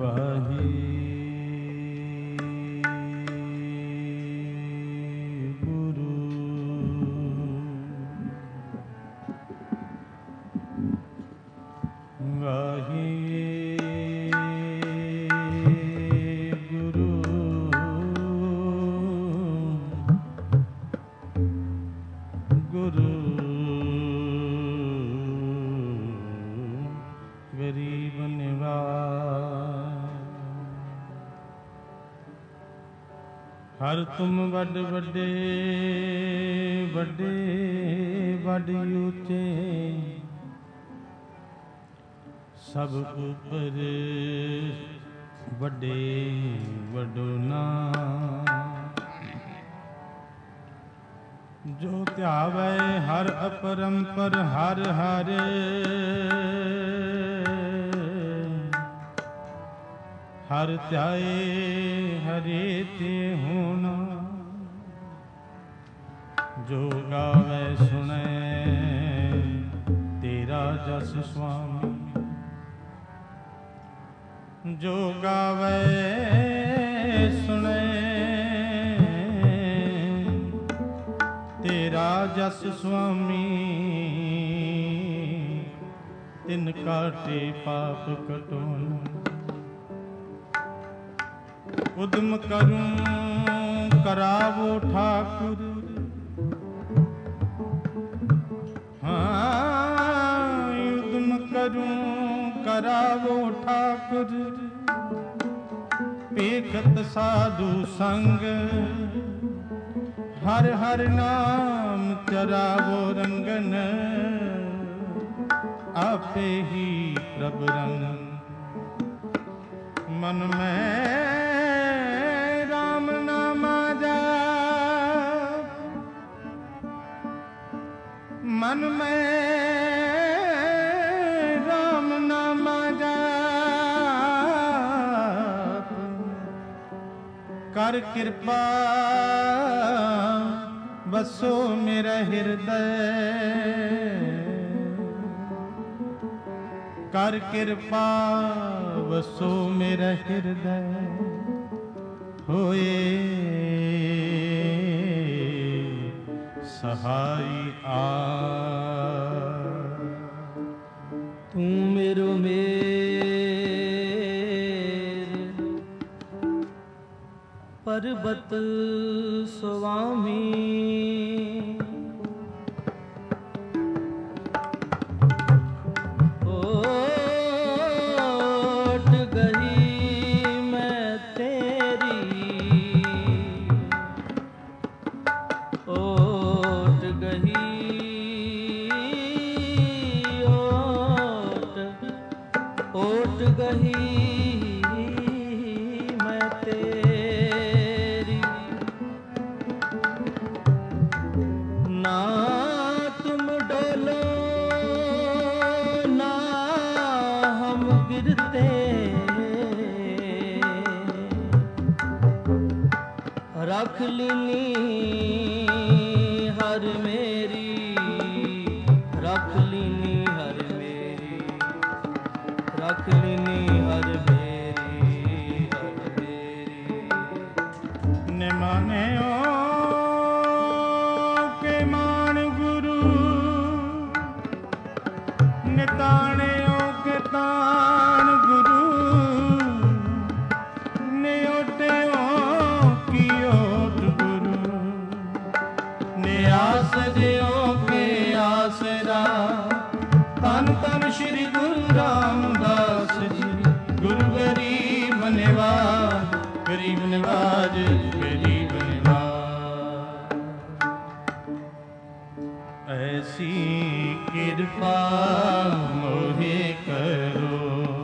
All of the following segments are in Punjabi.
वाहे गुरु वाहे गुरु गरीब निवाज हर तुम बड़ बड़े बड़े बड़ ऊंचे सब ऊपर बड़े बड़ो नाम जो त्यावे हर अपरंपर हर हरे हर त्याए हरे ते होना जो गावे सुने तेरा जस स्वामी जो गावे सुने तेरा जस स्वामी तिन काटे पाप कटोन उद्यम करूं करावो ठाकुर हाँ उद्यम करूं करावो ठाकुर पेखत साधु संग हर हर नाम चरावो रंगन आपे ही प्रभ रंगन मन में राम नाम जाप मन में राम नाम जाप कर कृपा बसो मेरा हृदय कर कृपा बसो मेरा हृदय होए सहाय आ तू मेरो मेर पर्वत स्वामी रख लीनी हर मेरी रख लीनी हर मेरी रख लीनी हर मेरी ने माने के मान गुरु ने ताने के तान गुरु ने ओटे की ओट गुरु ने आस दियो के आसरा तन तन श्री गुरु रामदास जी गुरु गरीब निवाज गरीब निवाज गरीब निवाज ऐसी कृपा मोहे करो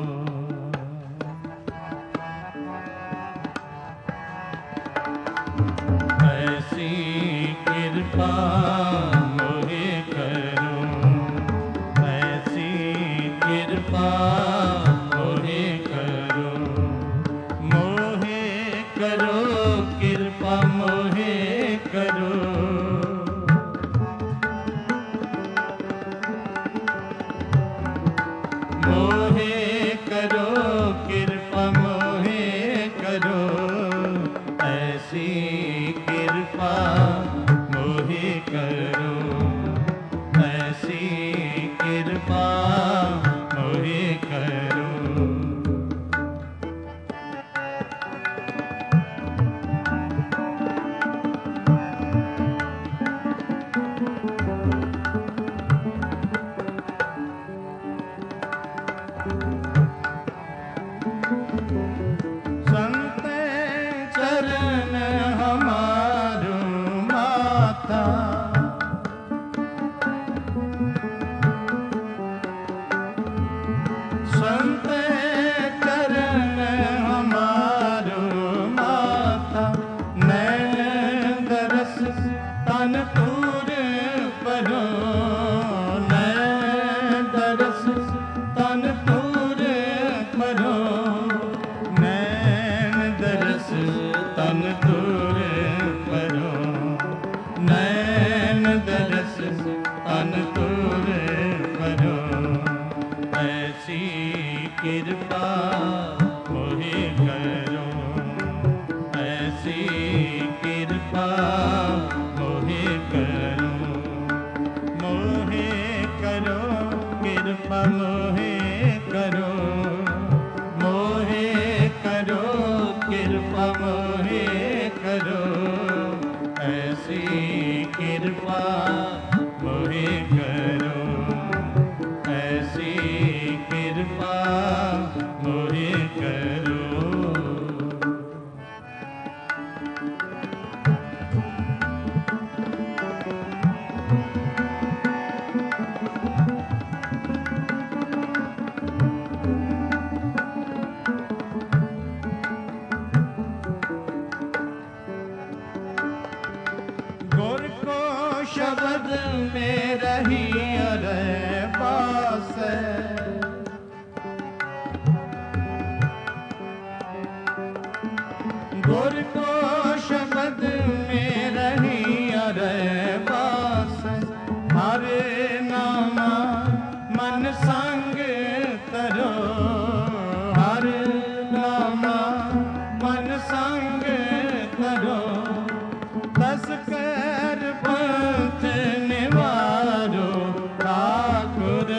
ऐसी कृपा मोहे करो ऐसी कृपा मोहे करो कृपा मोहे करो मोहे करो कृपा मोहे संत चरण हमारो माथा, नैन दरस तन तूर परो, नैन दरस तन तूर परो, नैन दरस तन तूर परो, नैन दरस तन तूर परो। ऐसी कृपा मोहे करो, ऐसी कृपा मोहे करो, मोहे करो कृपा मोहे करो, मोहे करो कृपा मोहे करो, ऐसी कृपा मोहे करो, ऐसी कृपा मोहे करो। गुर को शब्द में रही अरे बास, गुर को शब्द में रही अरे बास, हरे नामा मन संग करो, हरे नामा मन संग करो, बस कर पंथ निवारो ठाकुर,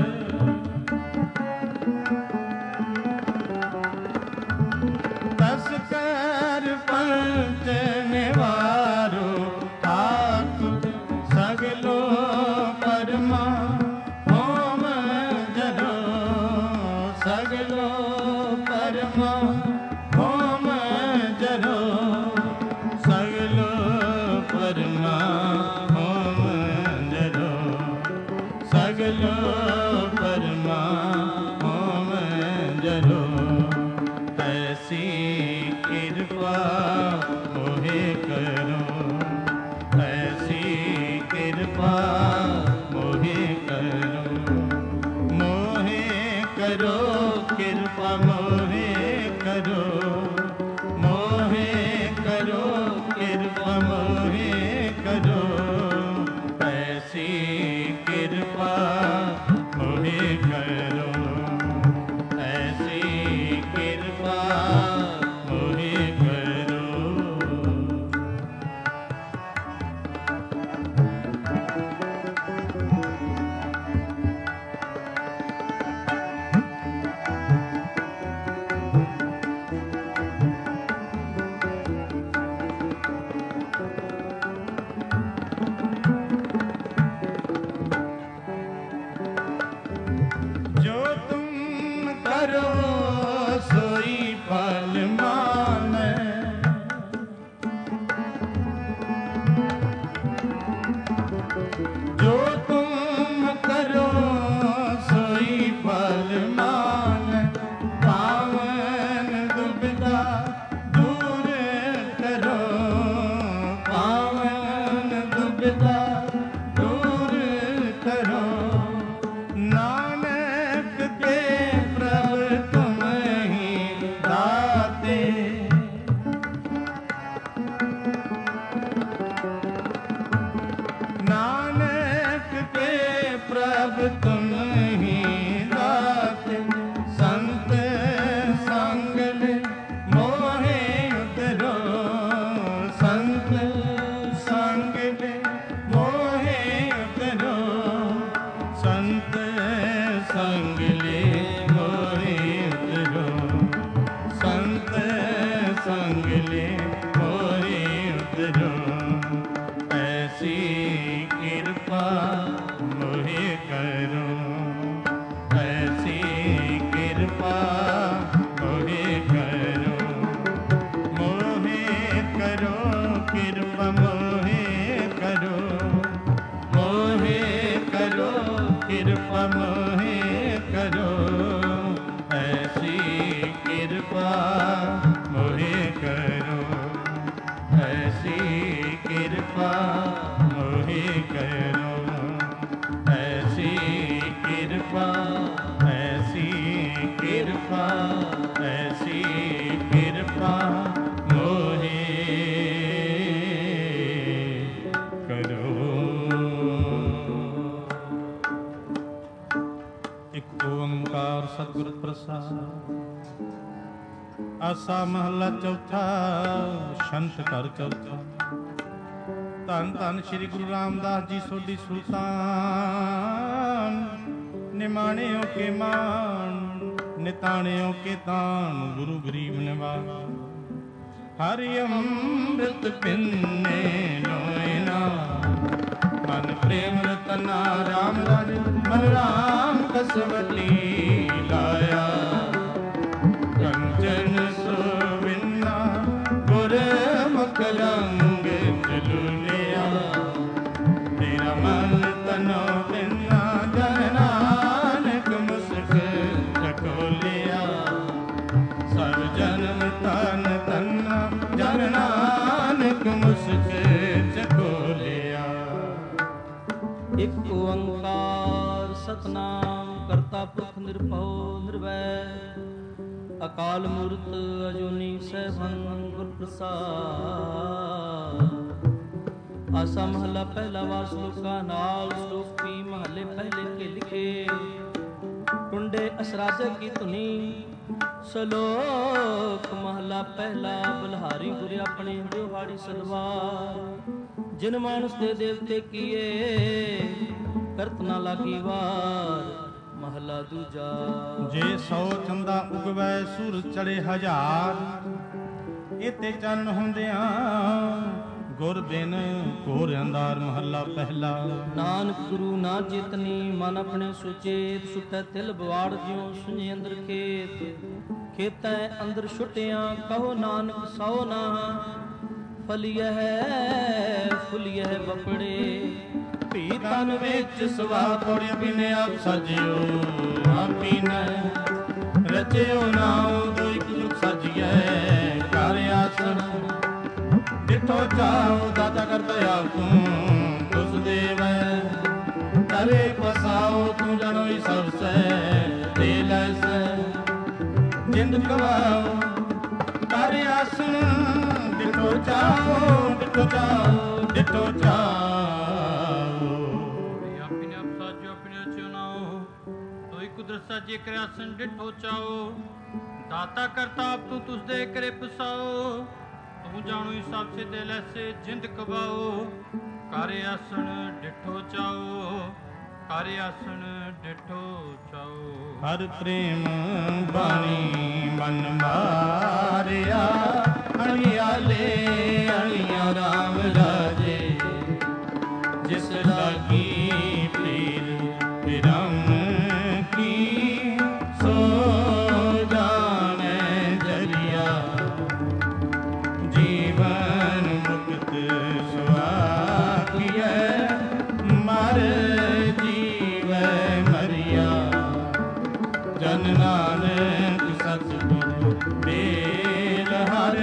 बस कर पंथ निवारो ठाकुर, सगलो परमा होम जरो, सगलो परमा होम जरो, सगलो परमा होम जरो, सगलो परमा होम जरो। ऐसी कृपा मोहे करो, ऐसी कृपा मोहे करो, मोहे करो कृपा मोहे करो, मोहे करो कृपा मोहे करो, ऐसी कृपा मोहे करो, ऐसी कृपा मोहे करो। जो तुम करो सोई फल माने, जो तुम करो सोई फल माने, पावन दुविधा दूर करो, पावन दुविधा दूर करो, नानक के प्रभु तुम ही दाते, नानक के प्रभु तुम ही दाते, संत संग ले मोहे उतरो, संत संग ले मोहे उतरो, संत संग ले मोहे उतरो, संत संग ले मोहे उतरो। ऐसी कृपा मोहे करो, ऐसी कृपा मोहे करो, मोहे करो कृपा मोहे करो, मोहे करो कृपा मोहे करो, ऐसी कृपा ऐसी कृपा मोहे करो। एक ओंकार सतगुर प्रसाद। आसा महला चौथा शंत कर चौथा। धन धन श्री गुरु रामदास जी सोडी सुल्तान। निमाणियों के मान निताणियों के तान गुरु गरीब निवाज। हरि अमृत पिन्ने लोयना मन प्रेम रतना राम राज मन राम कसवटी लाया। कंचन सुविन्ना गुर मुख रंग चलुलिया। तेरा मन तनो बिन्ना जन नानक मुस्क चकोलिया। सब जन्म तन तन्ना जन नानक मुस्क चकोलिया। एक ओंकार सतनाम करता पुरख निरभਉ निरवैर। अकाल मूर्त अजूनी सैभं गुर प्रसाद। आसा महला पहला वार श्लोका नाल। श्लोक भी महले पहले के लिखे। टुंडे असराजे की धुनी। श्लोक महला पहला। बलहारी गुरे अपने दिहाड़ी सलवार। जिन मानस दे देवते किए करत ना लागी वार। महला दूजा। जे 100 ਚੰਦਾ ਉਗਵੈ ਸੁਰ ਚੜੇ 1000। ਇਤੇ ਚੰਨ ਹੁੰਦਿਆਂ ਗੁਰ ਬਿਨ ਘੋਰ ਅੰਧਾਰ। ਮਹੱਲਾ ਪਹਿਲਾ। ਨਾਨਕ ਗੁਰੂ ਨਾ ਚੇਤਨੀ ਮਨ ਆਪਣੇ ਸੁਚੇਤ। ਸੁਟੈ ਤਿਲ ਬਵਾੜ ਜਿਉ ਸੁਝੇ ਅੰਦਰ ਖੇਤ। ਖੇਤੈ ਅੰਦਰ ਛੁਟਿਆਂ ਕਹੋ ਨਾਨਕ ਸੋ ਨਾ। ਫਲੀਐ ਫੁਲੀਐ ਬਪੜੇ ਭੀ ਤਨ ਵਿੱਚ ਸਵਾ ਪੌੜੀ ਬਿਨੇ ਆਪ ਸਜਿਓ। ਆਪੀ ਨ ਰਚਿਓ ਨਾਉ ਦੋਇ ਕੁਲ ਸਜਿਐ। ਘਰ ਆਸਣ ਜਿੱਥੋਂ ਚਾਹੋ ਦਾਤਾ ਕਰਤਾ ਆਪ ਤੂੰ ਤੁਸ ਦੇਵੈ। ਤਰੇ ਪਸਾਓ ਤੂੰ ਜਨੋਈ ਸਭ ਸੈ। ਦੇ ਲੈਸੈ ਜਿੰਦ ਕਵਾਓ ਘਰ ਆਸਣ। ਜਿੱਥੋਂ ਚਾਹੋ ਜਿੱਥੋਂ ਚਾਹੋ ਜਿੱਥੋਂ ਚਾਹੋ। ਕੁਦਰਤ ਸਾਜੇ ਕਰਿਆਸਨ ਡਿਠੋ ਚਾਓ। ਦਾਤਾ ਕਰਤਾ ਆਪ ਤੂੰ ਤੁਸ ਦੇ ਕਰੇ ਪਸਾਓ। ਤੂੰ ਜਾਣੂ ਹੀ ਸਭ ਸੇ ਦੇ ਲੈਸੇ ਜਿੰਦ ਕਬਾਓ। ਕਰ ਆਸਣ ਡਿਠੋ ਚਾਓ ਕਰ ਆਸਣ ਡਿਠੋ ਚਾਓ। ਹਰ ਪ੍ਰੇਮ ਬਾਣੀ ਮਨ ਮਾਰਿਆ। ਅਣਿਆਲੇ ਅਣਿਆ ਰਾਮ ਰਾਜੇ। ਜਿਸ ਲਾਗੀ ਪੀਰ ਬਿਰਮ ਸੋ ਜਾਣੈ ਜਰੀਆ। ਜੀਵਨ ਮੁਕਤ ਸੁਆਖੀਐ। ਮਰ ਜੀਵੈ ਮਰਿਆ। ਜਨ ਨਾਨਕ ਸਤਿਗੁਰ ਮੇਲ ਹਰ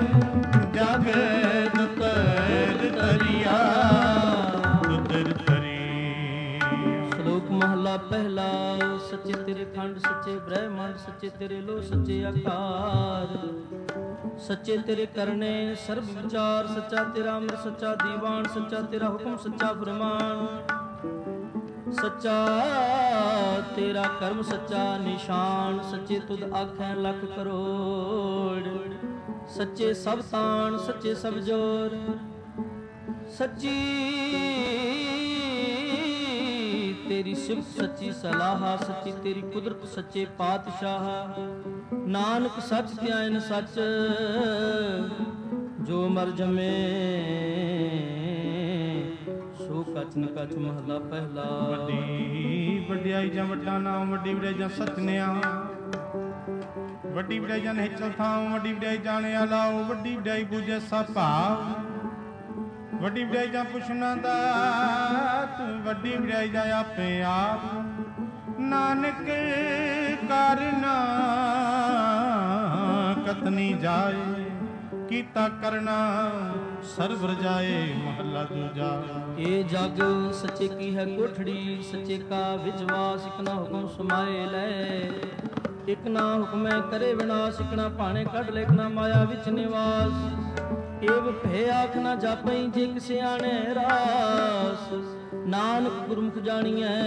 ਜਗਤ ਤਰ ਤਰਿਆ। ਤੁਤਰ ਤਰੀ। ਸ਼ਲੋਕ ਮਹਲਾ ਪਹਿਲਾ। ਸੱਚੇ ਤੇਰੇ ਖੰਡ ਸੱਚੇ ਬ੍ਰਹਮੰਡ। ਸੱਚੇ ਤੇਰੇ ਲੋ ਸੱਚੇ ਆਕਾਰ। ਸੱਚੇ ਤੇਰੇ ਕਰਨੇ ਸਰਬ ਵਿਚਾਰ। ਸੱਚਾ ਤੇਰਾ ਅੰਮ੍ਰਿਤ ਸੱਚਾ ਦੀਵਾਨ। ਸੱਚਾ ਤੇਰਾ ਹੁਕਮ ਸੱਚਾ ਫਰਮਾਨ। ਸੱਚਾ ਤੇਰਾ ਕਰਮ ਸੱਚਾ ਨਿਸ਼ਾਨ। ਸੱਚੇ ਤੁਧ ਆਖੈ ਲੱਖ ਕਰੋੜ। ਸੱਚੇ ਸਭ ਤਾਣ ਸੱਚੇ ਸਭ ਜੋਰ। ਸੱਚੀ ਤੇਰੀ ਸਿਫਤ ਸੱਚੀ ਸਲਾਹ। ਸੱਚੀ ਤੇਰੀ ਕੁਦਰਤ ਸੱਚੇ ਪਾਤਸ਼ਾਹ। ਨਾਨਕ ਸੱਚ ਧਿਆਇਨ ਸੱਚ ਜੋ ਮਰ ਜਮੇ ਸੋ ਕਚ ਨ ਕਚ। ਮਹਲਾ ਪਹਿਲਾ। ਵੱਡੀ ਵਡਿਆਈ ਜਾਂ ਵੱਡਾ ਨਾਮ। ਵੱਡੀ ਵਡਿਆਈ ਜਾਂ ਸਤਨਿਆ। ਵੱਡੀ ਵਡਿਆਈ ਜਾਂ ਨਿਹਚਲ ਥਾਂ। ਵੱਡੀ ਵਡਿਆਈ ਜਾਣਿਆ ਲਾਓ। ਵੱਡੀ ਵਡਿਆਈ ਬੂਝੈ ਸਭ ਭਾਵ। ਵੱਡੀ ਵਡਿਆਈ ਜਾਂ ਪੁੱਛਣਾ ਦਾਤ। ਵੱਡੀ ਵਡਿਆਈ ਜਾਂ ਆਪੇ ਆਪ। ਨਾਨਕ ਕਰਨਾ ਕਤਨੀ ਜਾਏ। ਕੀਤਾ ਕਰਨਾ ਸਰਬ ਰਜਾਏ ਮਹੱਲਾ ਦੂਜਾ। ਇਹ ਜਗ ਸੱਚੇ ਕੀ ਹੈ ਕੋਠੜੀ, ਸੱਚੇ ਕਾ ਵਿਜਵਾਸ, ਇਕ ਨਾ ਹੁਕਮ ਸਮਾਏ ਲੈ, ਇਕ ਨਾ ਹੁਕਮੈ ਕਰੇ ਵਿਨਾਸ਼, ਇਕ ਨਾ ਭਾਣੇ ਕੱਢ ਲੈ, ਇਕ ਨਾ ਮਾਇਆ ਵਿੱਚ ਨਿਵਾਸ। ਏਵ ਭੈ ਆਖ ਨਾ ਜਾਪਈ, ਜੇ ਕਿਸ ਆਣੇ ਰਾਸ, ਨਾਨਕ ਗੁਰਮੁਖ ਜਾਣੀਐ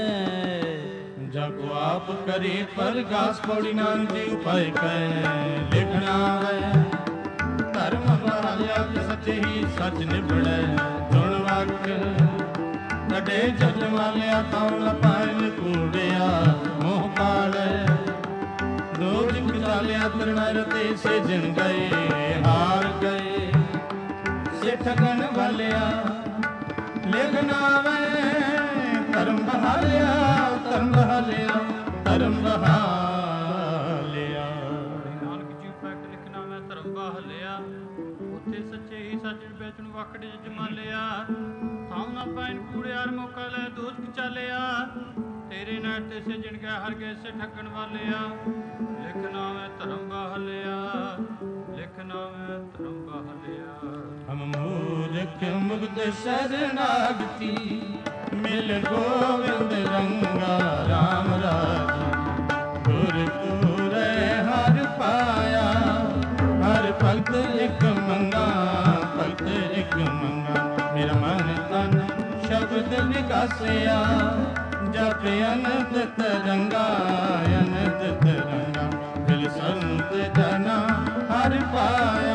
ਜਗ ਆਪ ਕਰੇ ਪਰਗਾਸ। ਪੌੜੀ ਨਾਨਕ ਜੀ ਉਪਾਇ ਕੈ ਲਿਖਣਾ ਹੈ, ਧਰਮ ਬਹਾਲਿਆ ਸੱਚੇ ਹੀ ਸੱਚ ਨਿਬੜੈ। ਸੁਣ ਵਾਕ ਕੱਢੇ ਜਗ ਵਾਲਿਆ, ਤਾਉ ਨ ਪਾਇਨ ਕੂੜਿਆ ਮੋਹ ਪਾਲੈ। ਦੋ ਜਿਗ ਚਾਲਿਆ ਤਿਰਣਾ ਰਤੇ ਸੇ ਜਿਨ ਗਏ, ਹਾਰ ਗਏ ਸੇ ਠਗਣ ਵਾਲਿਆ। ਲਿਖਣਾ ਵੈ ਧਰਮ ਬਹਾਲਿਆ, ਧਰਮ ਬਹਾਲਿਆ, ਧਰਮ ਬਹਾਲਿਆ। ਨਾਨਕ ਜੀ ਫੈਕਟ ਲਿਖਣਾ ਮੈਂ ਧਰਮ ਬਹਾਲਿਆ, ਉੱਥੇ ਸੱਚੇ ਹੀ ਸੱਚ ਵਿੱਚ ਨੂੰ ਵਖੜੇ ਜਮਾ ਲਿਆ। ਥਾਉ ਨਾ ਪਾਇਨ ਕੂੜਿਆਰ ਮੌਕਾ ਲੈ ਦੋਜਕ ਚਾਲਿਆ, ਤੇਰੇ ਨਾਲ ਤੇ ਸੇ ਜਿਣ ਗਿਆ ਹਰ ਗਏ ਸੇ ਠੱਗਣ ਵਾਲਿਆ। ਲਿਖਣਾ ਮੈਂ ਧਰਮ ਬਹਾਲਿਆ, ਲਿਖਣਾ ਮੈਂ ਧਰਮ ਬਹਾਲਿਆ। ਹਮ ਮੂਰਖ ਮੁਗਧ ਸ਼ਰਨਾਗਤੀ, ਮਿਲ ਗੋਵਿੰਦ ਰੰਗਾ ਰਾਮ ਰਾਜੀ। ਗੁਰ ਪੂਰੇ ਹਰ ਪਾਇਆ, ਹਰ ਭਗਤ ਇਕ ਮੰਗਾ, ਭਗਤ ਇਕ ਮੰਗਾ। ਮੇਰਾ ਮਨ ਤਨ ਸ਼ਬਦ ਵਿਗਾਸਿਆ, ਜਪ ਅਨੰਦ ਤਰੰਗਾ, ਅਨੰਦ ਤਰੰਗਾ। ਮਿਲ ਸੰਤ ਜਨਾ ਹਰ ਪਾਇਆ,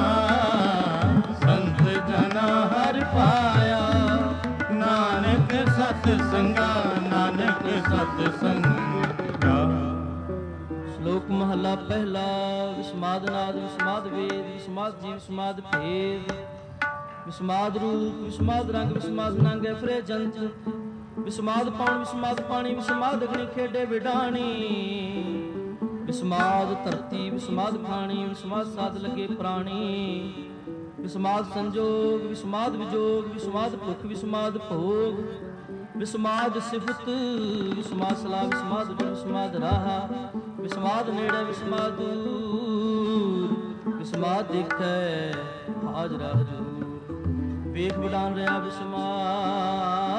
ਸੰਤ ਜਨਾ ਹਰ ਪਾਇਆ। ਨਾਨਕ ਸਤ ਸੰਗਾ, ਨਾਨਕ ਸਤ ਸੰਗਾ। ਸ਼ਲੋਕ ਮਹੱਲਾ ਪਹਿਲਾ। ਵਿਸਮਾਦ ਨਾਦ, ਵਿਸਮਾਦ ਵੇਦ, ਵਿਸਮਾਦ ਜੀਵ, ਵਿਸਮਾਦ ਭੇਦ, ਵਿਸਮਾਦ ਰੂਪ, ਵਿਸਮਾਦ ਰੰਗ, ਵਿਸਮਾਦ ਨੰਗ ਫਰੇ ਜੰਤ, ਵਿਸਮਾਦ ਪੌਣ, ਵਿਸਮਾਦ ਪਾਣੀ, ਵਿਸਮਾਦ ਅਗਨੀ ਖੇਡੇ ਵਿਡਾਣੀ। ਵਿਸਮਾਦ ਧਰਤੀ, ਵਿਸਮਾਦ ਖਾਣੀ, ਵਿਸਮਾਦ ਸਾਧ ਲੱਗੇ ਪ੍ਰਾਣੀ। ਵਿਸਮਾਦ ਸੰਜੋਗ, ਵਿਸਮਾਦ ਵਿਜੋਗ, ਵਿਸਮਾਦ ਭੁੱਖ, ਵਿਸਮਾਦ ਭੋਗ, ਵਿਸਮਾਦ ਸਿਫਤ, ਵਿਸਮਾਦ ਸਲਾਹ, ਵਿਸਮਾਦ ਗੁਣ, ਵਿਸਮਾਦ ਰਾਹਾ, ਵਿਸਮਾਦ ਨੇੜੇ, ਵਿਸਮਾਦ ਦੂਰ, ਵਿਸਮਾਦ ਦੇਖੈ ਹਾਜ਼ਰਾ ਹਜ਼ੂਰ। ਵੇਖ ਵਡਾਨ ਰਿਹਾ ਵਿਸਮਾਦ,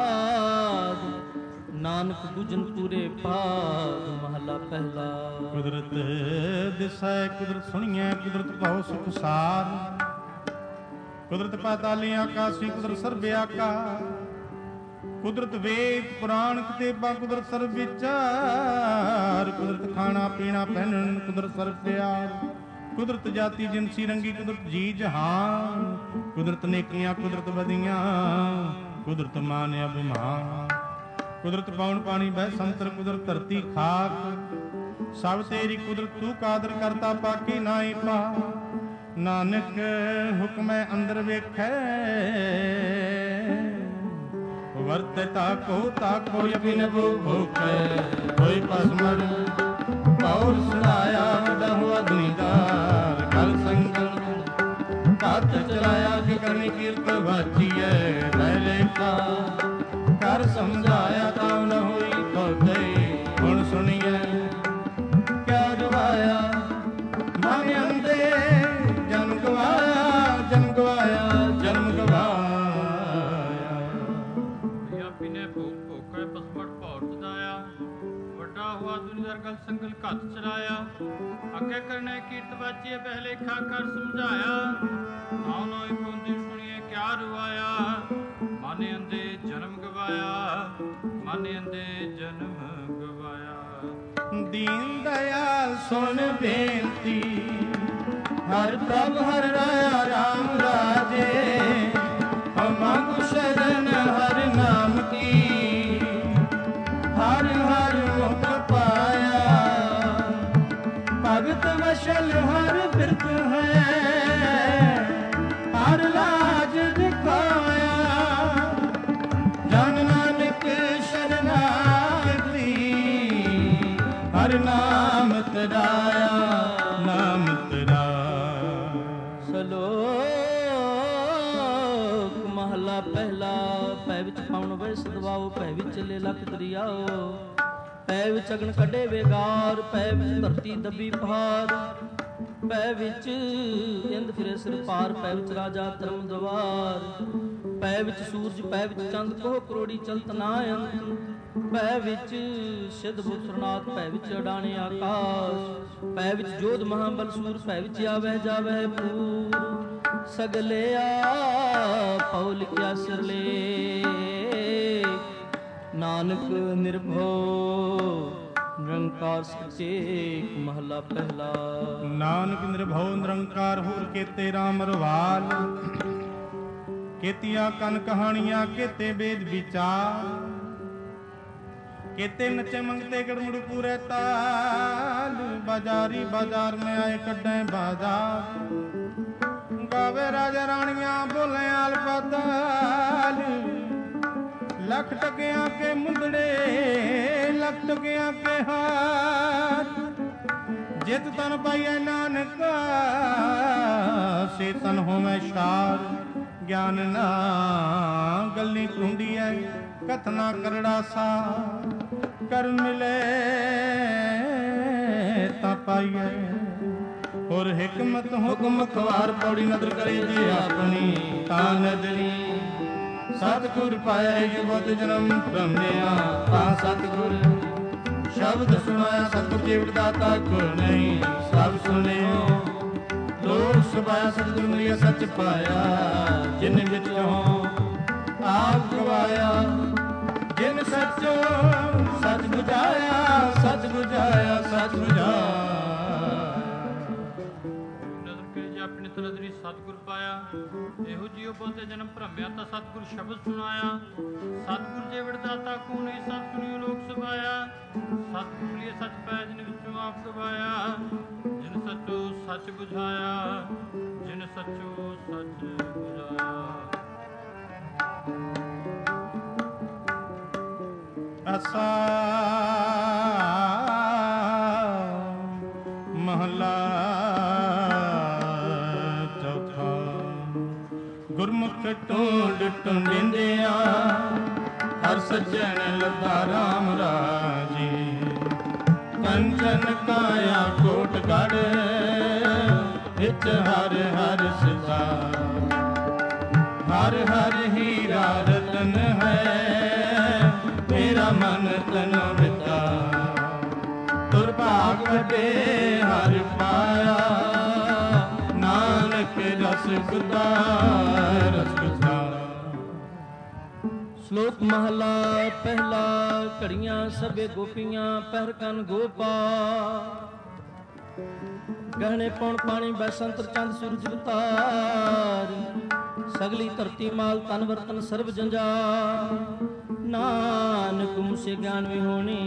ਨਾਨਕ ਬੁਝਨ ਪੂਰੇ ਪਾਦ। ਮਹੱਲਾ ਪਹਿਲਾ। ਕੁਦਰਤ ਦਿਸੈ ਕੁਦਰਤ ਸੁਣੀਐ, ਕੁਦਰਤ ਭਉ ਸੁਖ ਸਾਰ। ਕੁਦਰਤ ਪਾਤਾਲੀ ਆਕਾਸ਼ੀ, ਕੁਦਰਤ ਸਰਬ ਆਕਾਰ। ਕੁਦਰਤ ਵੇਦ ਪੁਰਾਣ ਕਿਤਾਬਾਂ, ਕੁਦਰਤ ਸਰਬ ਵਿਚਾਰ। ਕੁਦਰਤ ਖਾਣਾ ਪੀਣਾ ਪਹਿਨਣ, ਕੁਦਰਤ ਸਰਬ ਪਿਆਰ। ਕੁਦਰਤ ਜਾਤੀ ਜਿਨਸੀ ਰੰਗੀ, ਕੁਦਰਤ ਜੀ ਜਹਾਨ। ਕੁਦਰਤ ਨੇਕੀਆਂ, ਕੁਦਰਤ ਬਦੀਆਂ, ਕੁਦਰਤ ਮਾਨ ਅਭਿਮਾਨ। ਕੁਦਰਤ ਪਵਨ ਪਾਣੀ ਬਹਿ ਸੰਤਰ, ਕੁਦਰਤ ਧਰਤੀ ਖਾਕ। ਸਭ ਤੇਰੀ ਕੁਦਰਤ ਤੂੰ ਕਾਦਰ ਕਰਤਾ, ਪਾਕੀ ਨਾਹੀ ਪਾ। ਨਾਨਕ ਹੁਕਮੈ ਅੰਦਰ ਵੇਖੈ, ਵਰਤੈ ਤਾਕੋ ਤਾਕੋ ਅਭਿਨਵ ਭੋਖੈ। ਹੋਈ ਪਸਮੜ ਪੌਰ ਸੁਣਾਇਆ, ਵੱਡਾ ਹੋਆ ਦੁਨੀਦਾਰ ਕਲ ਸੰਗਲ। ਤਤ ਚਲਾਇਆ ਕਿ ਕਰਨੀ ਕੀਰਤ ਵਾਚੀਐ, ਰਹਿ ਲੇਖਾ ਕਰ ਸਮਝਾਇਆ, ਤਾਂ ਨ ਹੋਈ ਤੋਤੇ। ਹੁਣ ਸੁਣੀਐ ਕਿਆ ਗਵਾਇਆ, ਮਨ ਅੰਦੇ ਜਨਮ ਗਵਾਇਆ, ਜਨਮ ਗਵਾਇਆ, ਜਨਮ ਗਵਾਇਆ। ਪੰਜਾਬੀ ਨੇ ਭੋਖੈ ਪਸਮੜ ਭੌਰ ਸਦਾਇਆ, ਵੱਡਾ ਹੋਆ ਦੁਨੀਦਾਰ ਗਲ ਸੰਗਲ ਘੱਤ ਚਲਾਇਆ। ਅੱਗੇ ਕਰਨੇ ਕੀਰਤ ਵਾਚੀਏ, ਪਹਿਲੇਖਾ ਕਰ ਸਮਝਾਇਆ। ਨਾਉ ਨੋਈ ਪੌਂਦੀ ਸੁਣੀਏ ਕਿਆ ਰਵਾਇਆ, ਮਨ ਅੰਦੇ ਜਨਮ ਗਵਾਇਆ, ਮਨ ਅੰਦੇ ਜਨਮ ਗਵਾਇਆ। ਦੀਨ ਦਇਆਲ ਸੁਣ ਬੇਨਤੀ, ਹਰ ਪ੍ਰਭ ਹਰ ਰਾਇਆ ਰਾਮ ਰਾਜੇ। ਮੰਗੁ ਸ਼ਰਨ ਹਰ ਨਾਮ ਕੀ, ਹਰ ਹਰ ਮੁਖ ਪਾਇਆ। ਭਗਤ ਵਸ਼ਲ ਹਰ ਬਿਰਤ ਹੈ, ਹਰ ਲਾਜ ਦਿਖਾਇਆ। ਜਨ ਨਾਨਕ ਸ਼ਰਨਾਗਤੀ, ਹਰ ਨਾਮ ਤਰਾਇਆ, ਨਾਮ ਤਰਾਇਆ। ਸ਼ਲੋਕ ਮਹੱਲਾ ਪਹਿਲਾ। ਭੈ ਵਿੱਚ ਪਾਉਣ ਵੇ ਸਦਵਾਓ, ਭੈ ਵਿੱਚ ਲੈ ਲੱਖ ਦਰਿਆਓ। ਪੈ ਵਿੱਚ ਅਗਨ ਕੱਢੇ ਵੇਗਾਰ, ਪੈ ਵਿੱਚ ਧਰਤੀ ਦੱਬੀ ਪਹਾੜ। ਪੈ ਵਿੱਚ ਇੰਦ ਫਿਰੇ ਸਿਰ ਪਾਰ, ਪੈ ਵਿੱਚ ਰਾਜਾ ਧਰਮ ਦਵਾਰ, ਪੈ ਵਿੱਚ ਸੂਰਜ, ਪੈ ਵਿੱਚ ਚੰਦ, ਕੋਹ ਕਰੋੜੀ ਚਲਤ ਨਾ ਅੰਤ, ਪੈ ਵਿੱਚ ਸਿੱਧ ਬੁੱਧਨਾਥ, ਪੈ ਵਿੱਚ ਅਡਾਣੇ ਆਕਾਸ਼, ਪੈ ਵਿੱਚ ਜੋਧ ਮਹਾਬਲ ਸੂਰ, ਪੈ ਵਿੱਚ ਆਵਹਿ ਜਾਵਹਿ ਪੂਰ, ਸਗਲਿਆ ਪਉ ਲਿਖਿਆ ਸਿਰਲੇ, ਨਾਨਕ ਨਿਰਭਉ ਨਿਰੰਕਾਰ ਸੱਚੇ। ਮਹਲਾ ਪਹਿਲਾ। ਨਾਨਕ ਨਿਰਭਉ ਨਿਰੰਕਾਰ ਹੋਰ ਕੇਤੇ ਰਾਮ ਰਵਾਲ, ਕੇਤੀਆਂ ਕਨ ਕਹਾਣੀਆਂ ਕੇਤੇ ਵੇਦ ਵਿਚਾਰ, केते नचे मंगते गड़मुड़ पूरे ताल, बाजारी बाजार में आए कड्डे बाजार, गावे राजा रानियां बोले आल पाताल, लख टकिया के मुंदड़े लख टकिया के हाथ, जित तन पाइए नानका से तन होवे शार, ज्ञान ना गली टूंडी है कथना करड़ा सा, कर मिले ता पाइए और हिकमत हुक्म खवार, पौड़ी नदर करे जे अपनी ता नदरी, सतगुर पाया युवत जन्म ब्रह्मया ता सतगुर, शब्द सुनाया सतगुर जीव दाता को नहीं सब सुनियो, लोक सुभाया सतगुर मिलिया सच पाया, जिन विचों आप गवाया, जिन सचो सच बुझाया, सच बुझाया सच बुझाया। ਨਦਰ ਕੇ ਜੇ ਆਪਣੀ ਤਨਦਰੀ ਸਤਿਗੁਰ ਪਾਇਆ, ਇਹੋ ਜਿਉ ਬਹੁਤੇ ਜਨਮ ਭਰਮਿਆ ਤਾਂ ਸਤਿਗੁਰ ਸ਼ਬਦ ਸੁਣਾਇਆ, ਸਤਿਗੁਰ ਜੇ ਵਿੜਦਾਤਾ ਕੋ ਨਹੀਂ ਸਭ ਸੁਣਿਓ ਲੋਕ ਸੁਭਾਇਆ, ਸਤਿਗੁਰ ਲਈ ਸਚ ਪੈ ਜਿਨ ਵਿੱਚੋਂ ਆਪ ਗਵਾਇਆ, ਜਿਨ ਸਚੋ ਸਚ ਬੁਝਾਇਆ, ਜਿਨ ਸਚੋ ਸਚ ਬੁਝਾਇਆ। ਅਸਾ ਮਹਲਾ ਚੌਥਾ। ਗੁਰਮੁਖ ਟੋਂਡ ਟੁੰਡਿੰਦਿਆ ਹਰ ਸੱਜਣ ਲੱਗਾ ਰਾਮ ਰਾਜੀ, ਕੰਚਨ ਕਾਇਆ ਕੋਟ ਗੜ ਵਿੱਚ ਹਰ ਹਰ ਸਿਤਾ, ਹਰ ਹਰ ਹੀਰਾ ਰਤਨ ਹੈ ਮੇਰਾ ਮਨ ਤਨ ਵਿਤਾ, ਤੁਰ ਭਾਗ ਵਡੇ ਹਰ ਪਾਇਆ, ਨਾਨਕ ਰਸ ਗੁਦਾ ਰਸ ਗੁਦਾ। ਸ਼ਲੋਕ ਮਹਲਾ ਪਹਿਲਾ। ਘੜੀਆਂ ਸਭੇ ਗੋਪੀਆਂ ਪਹਿਰ ਕਨ ਗੋਪਾ, ਗਹਿਣੇ ਪੌਣ ਪਾਣੀ ਬੈਸੰਤਰ ਚੰਦ ਸੂਰਜ ਅਵਤਾਰ, ਸਗਲੀ ਧਰਤੀ ਮਾਲ ਤਨ ਵਰਤਨ ਸਰਬ ਜੰਜਾਰ, ਨਾਨਕ ਮੁਸੇ ਗਿਆਨ ਵਿਹੋਣੀ,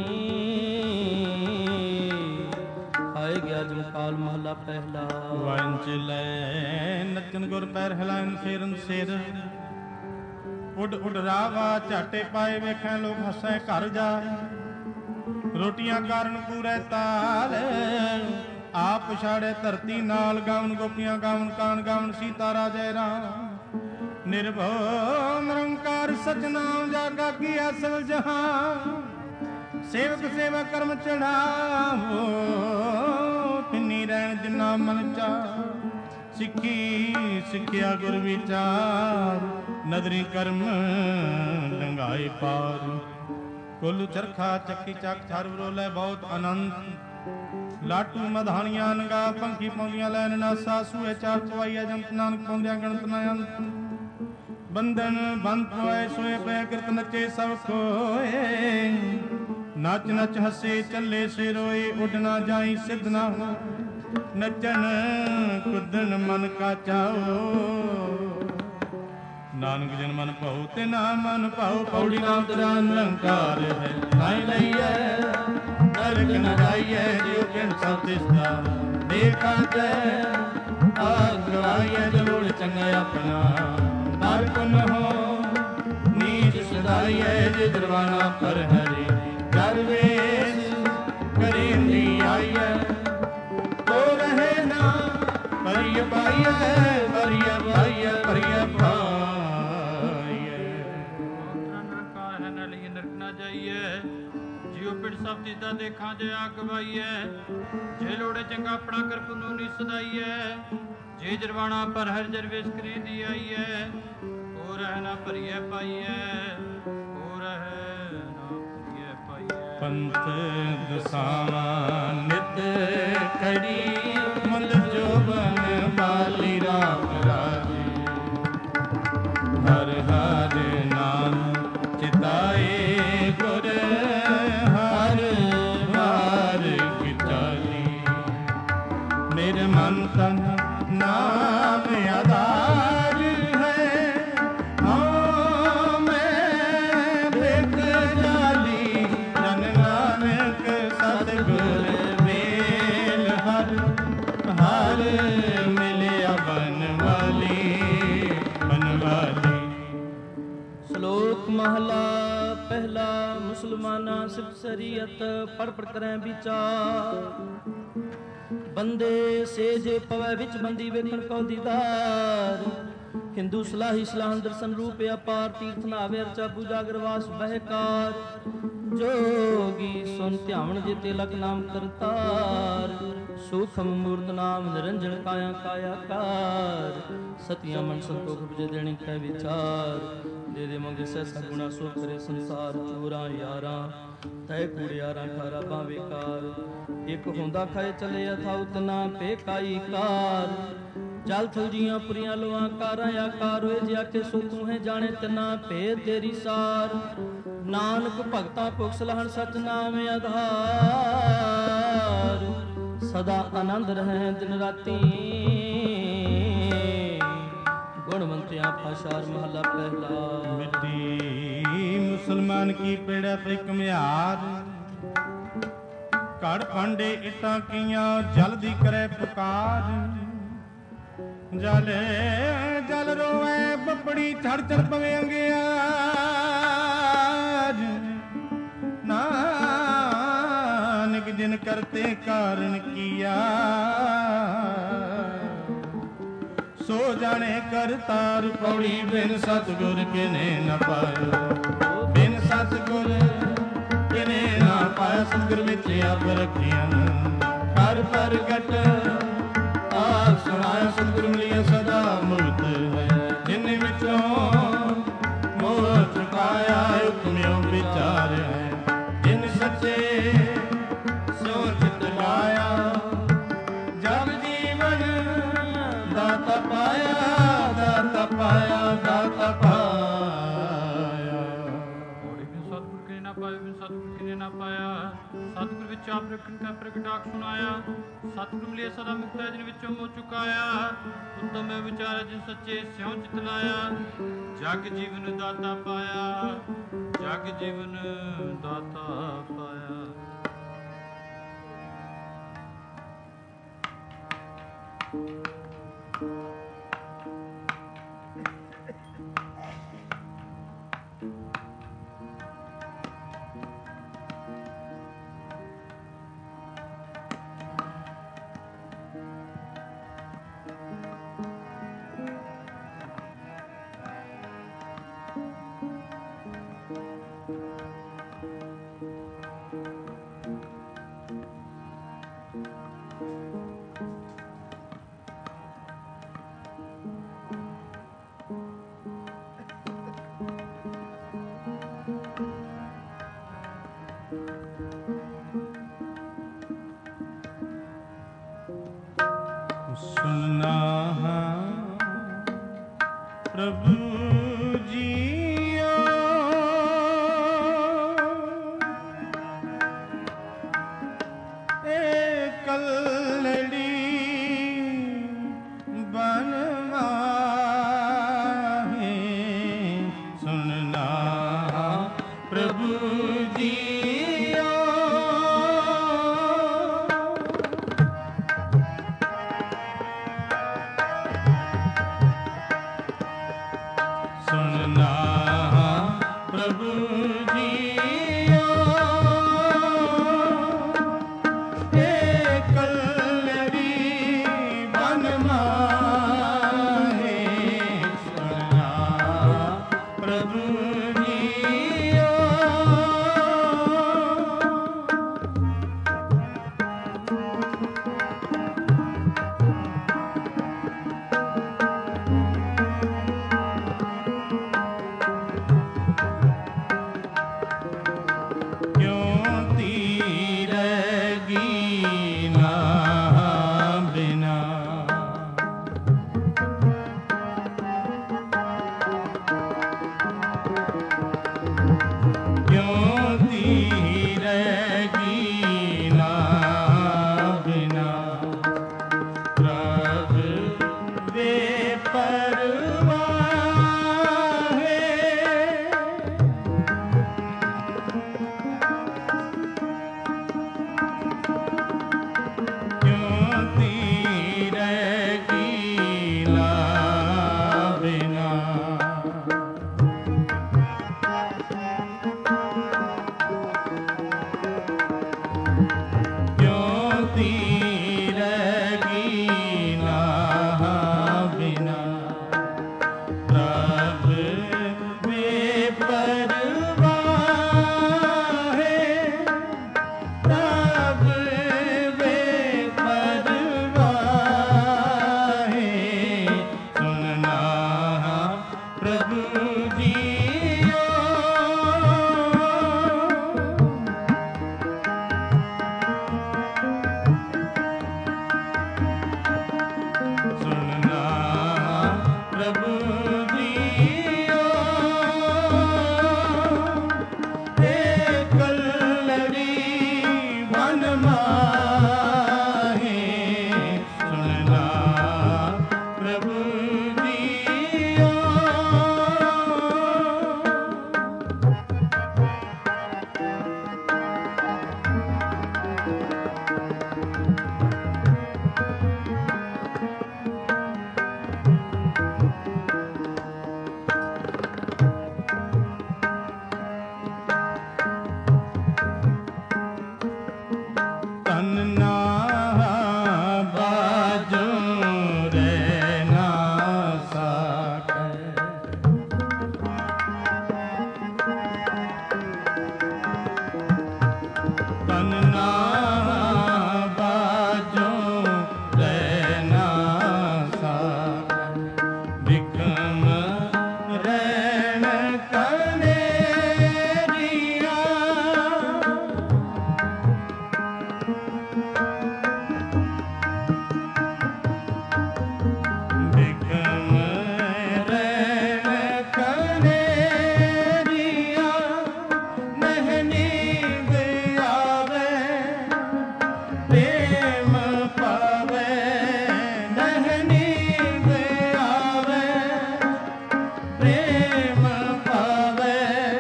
ਆਏ ਗਿਆ ਜਮਕਾਲ। ਮਹਲਾ ਪਹਿਲਾ। ਵੰਚ ਲੈ ਨੱਚਨ ਗੁਰ ਪੈਰ ਹਿਲਾਇਨ ਫੇਰਨ ਸਿਰ, ਉੱਡ ਉੱਡ ਰਾਵਾ ਝਾਟੇ ਪਾਏ ਵੇਖੈ ਲੋਕ ਹੱਸੈ ਘਰ ਜਾ, ਰੋਟੀਆਂ ਕਾਰਨ ਪੂਰੇ ਤਾਲ, ਆਪ ਪਛਾੜੇ ਧਰਤੀ ਨਾਲ, ਗਾਵਨ ਗੋਪੀਆਂ ਗਾਵਨ ਕਾਨ ਗਾਵਨ ਸੀਤਾ ਰਾਜੈ ਰਾਮ, ਨਿਰਭਉ ਨਿਰੰਕਾਰ ਸਚਨਾਮ ਜਾਗਾ ਕੀ ਅਸਲ ਜਹਾਂ, ਸੇਵਕ ਸੇਵਾ ਕਰਮ ਚੜਾਵੋ ਪਿੰਨੀ ਰਹਿਣ ਜਿਨਾ ਮਨ ਚਾਹ, ਸਿੱਖੀ ਸਿੱਖਿਆ ਗੁਰ ਵਿਚਾਰ, ਨਦਰੀ ਕਰਮ ਲੰਘਾਏ ਪਾਰ, ਕੁੱਲ ਚਰਖਾ ਚੱਕੀ ਚੱਕ ਥਰ ਰੋਲੇ ਬਹੁਤ ਅਨੰਤ, ਲਾਟੂ ਮਧਾਣੀਆਂ ਨਗਾ ਪੰਖੀ ਪਾਉਂਦੀਆਂ ਲੈਣ ਨਾਸਾ, ਸੂਏ ਚਾਰ ਚਵਾਈਆ ਜੰਤ ਨਾਨਕ ਪਾਉਂਦਿਆਂ ਗਣਤ ਨਾ ਅੰਤ, ਬੰਧਨ ਬੰਦ ਹੋਏ ਸੋਏ ਪੈ ਕਿਰਤ ਨੱਚੇ ਸਭ ਕੋਏ, ਨੱਚ ਨੱਚ ਹੱਸੇ ਚੱਲੇ ਸੇ ਰੋਏ, ਉੱਡ ਨਾ ਜਾਈ ਸਿੱਧ ਨਾ ਹੋ, ਨੱਚਣ ਕੁੱਦਣ ਮਨ ਕਾ ਚਾਓ, ਨਾਨਕ ਜਨ ਮਨ ਭਾਉ ਤੇ ਨਾ ਮਨ ਭਾਉ, ਪੌੜੀ ਨਾਮ ਤੇਰਾ ਨਿਰੰਕਾਰ ਹੈ, ਨਾਈ ਲਈਐ ਨਰਕ ਨ ਜਾਈਐ, ਜਿਉ ਕਿਣ ਸਭ ਤਿਸਦਾ ਦੇਖਾ ਤੈ, ਆਗਵਾਈਐ ਜਲੋੜ ਚੰਗਾ ਆਪਣਾ, ਨਾਰ ਪੁਨ ਹੋ ਨੀਚ ਸਦਾਈਐ, ਜੇ ਦਰਵਾਨਾ ਪਰ ਹਰੀ, ਦਰਵੇਸ਼ ਕਰੀਂਦੀ ਆਈਐ, ਤੋ ਰਹੇ ਨਾ ਪਰਿਯ ਪਾਈਐ, ਪਰਿਯ ਪਾਈਐ, ਪਰਿਯ ਪਾਈਐ। ਨਿਰੰਕਾਰ ਹੈ ਨਾ ਲਈਏ ਨਰਕ ਨਾ ਜਾਈਏ, ਜਿਉ ਪਿੰਡ ਸਭ ਚੀਜ਼ਾਂ ਦੇਖਾਂ ਜੇ ਆ ਗਵਾਈਐ, ਜੇ ਲੋੜੇ ਚੰਗਾ ਆਪਣਾ ਕਰ ਪੁੰਨੂ ਨੀ ਸਦਾਈਐ, ਜੇ ਜਰਵਾਣਾ ਪਰ ਹਰ ਜਰਵੇਸ ਕਰੀਦੀ ਆਈਐ, ਹੋ ਰਹਿ ਨਾ ਭਰੀਐ ਪਾਈਐ, ਹੋ ਰਹਿ ਨਾ ਭਰੀਐ ਪਾਈਐ। ਪੰਥ ਦਸਾਵਾਂ ਨਿਤ ਕੜੀ, ਮੰਦ ਜੋਬਨ ਬਾਲੀ ਰਾਮ ਰਾਜੇ, ਹਰ ਹਰ ਨਾਮ ਚਿਤਾਏ ਗੁਰ, ਹਰ ਹਰ ਕੀ ਚਾਲੀ, ਮੇਰੇ ਮਨ ਤਨ ਨਾਮ ਆਧਾਰ ਹੈ, ਹਾਂ ਮੈਂ ਬਿਕ ਜਾਲੀ, ਜਨ ਨਾਨਕ ਸਤਿਗੁਰ ਮੇਲ, ਹਰ ਹਰ ਮਿਲਿਆ ਬਨਵਾਲੀ, ਬਨਵਾਲੀ। ਸ਼ਲੋਕ ਮਹਲਾ ਪਹਿਲਾ। ਮੁਸਲਮਾਨਾ ਸਿਫਤ ਸ਼ਰੀਅਤ ਪੜ ਪੜ ਕਰੈ ਵਿਚਾਰ, ਬੰਦੇ ਸੇ ਜੇ ਪਵੈ ਵਿੱਚ ਬੰਦੀ ਵੇਖਣ ਕੋ ਦੀਦਾਰ, ਹਿੰਦੂ ਸਲਾਹੀ ਸਲਾਹਨ ਦਰਸ਼ਨ ਰੂਪ ਅਪਾਰ, ਤੀਰਥ ਨਾਵੇ ਅਰਚਾ ਪੂਜਾ ਗਰਵਾਸ ਬਹਿਕਾਰ, ਜੋਗੀ ਸੁਨ ਧਿਆਵਣ ਜੇ ਤਿਲਕ ਨਾਮ ਕਰਤਾਰ, ਸੂਖਮ ਮੂਰਤ ਨਾਮ ਨਿਰੰਜਨ ਕਾਇਆ ਕਾਇਆਕਾਰ, ਸਤਿਆ ਮਨ ਸੰਤੋਖ ਬੁਝੇ ਦੇਣੀ ਕੈ ਵਿਚਾਰ, ਦੇ ਦੇ ਮੰਗੇ ਸੈਸਾ ਗੁਣਾ ਸੋ ਕਰੇ ਸੰਸਾਰ, ਚੋਰਾਂ ਯਾਰਾਂ ਤੈ ਕੂੜਿਆਰਾਂ 18 ਬਾਵੇਕਾਰ, ਇੱਕ ਹੁੰਦਾ ਖਾਏ ਚਲੇ ਅਥਾਉ ਤਨਾ ਪੇਕਾਈ ਕਾਰ, ਜਲ ਥਲਜੀਆਂ ਪੁਰੀਆਂ ਲੋਆਂ ਕਾਰਾਂ ਆਕਾਰ, ਹੋਏ ਜੇ ਆਖੇ ਸੋ ਤੂੰ ਹੈ ਜਾਣੇ ਤਨਾ ਭੇਦ ਤੇਰੀ ਸਾਰ, ਨਾਨਕ ਭਗਤਾਂ ਭੁਖ ਸਲਾਹਣ ਸਚ ਨਾਮ ਆਧਾਰ, ਸਦਾ ਆਨੰਦ ਰਹਿ ਦਿਨ ਰਾਤੀ, ਗੁਣਵੰਤਿਆ ਪਾਸ਼ਾਰ ਮਹਲਾ ਪਹਿਲਾ। ਮਿੱਟੀ ਮੁਸਲਮਾਨ ਕੀ ਪੇੜਾ ਤੇ ਕਮਿਆਰ, ਘੜ ਭਾਂਡੇ ਇੱਟਾਂ ਕੀਆਂ ਜਲਦੀ ਕਰੇ ਪੁਕਾਰ, ਜਲ ਜਲ ਰੋਵੇ ਬੱਬੜੀ ਛੜ ਛੜ ਪਵੇ ਅੰਗਿਆਰ, ਨਾਨਕ ਜਿਨ ਕਰਤੇ ਕਾਰਨ ਕੀਆ, ਸੋ ਜਾਣੇ ਕਰਤਾਰ ਪੌੜੀ, ਬਿਨ ਸਤਿਗੁਰ ਕਿਨੇ ਨ ਪਾਇਓ, ਬਿਨ ਸਤਿਗੁਰ ਕਿਨੇ ਨਾ ਪਾਇਆ, ਸਤਿਗੁਰ ਵਿੱਚ ਆਪ ਰੱਖੀਆਂ ਹਰ ਪ੍ਰਗਟ ਆਪ ਸੁਣਾਇਆ, ਸਤਿਗੁਰ ਮਿਲਿਆ ਸਦਾ ਮੁਕਤ ਹੈ, ਜਿਨ ਵਿੱਚੋਂ ਮੋਹ ਚੁਕਾਇਆ, ਹੁਕਮਿਓ ਵਿਚਾਰਿਆ, ਜਿਨ ਸੱਚੇ ਸੋ ਚਿਤ ਲਾਇਆ, ਜਗ ਜੀਵਨ ਦਾਤਾ ਪਾਇਆ, ਦਾਤਾ ਪਾਇਆ, ਦਾਤਾ ਪਾਇਆ। ਹੋੜੀ ਬਿਨ ਸਤਿਗੁਰ ਕਿਨੇ ਨਾ ਪਾਇਆ, ਬਿਨ ਸਤਿਗੁਰ ਕਿਨੇ ਨਾ ਪਾਇਆ, ਸਤਿਗੁਰ ਵਿੱਚ ਆਪ ਰੱਖਣ ਕਾ ਪ੍ਰਗਟਾਕ ਸੁਣਾਇਆ, ਸਤਿਗੁਰ ਮਿਲਿਆ ਸਦਾ ਮੁਕਤ ਹੈ, ਜਿਨ ਵਿੱਚੋਂ ਮੋਹ ਚੁਕਾਇਆ, ਉਤਮ ਮੈਂ ਵਿਚਾਰਿਆ ਜਿਨ ਸੱਚੇ ਸਿਉ ਚਿਤ ਲਾਇਆ, ਜਗ ਜੀਵਨ ਦਾਤਾ ਪਾਇਆ, ਜਗ ਜੀਵਨ ਦਾਤਾ ਪਾਇਆ। ਸੁਨਨਾ ਪ੍ਰਭੂ ਜੀਓ, ਏ ਕਲੜੀ ਬਨ ਮਾਹੇ, ਸੁਨਨਾ ਪ੍ਰਭੂ ਜੀਓ, ਸੁਨਨਾ ਪ੍ਰਭੂ ਜੀਓ, ਏ ਕਲ प्रेम पावे नहीं नींद आवे, प्रेम पावे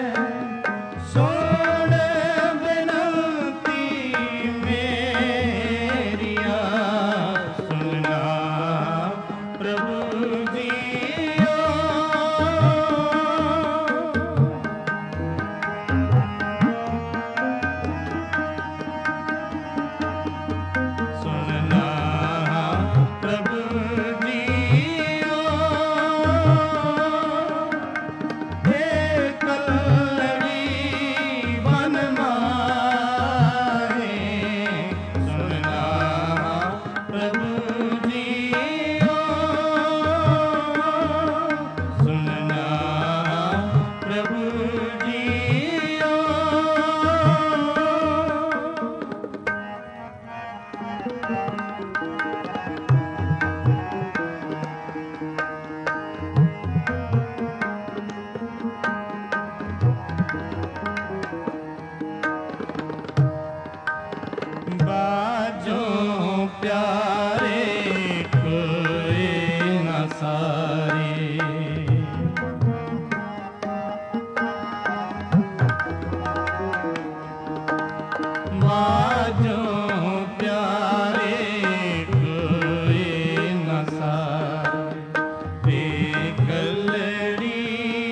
सुन बिनती मेरिया, सुनना प्रभु जियो। सुनना प्रभु जियो, हे कलड़ी बन माहे, सुनना प्रभु जियो, सुनना प्रभु जियो। बाजो प्यारे कोई न सारे, बाजो प्यारे कोई न सारे, कलड़ी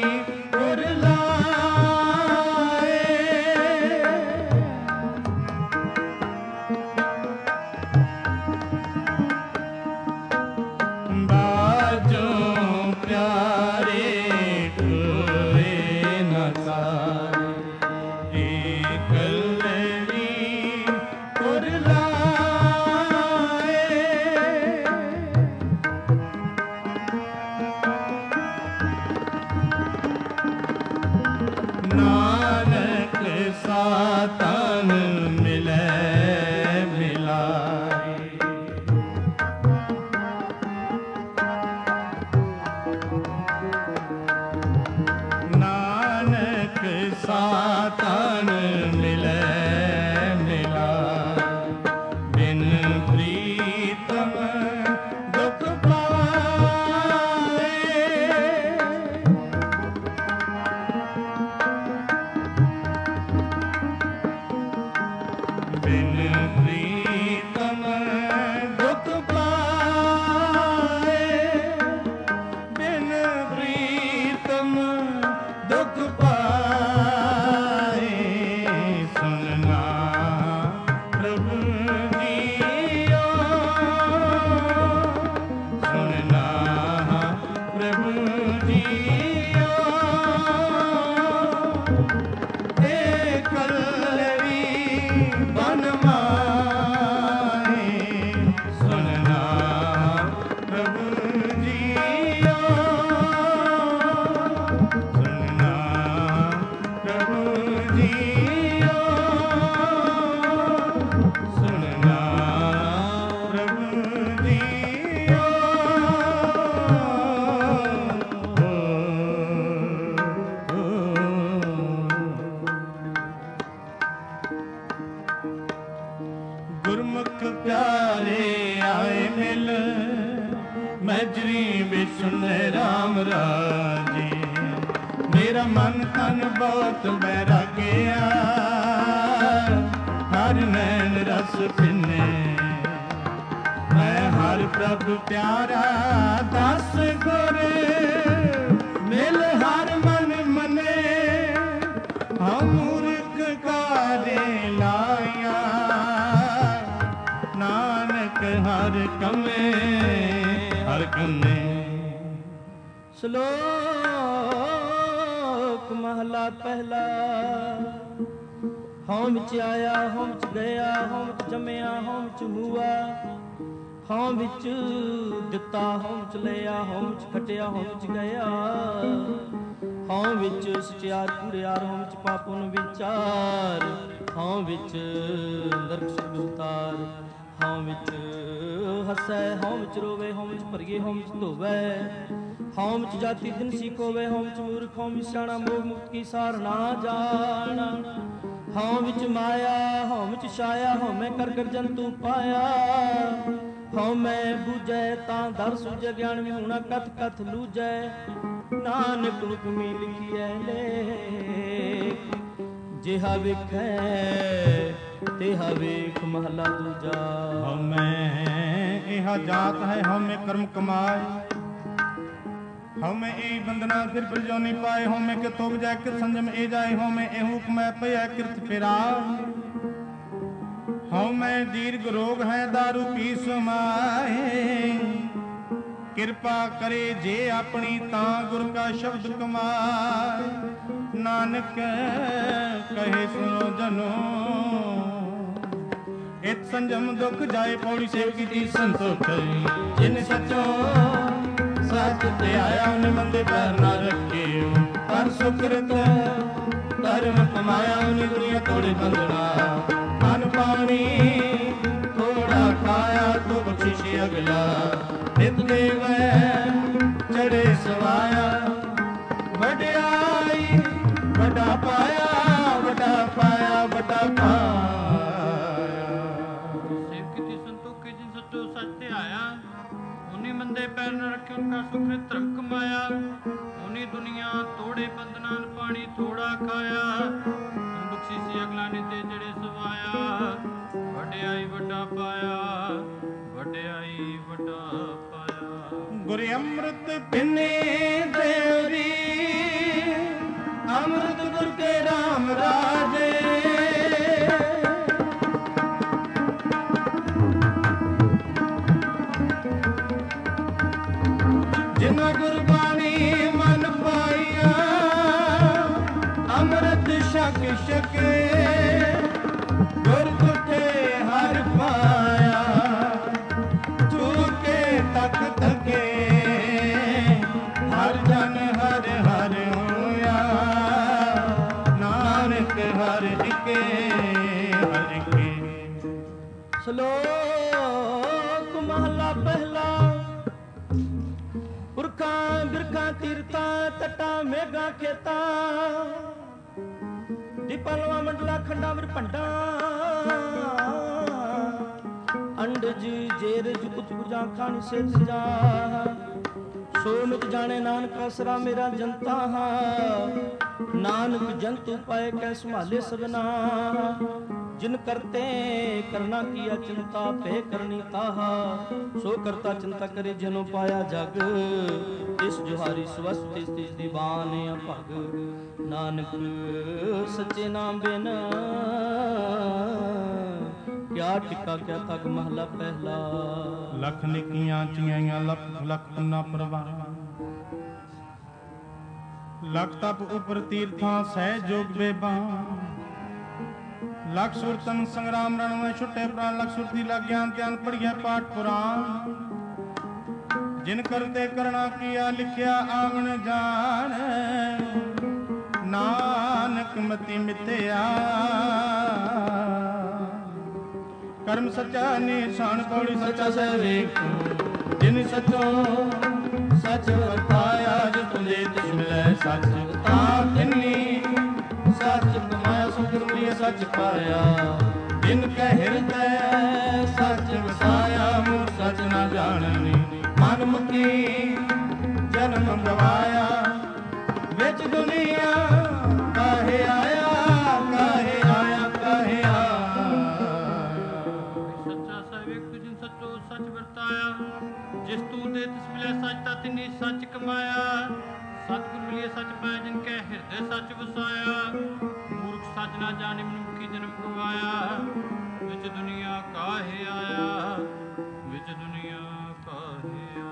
उरलाए, बाजो प्यारे कोई न सारे, कलड़ी उरलाए, नानक सातन मिले मिलाए, नानक सातन मिले मिलाए, बिन प्रीतम दुख पाए, बिन प्रीतम दुख पाए, बिन प्रीतम दुख पाए, सुनना प्रभु जियो, सुनना प्रभु जियो, हे कलड़ी बन माहे, सुनना प्रभु जियो, सुनना प्रभु जियो, सुनना प्रभु जियो। गुरमुख प्यारे आए मिल, मैजरी बिसुन राम राजे, मेरा मन तन बहुत बैरागिया, हर नैन रस पिने, मैं हर प्रभु प्यारा दस गुर, मिल हर मन मने, हम मूर्ख कारे लाया, नानक हर कमे हर कमे। ਸ਼ਲੋਕ ਮਹਲਾ ਪਹਿਲਾ। ਹਉ ਵਿੱਚ ਆਇਆ ਹਉ ਵਿੱਚ ਗਿਆ, ਹਉ ਵਿੱਚ ਜੰਮਿਆ ਹਉ ਵਿੱਚ ਹੂਆ, ਹਉ ਵਿੱਚ ਦਿੱਤਾ ਹਉ ਵਿੱਚ ਲਿਆ, ਹਉ ਵਿੱਚ ਖਟਿਆ ਹਉ ਵਿੱਚ ਗਿਆ, ਹਉ ਵਿੱਚ ਸਚਿਆਰ ਕੂੜਿਆਰ, ਹਉ ਵਿੱਚ ਪਾਪੁਨ ਵਿਚਾਰ, ਹਉ ਵਿੱਚ ਨਰਕ ਸੁਖ ਉਤਾਰ, ਹਉ ਵਿੱਚ ਹੱਸੈ ਹਉ ਵਿੱਚ ਰੋਵੇ, ਹਉ ਵਿੱਚ ਭਰੀਏ ਹਉ ਵਿੱਚ ਧੋਵੈ, ਹਉ ਵਿੱਚ ਜਾਤੀ ਦਿਨ ਸੀਖੋਵੇ, ਹਉ ਵਿੱਚ ਮੂਰਖ ਹਉ ਵਿੱਚ ਸਿਆਣਾ, ਮੋਹ ਮੁਕਤ ਕੀ ਸਾਰ ਨਾ ਜਾਣਾ, ਹਉ ਵਿੱਚ ਮਾਇਆ ਹਉ ਵਿੱਚ ਛਾਇਆ ਹਉ ਮੈਂ ਕਰ ਕਰ ਜੰਤੂ ਪਾਇਆ ਹਉ ਮੈਂ ਬੂਝੈ ਤਾਂ ਦਰ ਸੁਝੈ ਗਿਆਨ ਵਿਹੂਣਾ ਕਥ ਕਥ ਲੂਝੈ ਨਾਨਕ ਹੁਕਮੀ ਲਿਖੀਐ ਲੇਖ ਜਿਹਾ ਵੇਖੈ ਤੇਹਾ ਵੇਖ ਮਹਲਾ ਦੂਜਾ ਹਉ ਮੈਂ ਇਹਾ ਜਾਤ ਹੈ ਹਉ ਮੈਂ ਕਰਮ ਕਮਾਏ ਹਉ ਮੈਂ ਇਹ ਬੰਦਨਾ ਫਿਰ ਪ੍ਰਜੋਨੀ ਪਾਏ ਹਉ ਮੈਂ ਕਿ ਤੋਬ ਜਾਏ ਕਿ ਸੰਜਮ ਇਹ ਜਾਏ ਹਉ ਮੈਂ ਇਹ ਹੁਕਮੈ ਪਿਆ ਕਿਰਤ ਫਿਰਾ ਹਉ ਮੈਂ ਦੀਰਘ ਰੋਗ ਹੈ ਦਾਰੂ ਪੀ ਸਮਾਏ ਕਿਰਪਾ ਕਰੇ ਜੇ ਆਪਣੀ ਤਾਂ ਗੁਰ ਕਾ ਸ਼ਬਦ ਕਮਾਏ ਨਾਨਕ ਕਹੇ ਸੁਨੋ ਜਨੋ ਇਤ ਸੰਜਮ ਦੁਖ ਜਾਏ ਪੌੜੀ ਸੇਵ ਕੀਤੀ ਸੰਤੋਖ ਜਿਨ ਸਚੋ ਸੱਚ ਤੇ ਆਇਆ ਉਹਨੇ ਮੰਦੇ ਪੈਰ ਨਾ ਰੱਖੇ ਕਰ ਸੁਕਰਤ ਧਰਮ ਕਮਾਇਆ ਉਹਨੇ ਦੁਨੀਆ ਤੋੜੇ ਬੰਦਨਾ ਅਨ ਪਾਣੀ ਥੋੜਾ ਖਾਇਆ ਤੋ ਬਖਸ਼ਿਸ਼ ਅਗਲਾ ਨਿਤ ਦੇਵੈ ਚੜੇ ਸਵਾਇਆ ਵਡਿਆਈ ਵੱਡਾ ਪਾਇਆ ਵੱਡਾ ਪਾਇਆ ਵੱਡਾ ਪਾਇਆ ਸੇਵ ਕੀਤੀ ਸੰਤੋਖੇ ਜਿਨ ਸੱਚੋ ਸੱਚ ਤੇ ਆਇਆ ਉਹਨੇ ਮੰਦੇ ਪੈਰ ਨ ਰੱਖੇ ਉਨਕਾ ਸੁਕ੍ਰਿਤ ਧਰਮ ਕਮਾਇਆ ਉਹਨੇ ਦੁਨੀਆ ਤੋੜੇ ਬੰਦਨਾਂ ਪਾਣੀ ਥੋੜਾ ਖਾਇਆ ਬਖਸ਼ੀ ਸੀ ਅਗਲਾ ਨੇ ਤੇ ਜਿਹੜੇ ਸਵਾਇਆ ਵਡਿਆਈ ਵੱਡਾ ਪਾਇਆ ਵਡਿਆਈ ਵੱਡਾ ਪਾਇਆ ਗੁਰ ਅੰਮ੍ਰਿਤ ਬਿਨੇ ਦੇਵਰੀ ਅੰਮ੍ਰਿਤ ਗੁਰ ਕੇ ਰਾਮ ਰਾਜੇ ਜਿਨਾ ਗੁਰਬਾਣੀ ਮਨ ਪਾਈਆ ਅੰਮ੍ਰਿਤ ਛਕ ਛਕੇ ਗੁਰ ਤੁਠੇ ਹਰ ਪਾਇਆ ਚੂਕੇ ਤਕ ਤਕੇ ਹਰ ਜਨ ਹਰ ਹਰ ਹੋਇਆ ਨਾਨਕ ਹਰ ਇਕੇ ਹਰ ਇਕੇ ਸ਼ਲੋਕ ਮਹਲਾ ਪਹਿਲਾ ਪੁਰਖਾਂ ਬਿਰਖਾਂ ਤੀਰਥਾਂ ਤਟਾਂ ਮੇਘਾਂ ਖੇਤਾਂ ਦੀਪਲਵਾ ਮੰਡਲਾ ਖੰਡਾਂ ਵਿਰ ਭੰਡਾਂ ਅੰਡਜ ਜੇਰਜ ਉਤਪੁਜਾਂ ਖਾਨ ਸਿੱਧ ਜਾ ਸੋ ਮਿਤ ਜਾਣੇ ਨਾਨਕ ਅਸਰਾ ਮੇਰਾ ਜਨਤਾ ਨਾਨਕ ਜੰਤੂ ਪਾਏ ਕੈ ਸੰਭਾਲੇ ਸਭਨਾ ਜਿਨ ਕਰਤੇ ਕਰਨਾ ਕੀਆ ਚਿੰਤਾ ਪੇ ਕਰਨੀ ਤਾਹਾ ਸੋ ਕਰਤਾ ਚਿੰਤਾ ਕਰੇ ਜਨੋ ਪਾਇਆ ਜਗ ਇਸ ਜੁਹਾਰੀ ਸਵਸਤ ਇਸ ਦੀ ਬਾਨ ਅਭਗ ਨਾਨਕ ਸੱਚੇ ਨਾਮ ਬਿਨ ਕਿਆ ਟਿਕਾ ਕਿਆ ਤੱਕ ਮਹਲਾ ਪਹਿਲਾ ਲੱਖ ਨਿੱਕੀਆਂ ਚਿਆਈਆਂ ਲੱਖ ਲੱਖ ਪੁੰਨਾ ਪ੍ਰਵਾਹ ਲੱਖ ਤਪ ਉਪਰ ਤੀਰਥਾਂ ਸਹਿ ਜੋਗ ਬੇਬਾਂ ਲੱਖ ਸੁਰਤਨ ਸੰਗਰਾਮ ਰਣ ਮੈਂ ਛੁੱਟੇ ਪ੍ਰਾਨ ਲੱਖ ਸੁਰਤੀ ਲੱਗ ਗਿਆਨ ਧਿਆਨ ਪੜੀਐ ਪਾਠ ਪੁਰਾਣ ਜਿਨ ਕਰਤੇ ਕਰਣਾ ਕੀਆ ਲਿਖਿਆ ਆਵਣ ਜਾਣ ਨਾਨਕ ਮਤੀ ਮਿਥਿਆ ਕਰਮ ਸੱਚਾ ਨਿਸ਼ਾਨ ਪੌੜੀ ਸੱਚਾ ਸਹਿ ਵੇਖ ਜਿਨ ਸਚੋ ਸਚ ਵਰਤਾਇਆ ਜਿ ਤੁਲੇ ਤਿਸ ਮਿਲੈ ਸਚ ਤਾਂ ਤਿੰਨੀ ਸਚ ਕਮਾਇਆ ਸੁਖ ਮਿਲਿਆ ਸਚ ਪਾਇਆ ਜਿਨ ਕੈ ਹਿਰਦੈ ਸਚ ਵਸਾਇਆ ਮੂੰ ਸਚ ਨਾ ਜਾਣਨੀ ਮਨ ਮੁਕੀ ਜਨਮ ਗਵਾਇਆ ਵਿੱਚ ਦੁਨੀਆ ਕਾਹੇ ਆਇਆ ਕਾਹੇ ਆਇਆ ਕਾਹੇ ਸੱਚਾ ਸਹਿ ਜਿਨ ਸੱਚੋ ਸੱਚ ਵਰਤਾਇਆ ਜਿਸ ਤੂੰ ਦੇ ਤਿਸ ਮਿਲਿਆ ਸੱਚ ਤਾਂ ਤਿੰਨੀ ਸੱਚ ਕਮਾਇਆ ਸਤਿਗੁਰ ਮਿਲਿਆ ਸੱਚ ਪਾਇਆ ਜਿਨ ਕੈ ਹਿਰਦੇ ਸੱਚ ਵਸਾਇਆ ਮੂਰਖ ਸੱਚ ਨਾ ਜਾਣੇ ਮਨੁੱਖੀ ਜਨਮ ਗਵਾਇਆ ਵਿੱਚ ਦੁਨੀਆ ਕਾਹੇ ਆਇਆ ਵਿੱਚ ਦੁਨੀਆ ਕਾਹੇ ਆਇਆ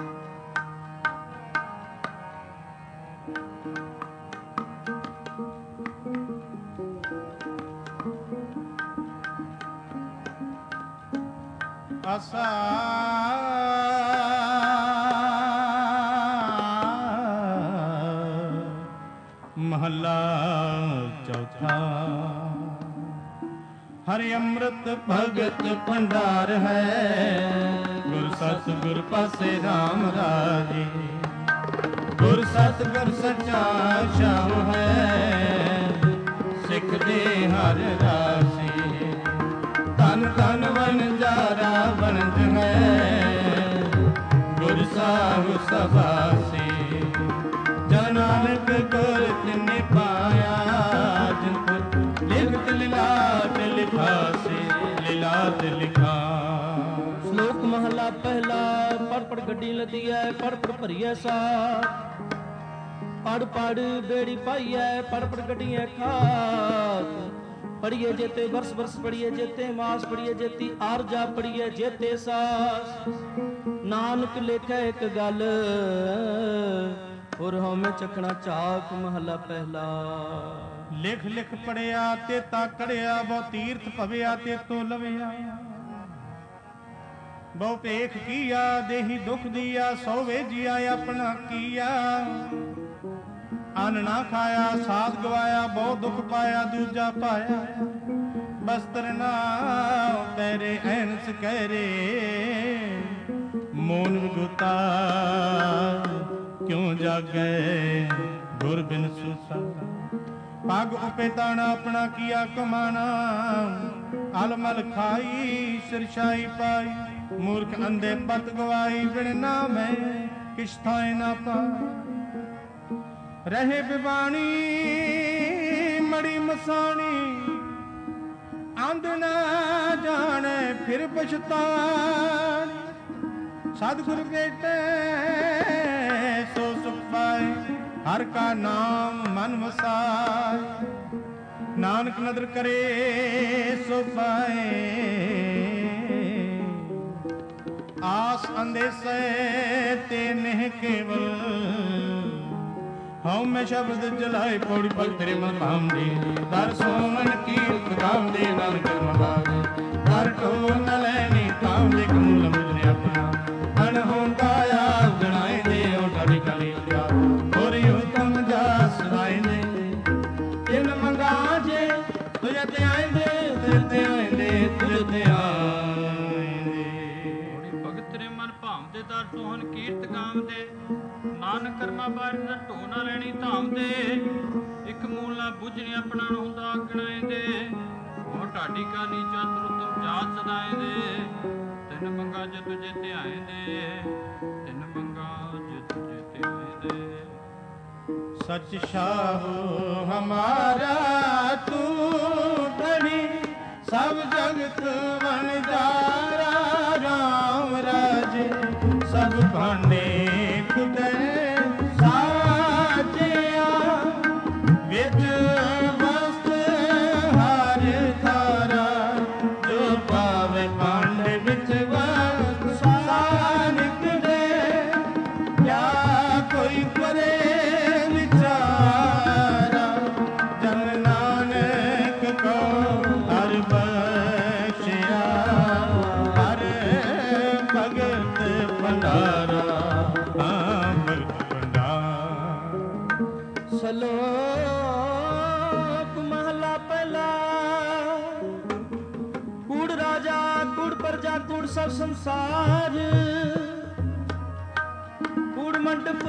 ਆਸਾ ਮਹੱਲਾ ਚੌਥਾ ਹਰਿ ਅੰਮ੍ਰਿਤ ਭਗਤ ਭੰਡਾਰ ਹੈ ਗੁਰ ਸਤਿ ਗੁਰ ਪਾਸੇ ਰਾਮ ਰਾਜੇ ਗੁਰ ਸਤਿ ਗੁਰ ਸੱਚਾ ਸ਼ਾਮ ਹੈ ਸਿੱਖ ਦੇ ਹਰ ਰਾਸੀ। ਧਨ ਧਨ ਵਣਜਾਰਾ ਬਣਜ ਹੈ ਗੁਰ ਸਾਹਿਬ ਸਭਾਸੀ। ਜਨ ਨਾਨਕ ਗੁਰ ਤਿਨਿ ਪਾਇਆ ਜਿਤ ਲਿਖਤ ਲਿਲਾਟ ਲਿਖਾਸੀ ਲਿਲਾਟ ਲਿਖਾ। ਸ਼ਲੋਕ ਮਹਲਾ ਪਹਿਲਾ। ਪੜ ਪੜ ਗੱਡੀ ਲਦੀਐ ਪੜ ਪੜ ਭਰੀਐ ਸਾਰ। ਪੜ ਪੜ ਬੇੜੀ ਪਾਈਐ ਪੜ ਪੜ ਗੱਡੀਐ ਖਾਤ। ਪੜੀਏ ਜੇਤੇ ਵਰਸ ਵਰਸ ਪੜੀਏ ਜੇਤੇ ਮਾਸ ਪੜੀਏ ਜੇਤੀ ਆਰਜਾ ਪੜੀਏ ਜੇਤੇ ਸਾਸ। ਨਾਨਕ ਲੇਖੈ ਇੱਕ ਗੱਲ ਔਰ ਹਉਮੈ ਚੱਕਣਾ ਚਾਕ। ਮਹਲਾ ਪਹਿਲਾ। ਲਿਖ ਲਿਖ ਪੜਿਆ ਤੇ ਤਾ ਕੜਿਆ ਬਹੁ ਤੀਰਥ ਭਵਿਆ ਤੇ ਤੋ ਲਵਿਆ। ਬਹੁ ਭੇਖ ਕੀਆ ਦੇਹੀ ਦੁਖ ਦੀਆ ਸੋਵੇ ਜੀਆ ਆਪਣਾ ਕੀਆ। ਅੰਨ ਨਾ ਖਾਇਆ ਸਾਧ ਗਵਾਇਆ ਬਹੁ ਦੁਖ ਪਾਇਆ ਦੂਜਾ ਪਾਇਆ। ਬਸਤਰ ਨਾ ਪੈਰੇ ਐਨਸ ਕਹਿਰੇ ਮੋਨ ਵਿਗੁਤਾ ਕਿਉਂ ਜਾਗੈ ਗੁਰ ਬਿਨ ਸੁਸਾ। ਪਗ ਉਪੇ ਤਾਣਾ ਆਪਣਾ ਕੀਆ ਕਮਾਣਾ। ਅਲਮਲ ਖਾਈ ਸਿਰਸ਼ਾਈ ਪਾਈ। ਮੂਰਖ ਅੰਧੇ ਪਤ ਗਵਾਈ ਬਿਨ ਨਾਮੈ ਕਿਛ ਥਾਇ ਨਾ ਪਾਈ। ਰਹੇ ਬਿਬਾਣੀ ਮੜੀ ਮਸਾਣੀ। ਅੰਧ ਨਾ ਜਾਣੇ ਫਿਰ ਪਛਤਾਣੀ। ਸਤਿਗੁਰ ਭੇਟੇ ਸੋ ਸੁਖ ਪਾਏ। ਹਰ ਕਾ ਨਾਮ ਮਨ ਵਸਾਏ। ਨਾਨਕ ਨਦਰ ਕਰੇ ਸੋ ਪਾਏ। ਆਸ ਅੰਦੇਸੇ ਤੇ ਨਹਿ ਕੇਵਲ। ਹਉਮੈ ਸ਼ਬਦ ਜਲਾਏ ਪੌੜੀ ਪਲ ਤੇਰੇ ਮਨ ਭਾਮਦੀ। ਦਰ ਸੋਮਨ ਕੀਰਤ ਕਾਮਦੇ ਨਾਨਕ ਕਰਮ ਬਾਗੇ। ਦਰ ਟੋ ਨ ਲੈਣੀ ਕਾਮਦੇ ਕਮੂਲ ਮੁਝਨੇ ਆਪਣਾ। ਅਨਹੋਂਦਾ ਆਪ ਜਣਾਏ ਦੇ ਉਹ ਢਾਡੀ ਕਾਲੀ ਲਿਆ। ਹੋਰ ਉਤਮ ਜਾਸ ਸੁਣਾਏ ਦੇ ਤਿਨ ਮੰਗਾ ਜੇ ਤੁਝੇ ਤੇ ਆਏਂਦੇ ਤੁਝੇ ਤੇ ਆਏਂਦੇ ਤੁਝੇ ਤੇ ਆਏਂਦੇ। ਭਗਤ ਰੇ ਮਨ ਭਾਵਦੇ ਦਰ ਸੋਹਨ ਕੀਰਤ ਗਾਵਦੇ। ਨਾਨਕ ਕਰਮਾ ਬਾਰਿ ਦਾ ਢੋ ਨਾ ਲੈਣੀ ਧਾਮ ਦੇ। ਇੱਕ ਮੂਲ ਨਾ ਬੁੱਝਣੀ ਆਪਣਾ ਨੂੰ ਹੁੰਦਾ ਗਣਾਏ ਦੇ। ਉਹ ਢਾਡੀ ਕਾ ਨੀਚਾ ਤੁਰਤਮ ਜਾਤ ਸਦਾਏ ਦੇ। ਤਿੰਨ ਮੰਗਾ ਜੇ ਤੁਝੇ ਤੇ ਆਏ ਦੇ। ਤਿੰਨ ਮੰਗਾ ਜੇ ਤੁਝੇ ਤੇ ਆਏ ਦੇ। सच शाहू हमारा तू धनी। सब जगत वनजारा राम राजे। सब भांडे खुदे साजिया। विच वस्त हर धारा। जो पावे भांडे विच वस्त सानिक दे। क्या कोई करे ਸ਼ਲੋਕ ਮਹਲਾ ਪਹਿਲਾ। ਕੂੜ ਰਾਜਾ ਕੂੜ ਪ੍ਰਜਾ ਕੂੜ ਸਭ ਸੰਸਾਰ। ਕੂੜ ਮੰਡਪ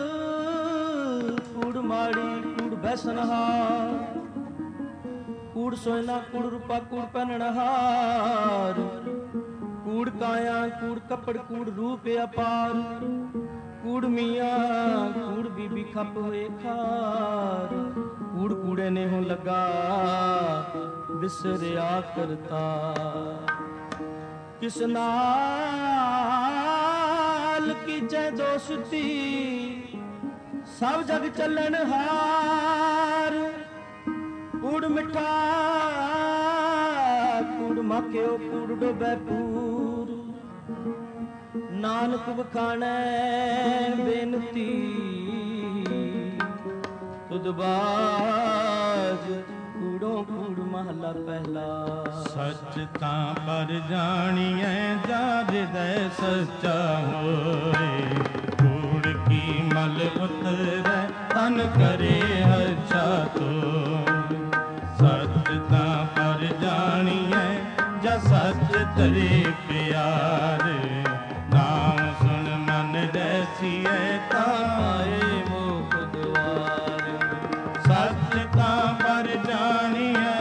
ਕੂੜ ਮਾੜੀ ਕੂੜ ਬੈਸਨਹਾਰ। ਕੂੜ ਸੋਇਨਾ ਕੂੜ ਰੂਪਾ ਕੂੜ ਪਹਿਨਣਹਾਰ। ਕੂੜ ਕਾਇਆ ਕੂੜ ਕੱਪੜ ਕੂੜ ਰੂਪ ਅਪਾਰ। ਕੂੜ ਮੀਆਂ ਕੂੜ ਬੀਬੀ ਖੱਪ ਹੋਏ ਖਾਰ। ਕੂੜ ਕੂੜੇ ਨੇ ਹੋ ਲੱਗਾ ਵਿਸਰਿਆ ਕਰਤਾ। ਕਿਸ ਨਾਲ ਕੀਚੈ ਦੋਸਤੀ। ਸਭ ਜਗ ਚੱਲਣ ਹਾਰ। ਕੂੜ ਮਿੱਠਾ ਕੂੜ ਮਾਖਿਓ ਕੂੜ ਡੋਬੈ ਪੂਰ। ਨਾਨਕ ਵਖਾਣੈ ਬੇਨਤੀ। ਤੁਧ ਬਾਜ ਕੂੜੋਂ ਕੂੜ ਮਹਲਾ ਪਹਿਲਾ। ਸੱਚ ਤਾਂ ਪਰ ਜਾਣੀਐ ਜਾ ਹਿਰਦੈ ਸੱਚਾ ਹੋਏ। ਕੂੜ ਕੀ ਮਲ ਉਤਰੈ ਤਨ ਕਰੇ ਅੱਛਾ ਤੋਏ। ਸੱਚ ਤਾਂ ਪਰ ਜਾਣੀਐ ਜਾ ਸੱਚ ਤਰੇ ਪਿਆਰ। ਨਾਮ ਸੁਣ ਮਨ ਰਸੀਐ ਤਾਂ ਪਾਏ ਮੁਖ ਦੁਆਰ। ਸੱਚ ਤਾਂ ਪਰ ਜਾਣੀਐ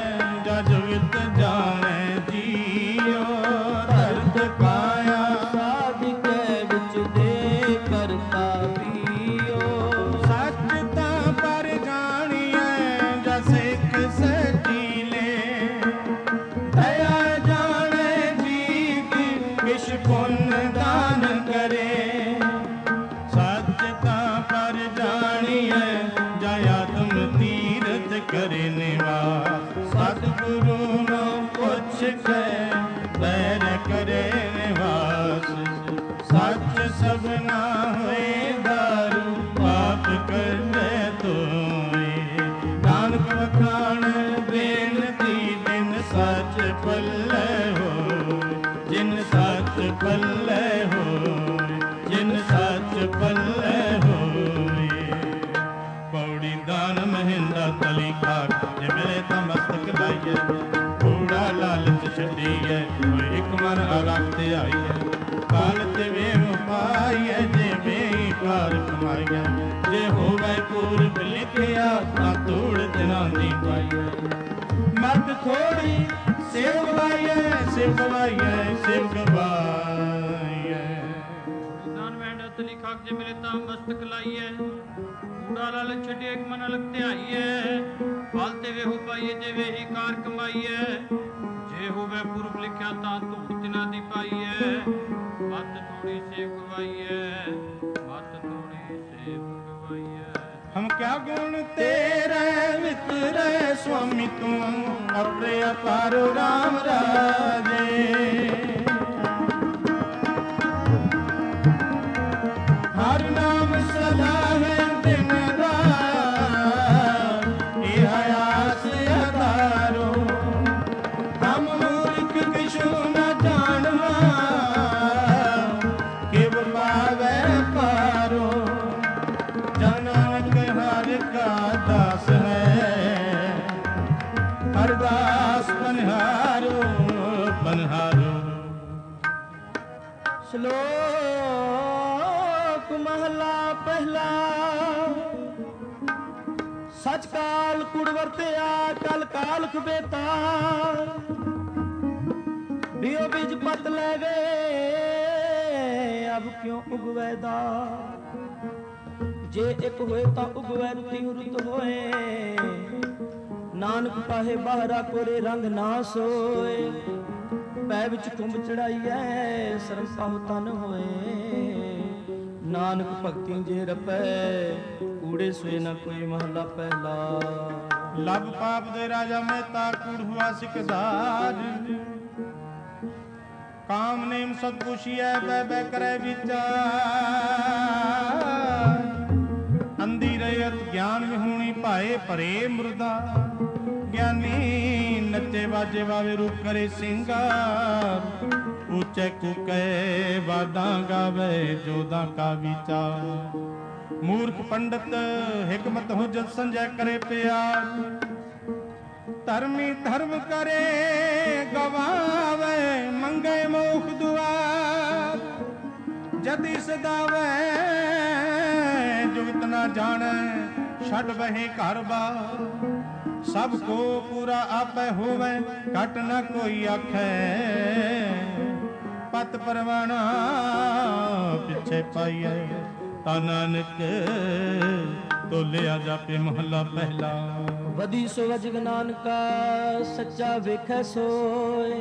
ਪੁੰਨ ਦਾਨ ਕਰੇ। ਸੱਚ ਤਾਂ ਪਰ ਜਾਣੀਐ ਜੈ ਆਤਮ ਤੀਰਥ ਕਰੇ ਨਿਵਾਸ। ਸਤਿਗੁਰੂ ਨੂੰ ਪੁੱਛ ਕੇ ਬੈਰ ਕਰੇ ਨਿਵਾਸ। ਸੱਚ ਸਭਨਾ ਹੋਏ ਦਾਰੂ ਪਾਪ ਕਰੈ ਤੋਏ। ਨਾਨਕ ਵਖਾਣ ਬੇਨਤੀ ਜਿਨ ਸੱਚ ਪੱਲੇ ਹੋਏ। ਜਿਨ ਸੱਚ ਪੱਲੇ ਹੋਏ। ਜਿਨ ਸੱਚ ਪੱਲੇ ਹੋਏ। ਪੌੜੀ ਦਾਨ ਮਹਿੰਦਾ ਤਲੀ ਖਾਕ ਜੇ ਮਿਲੇ ਤਾਂ ਮਸਤਕ ਲਾਈਏ। ਕੂੜਾ ਲਾਲਚ ਛੱਡੀਏ ਹੋਏ ਇੱਕ ਮਨ ਆਰਾਮ ਤੇ ਆਈਏ। ਕਾਲ ਤੇ ਵੇਮ ਪਾਈਐ ਜੇ ਬੇਕਾਰ ਕਮਾਈਐ। ਜੇ ਹੋਵੇ ਪੂਰਬ ਲਿਖਿਆ ਤਾਂ ਧੂੜ ਦਿਨਾਂ ਦੀ ਪਾਈਐ। ਮਤ ਥੋੜੀ ਸਿਰ ਗਵਾਈਐ ਸਿਰ ਗਵਾਈਐ ਸਿਰ ਗਵਾਈਐ। ਦਾਨ ਮਹਿੰਦਾ ਤਲੀ ਖਾਕ ਜੇ ਮਿਲੇ ਤਾਂ ਮਸਤਕ ਲਾਈਐ। ਕੂੜਾ ਲਾਲਚ ਛੱਡੀਏ ਇੱਕ ਮਨ ਅਲਗ ਤੇ ਆਈਐ। ਫਲ ਤੇ ਵੇਹੋ ਪਾਈਏ ਜੇ ਵੇਹੀ ਕਾਰ ਕਮਾਈਐ। ਜੇ ਹੋਵੇ ਪੂਰਬ ਲਿਖਿਆ ਤਾਂ ਧੂੜ ਦਿਨਾਂ ਦੀ ਪਾਈਐ। ਮਤ ਥੋੜੀ ਸੇਵ ਗਵਾਈਐ ਮਤ ਥੋੜੀ ਸੇਵ ਗਵਾਈਐ। ਹਮ ਕਿਆ ਗੁਣ ਤੇਰੇ ਵਿਤਰੇ ਸੁਆਮੀ ਤੂੰ ਆਪਣੇ ਅਪਾਰੋ ਰਾਮ ਰਾਜੇ। ਹਰ ਨਾਮ ਸਦਾ ਹੈ ਦਿਨ ਰਾਤ ਇਹ ਆਸ ਅਧਾਰੋ। ਹਮ ਮੂਰਖ ਕਿਛੂ ਨ ਜਾਣਵਾ ਕਿਵ ਪਾਵੈ ਪਾਰੋ। ਨਾਨਕ ਹਰਿ ਕਾ ਦਾਸ ਹੈ ਹਰਿ ਦਾਸ ਬਨਹਾਰੋ ਬਨਹਾਰੋ। ਸ਼ਲੋਕ ਮਹਲਾ ਪਹਿਲਾ। ਸਚ ਕਾਲ ਕੁੜ ਵਰਤਿਆ ਕਲ ਕਾਲਖ ਬੇਤਾਰ। ਬਿਓ ਬਿਜ ਪਤ ਲੈ ਗਏ ਅਬ ਕਿਉਂ ਉਗਵੈਦਾ। ਜੇ ਇੱਕ ਹੋਏ ਤਾਂ ਉਗਵੈ ਰੁਤੀ ਰੁਤ ਹੋਏ। ਨਾਨਕ ਪਾਹੇ ਬਾਹਰਾ ਕੋਰੇ ਰੰਗ ਨਾ ਸੋਏ। ਪੈ ਵਿੱਚ ਕੁੰਭ ਚੜਾਈਐ ਸਰਮ ਪਾਹੁ ਤਨ ਹੋਏ। ਨਾਨਕ ਭਗਤੀ ਜੇ ਰਪੈ ਕੂੜੇ ਸੋਏ ਨਾ ਕੋਈ ਮਹਲਾ ਪਹਿਲਾ। ਲਬ ਪਾਪ ਦੇ ਰਾਜਾ ਮਹਿਤਾ ਕੂੜ ਹੁਆ ਸਿਕਦਾਰ। ਕਾਮ ਨੇਮ ਸਤਪੁਛੀਐ ਬੈ ਬੈ ਕਰੈ ਵਿਚਾਰ। ਅੰਧੀ ਰਹਿਤ ਗਿਆਨ ਵਿਹੂਣੀ ਭਾਏ ਭਰੇ ਮੁਰਦਾ। ਗਿਆਨੀ ਨੱਚੇ ਬਾਜੇ ਵਾਵੇ ਰੂਪ ਕਰੇ ਸਿੰਗਾਰ। ਉੱਚੇ ਕੂਕੇ ਬਾਦਾਂ ਗਾਵੇ ਜੋਦਾਂ ਕਾ ਵਿਚਾਰ। ਮੂਰਖ ਪੰਡਤ ਹਿਕਮਤ ਹੁਜਤ ਸੰਜੈ ਕਰੇ ਪਿਆਰ। ਧਰਮੀ ਧਰਮ ਕਰੇ ਗਵਾਵੇ ਮੰਗੇ ਮੋਖ ਦੁਆਰ। ਜਤੀ ਸਦਾਵੇ ਜੁਗਤ ਨਾ ਜਾਣੈ ਛੱਡ ਬਹਿ ਘਰ ਬਾਰ। ਸਭ ਕੋ ਪੂਰਾ ਆਪੇ ਹੋਵੇ ਘਟ ਨ ਕੋਈ ਆਖੈ। ਪਤ ਪਰਵਾਣਾ ਪਿੱਛੇ ਪਾਈਐ ਤਾਂ ਨਾਨਕ ਤੋਲਿਆ ਜਾਪੇ ਮਹੱਲਾ ਪਹਿਲਾ। ਵਧੀ ਸੋ ਵਜਗ ਨਾਨਕਾ ਸੱਚਾ ਵੇਖੈ ਸੋਏ।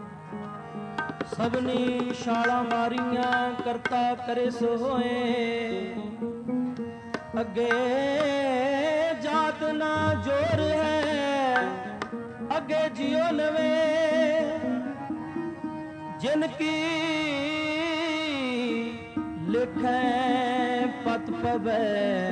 ਸਭਨੀ ਛਾਲਾਂ ਮਾਰੀਆਂ ਕਰਤਾ ਕਰੇ ਸੋ ਹੋਏ। ਅੱਗੇ ਜਾਤ ਨਾ ਜੋਰ ਹੈ ਅੱਗੇ ਜਿਉ ਨਵੇਂ। ਜਿਨ ਕੀ ਲਿਖੈ ਪਤ ਪਵੈ।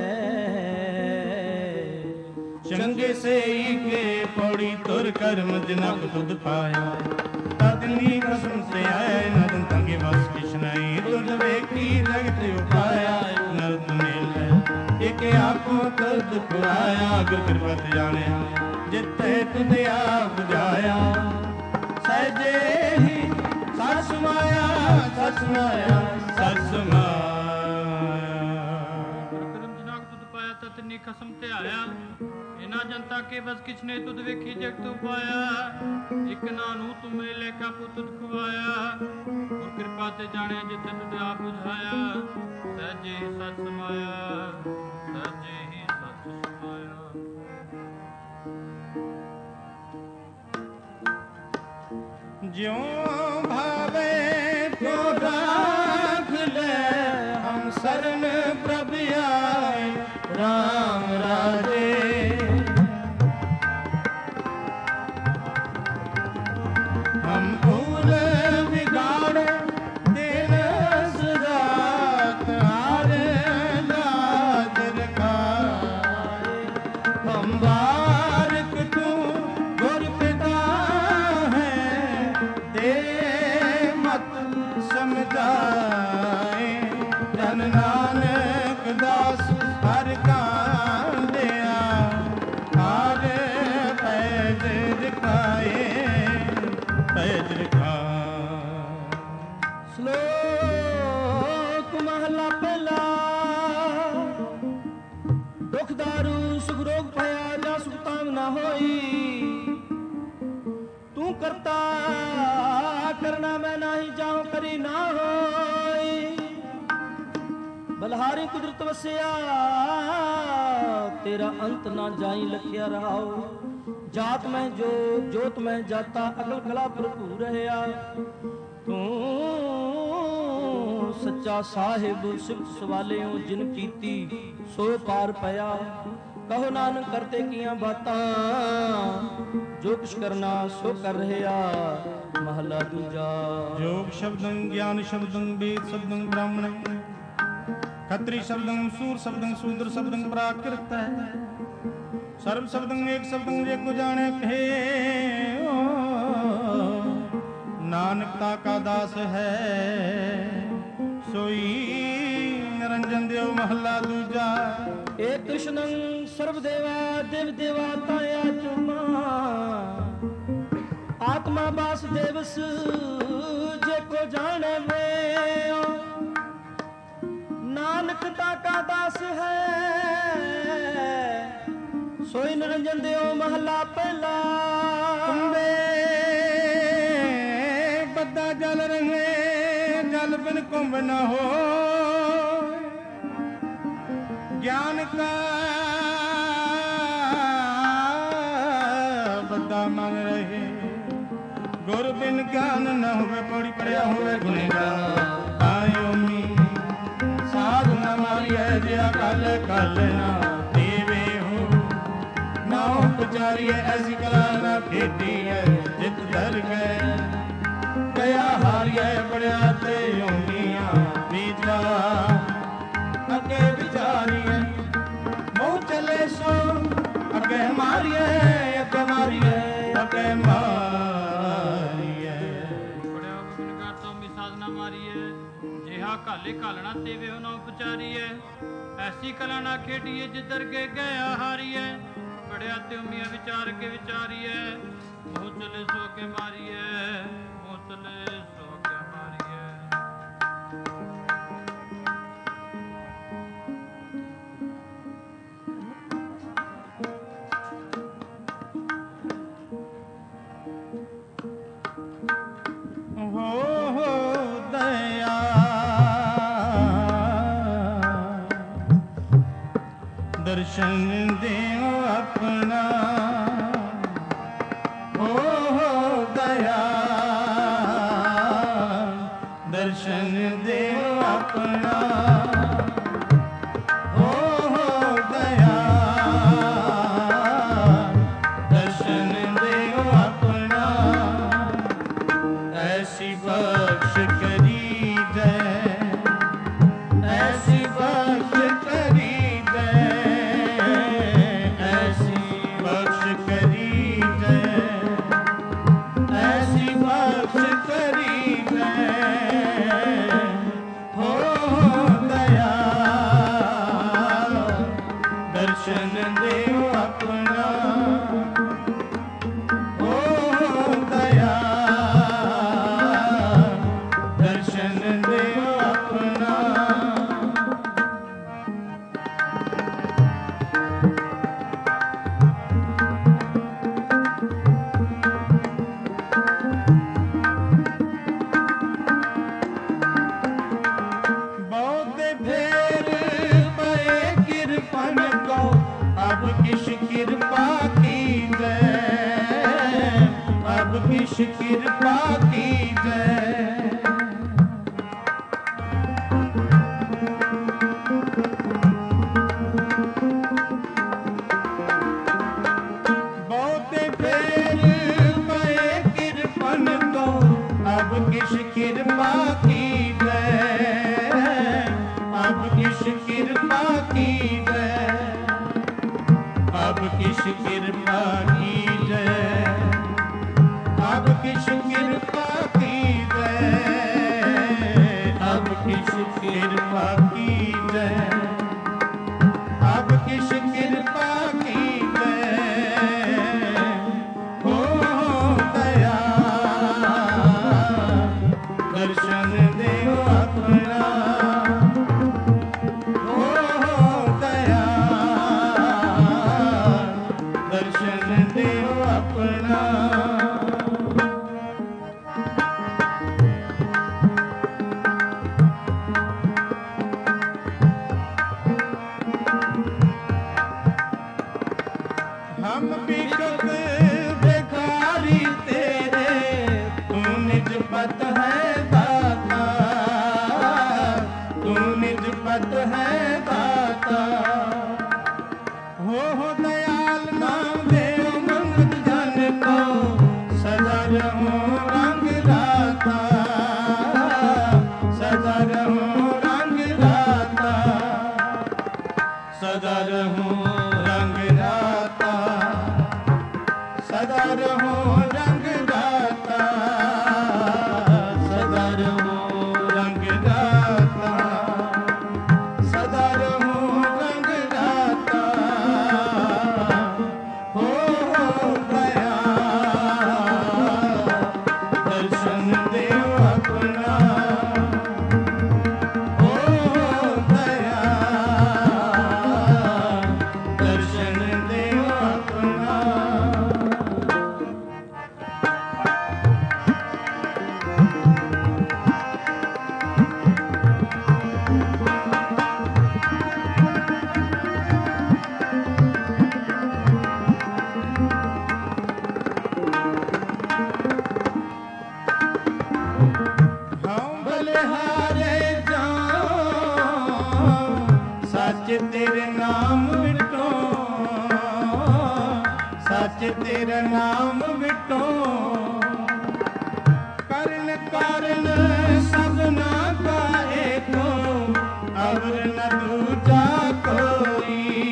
ਚੰਗੇ ਸੇਈ ਕੇ ਪੌੜੀ ਤੁਰ ਕਰਮ ਦਿਨਕ ਤੁਧ ਪਾਇਆ। ਤਦਨੀ ਕਸਮ ਸੇ ਆਏ ਨਦਨ ਤੰਗੇ ਵਸ ਕਿਛ ਨਹੀਂ। ਤੁਧ ਵੇਖੀ ਲਗਤ ਉਪਾਇਆ ਨਰਦ ਮੇਲ। ਇਕ ਆਪੋ ਤੁਧ ਪੁਰਾਇਆ ਗੁਰ ਕਿਰਪਤ ਜਾਣਿਆ। ਜਿੱਥੇ ਤੁਧ ਆਪ ਬੁਝਾਇਆ ਸਹਿਜੇ ਹੀ ਸਸ ਮਾਇਆ ਸਸ ਮਾਇਆ ਸਸ ਮਾਇਆ। ਤਤਨੀ ਖਸਮ ਤੇ ਆਇਆ। ਇਹਨਾਂ ਜਨਤਾ ਕੇ ਬਸ ਕਿਛ ਨੇ ਤੁਧ ਵੇਖੀ ਜਗਤ ਉਪਾਇਆ। ਇੱਕ ਨਾਨੂ ਤੁਮਰੇ ਲੇਖਾ ਪੁੱਤ ਤੁਧ ਖਵਾਇਆ। ਗੁਰ ਕਿਰਪਾ ਤੇ ਜਾਣਿਆ ਜਿੱਥੇ ਤੁਧ ਆਪ ਬੁਝਾਇਆ। ਸਹਿਜੇ ਹੀ ਸਤ ਸਮਾਇਆ ਸਹਿਜੇ ਹੀ ਸਤ ਸਮਾਇਆ। ਜਿਉ ਭਾਵੇ ਤਿਉ नाही जाओ करी ना होई। बलहारी कुदरत वसिया तेरा अंत ना जाई लखिया रहाओ। जात में जोत जोत में जाता अकल कला भरपूर रहा। तू सच्चा साहिब सिफत सवालियों जिन कीती सो पार पया। कहो नानक करते किया बातां जो कुछ करना सो कर रहा। महला दूजा। योग शब्दं ज्ञान शब्दं वेद शब्दं ब्राह्मण खत्री शब्दं सूर शब्दं शूद्र शब्दं प्राकृत सर्व शब्दं एक शब्दं जे को जाने कहे। नानकता का दास है सोई निरंजन देव। महला दूजा। एक कृष्णं सर्वदेवा देव देवाताया चुमा। आत्मा वासुदेवस जे को जाने वे। नानकता का दास है सोई निरंजन देव। महला पहला। कुंबे बद्दा जल रंगे जल बिन कुंभ न हो। ज्ञान का बद्दा मांग रहे गुरु बिन ज्ञान न हुए। पौड़ी पड़िया हुए गुनेगार आयो मी साधु न मारिय जिया कल कल ना देवे हो। ना उपचारिय ऐसी कला न खेती है जित धर गए गया हारिय बड़िया ते योनिया बीजा। अगे विचारिए मुँह चले सो अगे मारिए अगे मारिए अगे मारिए। बड़े बिन गातो मी साधना मारिए जिहा काले कालना तेवे हो ना उपचारिए। ऐसी कला ना खेडिए जिधर के गया हारिए। बड़े आते मिया विचार के विचारिए मुँह चले सो के मारिए मुँह चले सो के मारिए। हो दया दर्शन देव अपना। हो दया दर्शन देव अपना। हो दया दर्शन देव अपना। ऐसी बख्श करी दे ऐसी बख्श करी दे ऐसी बख्श करी दे ऐसी बख्श करी दे। हो दया दर्शन देव अपना। हो दया दर्शन देव अपना। बहुत फेर पे कृपन को अब किस कृपा की जय। अब किस कृपा की जय। बहुत फेर पे कृपन को अब किस कृपा की जय। अब किस कृपा की जय। अब किस कृपा की जय। अब किस कृपा की जय। अब किस कृपा की जय। अब किस कृपा की जय। हो दया दर्शन पत है दाता, तू निज पत है दाता। हो दयाल नाम देव मंगत जन को, सदा रहो रंग राता, सदा रहो रंग राता, सदा रहो रंग राता, सदा रहो रंग राता, सदा रहो रंग राता, सदा रहो रंग राता। हो गया दर्शन देव अपना, हो गया दर्शन देव अपना। हम बलिहारे जाऊं, सच तेरे नाम विटो, सच तेरा नाम विटो। करण कारण सबना का एको, अवर न दूजा कोई,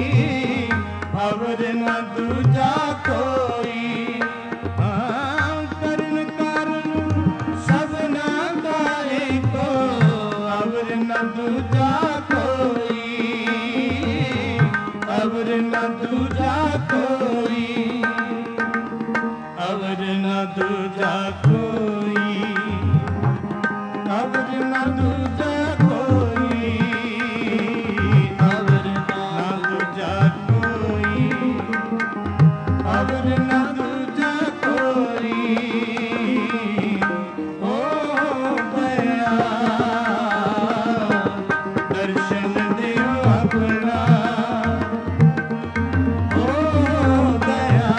अवर न दूजा कोई। हाँ, करण कारण सबना का एको, अवर न दूजा कोई, अवर न दूजा कोई, अवर न दूजा कोई, अवर न दूजा कोई, अवर न दूजा कोई, अवर न दूजा कोई। हो गया दर्शन देव अपना, हो गया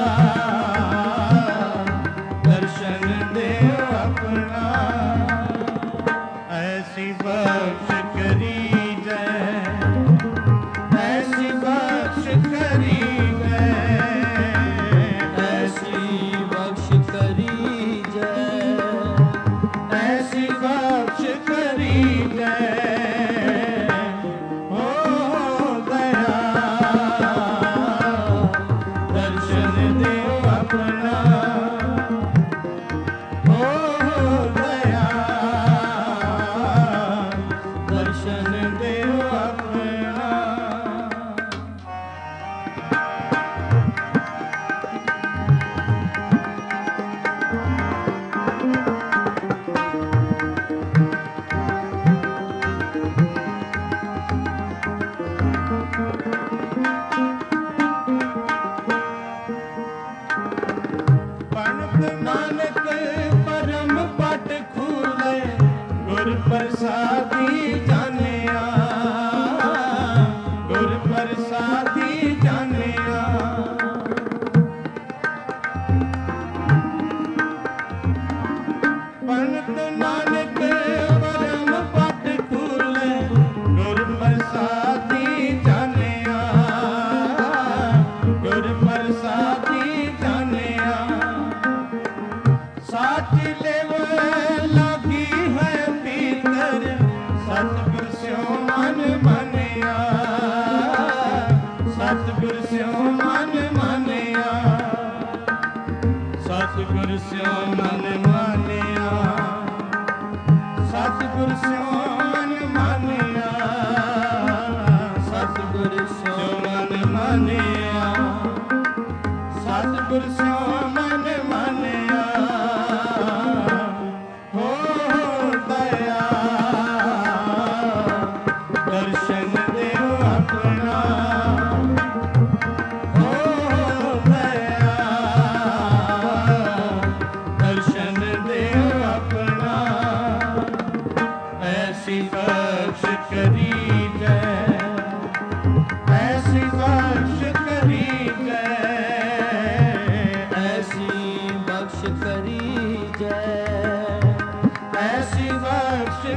दर्शन देव अपना। ऐसी बख्श करी जय, ऐसी बख्श करी जय, ऐसी बख्श करी जय, ऐसी बख्श करी जय। हो गया दर्शन देव अपना, हो गया दर्शन देव अपना। पंत नानक परम पट खूले, गुर प्रसादी जानिया, गुर प्रसादी जानिया। पंत नानक परम पट खूले, गुर प्रसादी जानिया, गुर प्रसादी जानिया। साच लेव लागी है भीतर, सतगुर स्यों मन मानिया, सतगुर स्यों मन मानिया, सतगुर स्यों मन मानिया,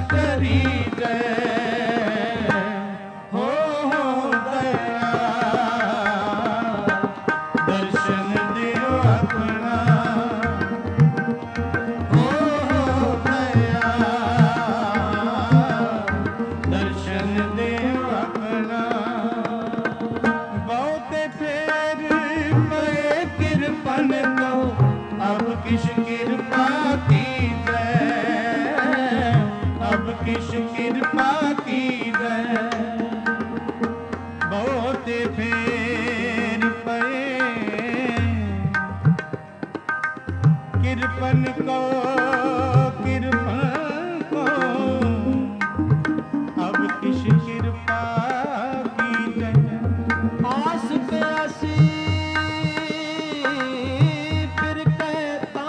करी जय हो दया दर्शन दियो अपना हो दया दर्शन दियो अपना बहुते फेर पे कृपन को अब किस कृपा की जय अब किस कृपा की जय बहुत फेर पे कृपन को अब किस कृपा की जय आस प्यासी फिर कहता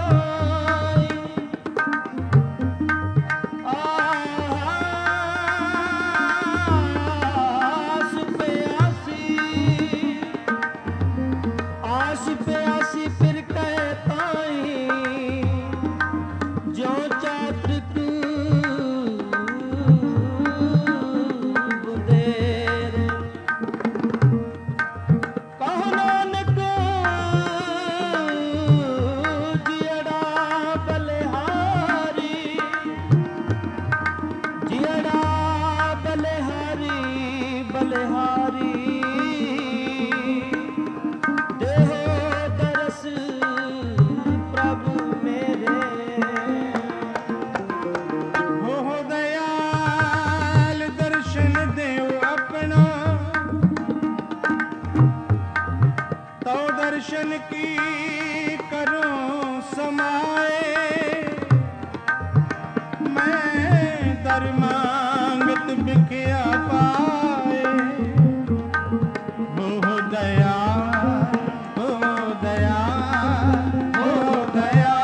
आस प्यासी फिर कहता जो चातक बुदेर कहो नानक जियड़ा बलिहारी जियड़ा बलिहारी बलिहारी देहो दरस प्रभु मेरे हो दयाल दर्शन देव अपना तो दर्शन की करो समाए मैं दर मांगत बिख्या पाए हो दया हो दया हो दया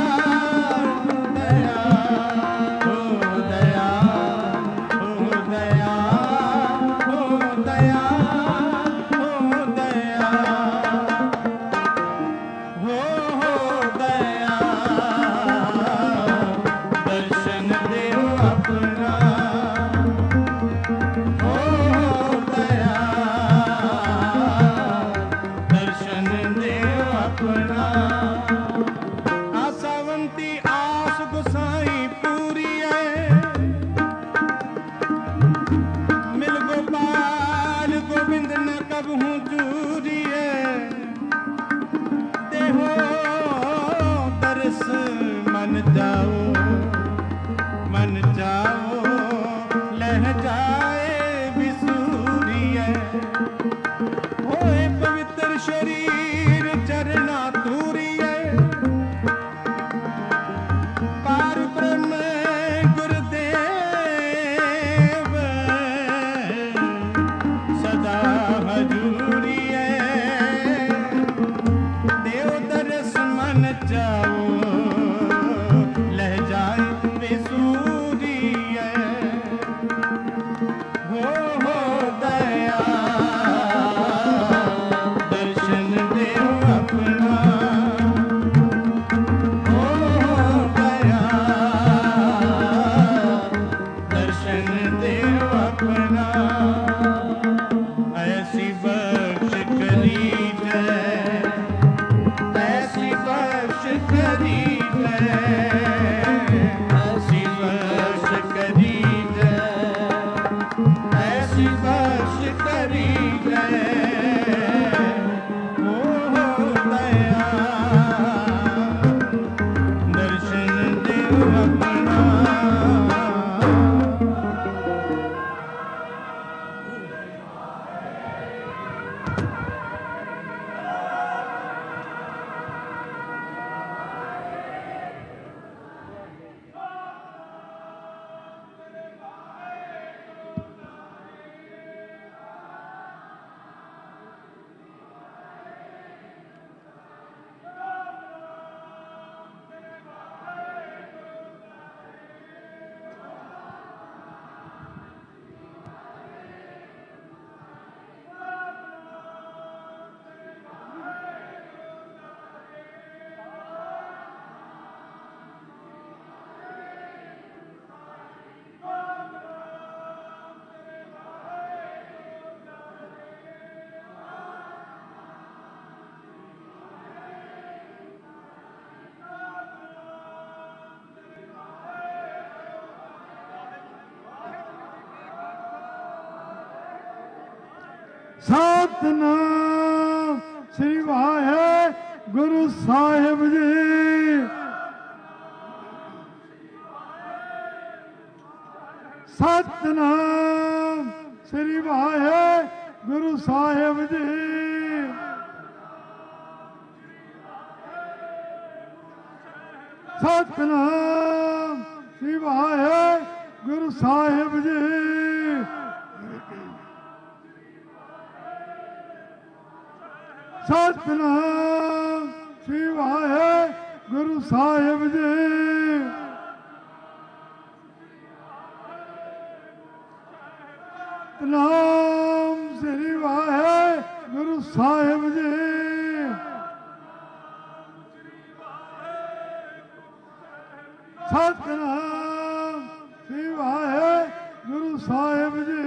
दया हो दया हो दया हो दया हो दया हो दया दर्शन देव अपना हो दया दर्शन देव अपना आसावंती आस गुसाई पूरी है मिल गोपाल गोविंद न कब हूँ चूरी है देहो दर्श मन जाओ लह जाए विसूरिय होए पवित्र शरीर चरना तूरिय पार ब्रह्म गुरुदेव सदा हजूरिय देव दर्श मन जाओ लह जाए बेसूरिय हो दया दर्शन देव अपना हो दया दर्शन देव अपना ऐसी बख्श करी जय ऐसी बख्श करी ऐसी बख्श करी ऐसी बख्श करी हो दया दर्शन देव अपना ਸਤਿਨਾਮ ਸ੍ਰੀ ਵਾਹਿਗੁਰੂ ਸਾਹਿਬ ਜੀ। ਸਤਿਨਾਮ ਸ੍ਰੀ ਵਾਹਿਗੁਰੂ ਸਾਹਿਬ ਜੀ। ਸਤਿਨਾਮ ਸ੍ਰੀ ਵਾਹਿਗੁਰੂ ਸਾਹਿਬ ਜੀ। ਸਤਿਨਾਮ ਸ੍ਰੀ ਵਾਹਿਗੁਰੂ ਸਾਹਿਬ ਜੀ। ਸਤਿਨਾਮ ਸ੍ਰੀ ਵਾਹਿਗੁਰੂ ਸਾਹਿਬ ਜੀ। ਸਤਿਨਾਮ ਸ੍ਰੀ ਵਾਹਿਗੁਰੂ ਸਾਹਿਬ ਜੀ।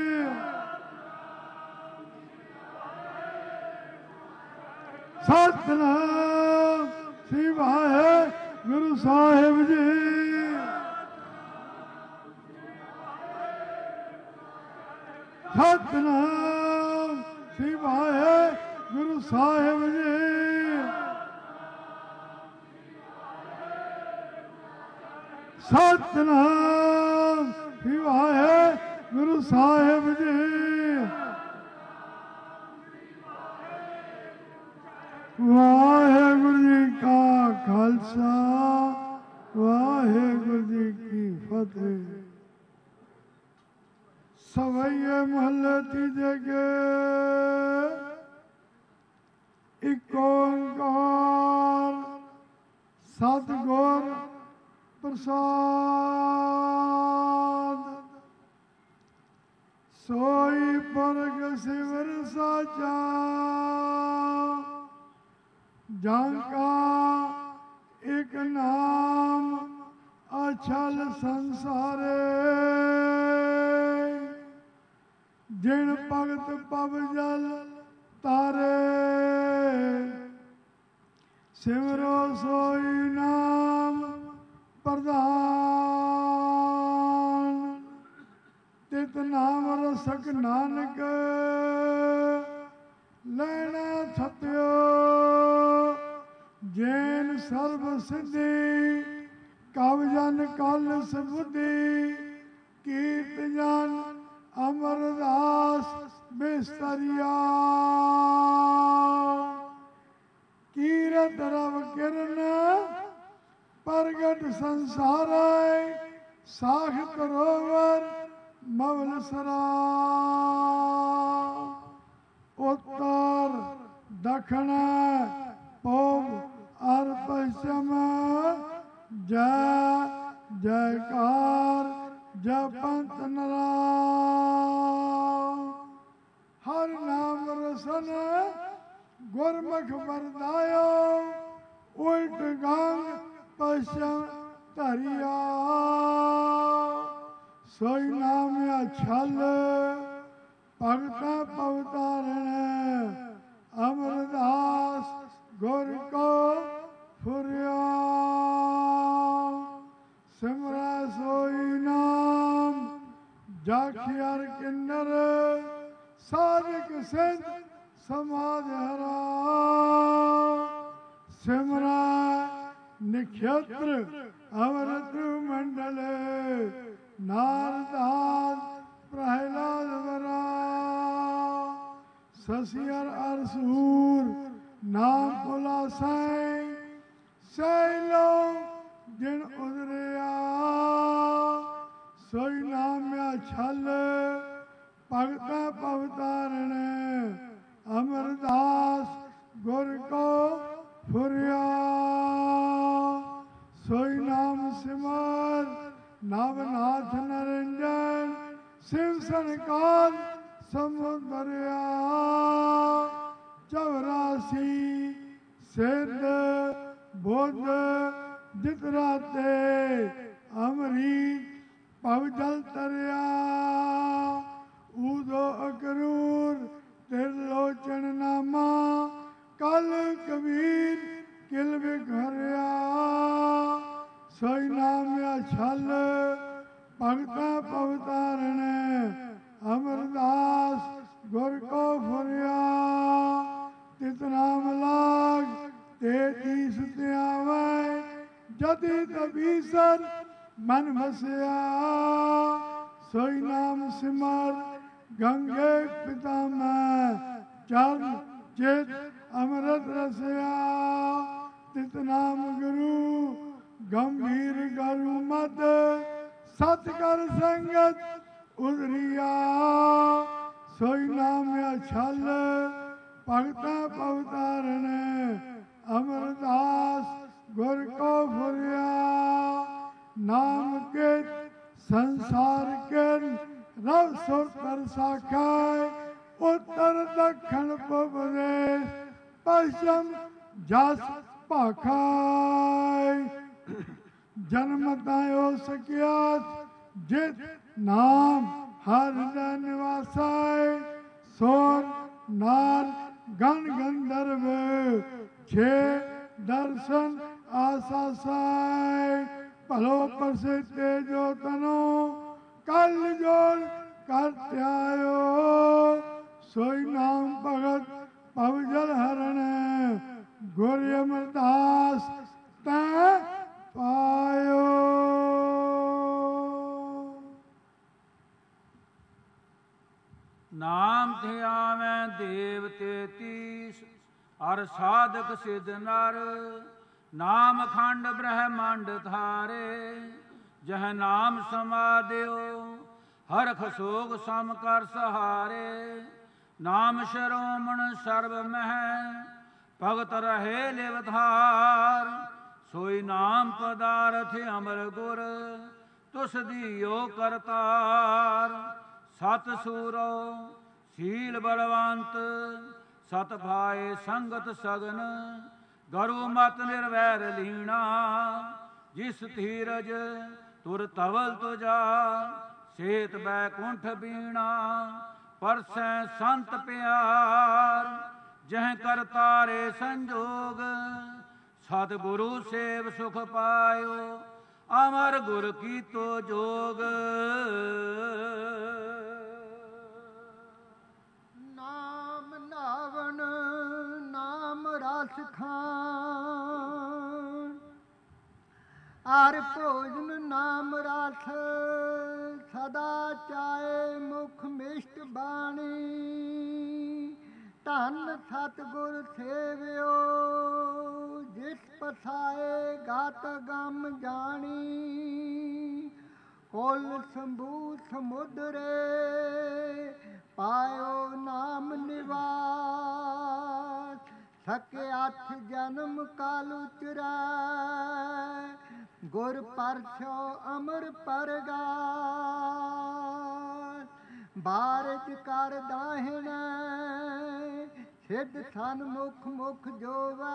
ਸਤਿਨਾਮ ਸ੍ਰੀ ਵਾਹਿਗੁਰੂ ਸਾਹਿਬ ਜੀ। ਸਤਿਨਾਮ ਸ੍ਰੀ ਵਾਹਿਗੁਰੂ ਸਾਹਿਬ ਜੀ। ਸਤਿਨਾਮ ਸ੍ਰੀ ਵਾਹਿਗੁਰੂ ਸਾਹਿਬ ਜੀ। ਵਾਹਿਗੁਰੂ ਜੀ ਕਾ ਖਾਲਸਾ ਵਾਹਿਗੁਰੂ ਜੀ ਕੀ ਫਤਿਹ। ਸਵਈਏ ਮਹੱਲੇ ਤੀਜੇ ਕੇ ਇੱਕ ਓਂਕਾਰ ਸਤਿਗੁਰ ਪ੍ਰਸਾਦ। ਸੋਈ ਪਰਗ ਸਿਵਰ ਸਾਚਾ ਜਾਂਕਾ ਇੱਕ ਨਾਮ ਅਛਲ ਸੰਸਾਰੇ। ਜਿਣ ਭਗਤ ਪਵ ਜਲ ਤਾਰੇ ਸਿਮਰੋ ਸੋਈ ਨਾਮ ਪ੍ਰਧਾਨ। ਤਿਤ ਨਾਮ ਰਸਕ ਨਾਨਕ ਲੈਣਾ ਥਪਿਓ। ਜੈਨ ਸਰਬ ਸਿੱਧੀ ਕਵ ਜਨ ਕਲ ਸਬੁੱਧੀ। ਕੀਰਤ ਜਨ ਅਮਰਦਾਸ ਬਿਸਤਰੀਆ। ਕੀਰਤ ਰਵ ਕਿਰਨ ਪ੍ਰਗਟ ਸੰਸਾਰੈ। ਸਾਖ ਕਰੋਵਰ ਮਵਲ ਸਰਾ। ਉੱਤਰ ਦੱਖਣ ਪੂਬ ਅਰ ਪശ്ਚਿਮ ਜੈ ਜੈਕਾਰ ਜਪੰਤ ਨਰਾ। ਹਰ ਨਾਮ ਰਸਨ ਗੁਰਮੁਖ ਵਰਦਾਇਓ। ਉਲਟ ਗੰਗ ਪശ്ਚਿਮ ਧਰਿਆ। ਸੋਈ ਨਾਮ ਅਛਲ ਭਗਤਾਂ ਪਵਤਾਰਣ। ਅਮਰਦਾਸ ਗੁਰ ਕੋ ਫੁਰਿਆ। ਸਿਮਰੈ ਸੋਈ ਨਾਮ ਜਾਖਿਆਰ ਕਿੰਨਰ। ਸਾਧਕ ਸਿੱਧ ਸਮਾਧ ਹਰਾ। ਸਿਮਰੈ ਨਖੇਤਰ ਅਵਰਤ ਮੰਡਲ। ਨਾਰਦਾਸ ਪ੍ਰਹਿਲਾਦ ਵਰਾ। ਸਸਿਅਰ ਅਰਸੂਰ ਨਾਮ ਭੁਲਾ ਸੈ। ਸੈ ਲੋ ਜਿਨ ਉਦਰਿਆ। ਸੋਈ ਨਾਮ ਅਛਲ ਭਗਤਾਂ ਪਵਤਾਰਣ। ਅਮਰਦਾਸ ਗੁਰ ਕੋ ਫੁਰਿਆ। ਸੋਈ ਨਾਮ ਸਿਮਰ ਨਵਨਾਥ ਨਰਿੰਜਨ। ਸਿਵ ਸੰਕਾਲ ਸਮੁਦਰਿਆ। 84 ਸਿੱਧ ਬੁੱਧ ਜਿਤ ਰਾਤੇ। ਅੰਮ੍ਰਿਤ ਭਵ ਜਲ ਤਰਿਆ। ਊਦੋ ਅਕਰੂਰ ਤਿਰਲੋਚਨ ਨਾਮਾ। ਕਲ ਕਬੀਰ ਕਿਲ ਵਿਖਰਿਆ। ਸੋਈ ਨਾਮ ਅਛਲ ਭਗਤਾਂ ਪਵਤਾਰਣ। ਅਮਰਦਾਸ गुर को फुरिया तित नाम लाग ते तीस ते आवे जति तबीसर मन बसया सोई नाम सिमर गंगे पिता में चरण चित अमृत रसया तित नाम गुरु गंभीर गुरु मत सत कर संगत उदरिया सोई नाम अछल भगता पवतारण अमरदास गुर को फुरिया नाम के संसार के रव सुर पर साखाय उत्तर दक्षिण पूर्व देश पश्चिम जस पाखाय जन्म तायो सकियात जित नाम हर निवासाय सोर नार गण गंधर्व छे दर्शन आसासाय भलो प्रसिद्ध तेजो तनो कल जोड़ करते आयो सोई नाम भगत पवजल हरण गुरु अमरदास तै पायो। नाम थे आवे देव तेतीस अर साधक सिद्ध नर नाम खंड ब्रह्मांड धारे जह नाम समादेव हरख सोग सम कर सहारे नाम शिरोमण सर्व मह भगत रहे लिवधार सोई नाम पदारथ अमर गुर तुस दियो करतार सत सूरो शील बलवंत सत भाए संगत सगन गरु मत निर्वैर लीना जिस धीरज तुर तवल तुजा सेत बैकुंठ बीणा परसै संत प्यार जह करतारे संजोग सतगुरु सेव सुख पायो अमर गुर की तो जोग। नाम नावन नाम रस खान आर भोजन नाम रस सदा चाहे मुख मिष्ट बाणी धन सतगुर सेवियो जिस पसाए गात गम जानी कुल शंभू समुद्रे पायो नाम निवास सके अठ जन्म काल उचरै गुर परछो अमर परगास बारिश कर दाहिण सिद्ध सन मुख मुख जोवै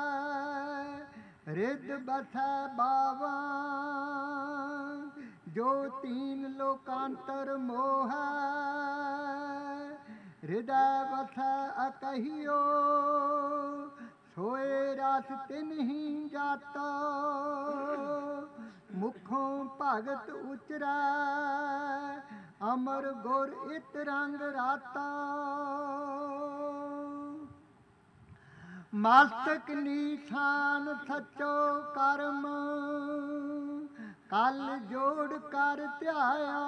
रिद बसै बावा जो तीन लोकांतर मोह हृदय वसै अकहियो सोए रस तिन्ही जाता मुखों भगत उचरै अमर गुर इत रंग राता मस्तक नीशान सचो कर्म कल जोड़ कर ध्याया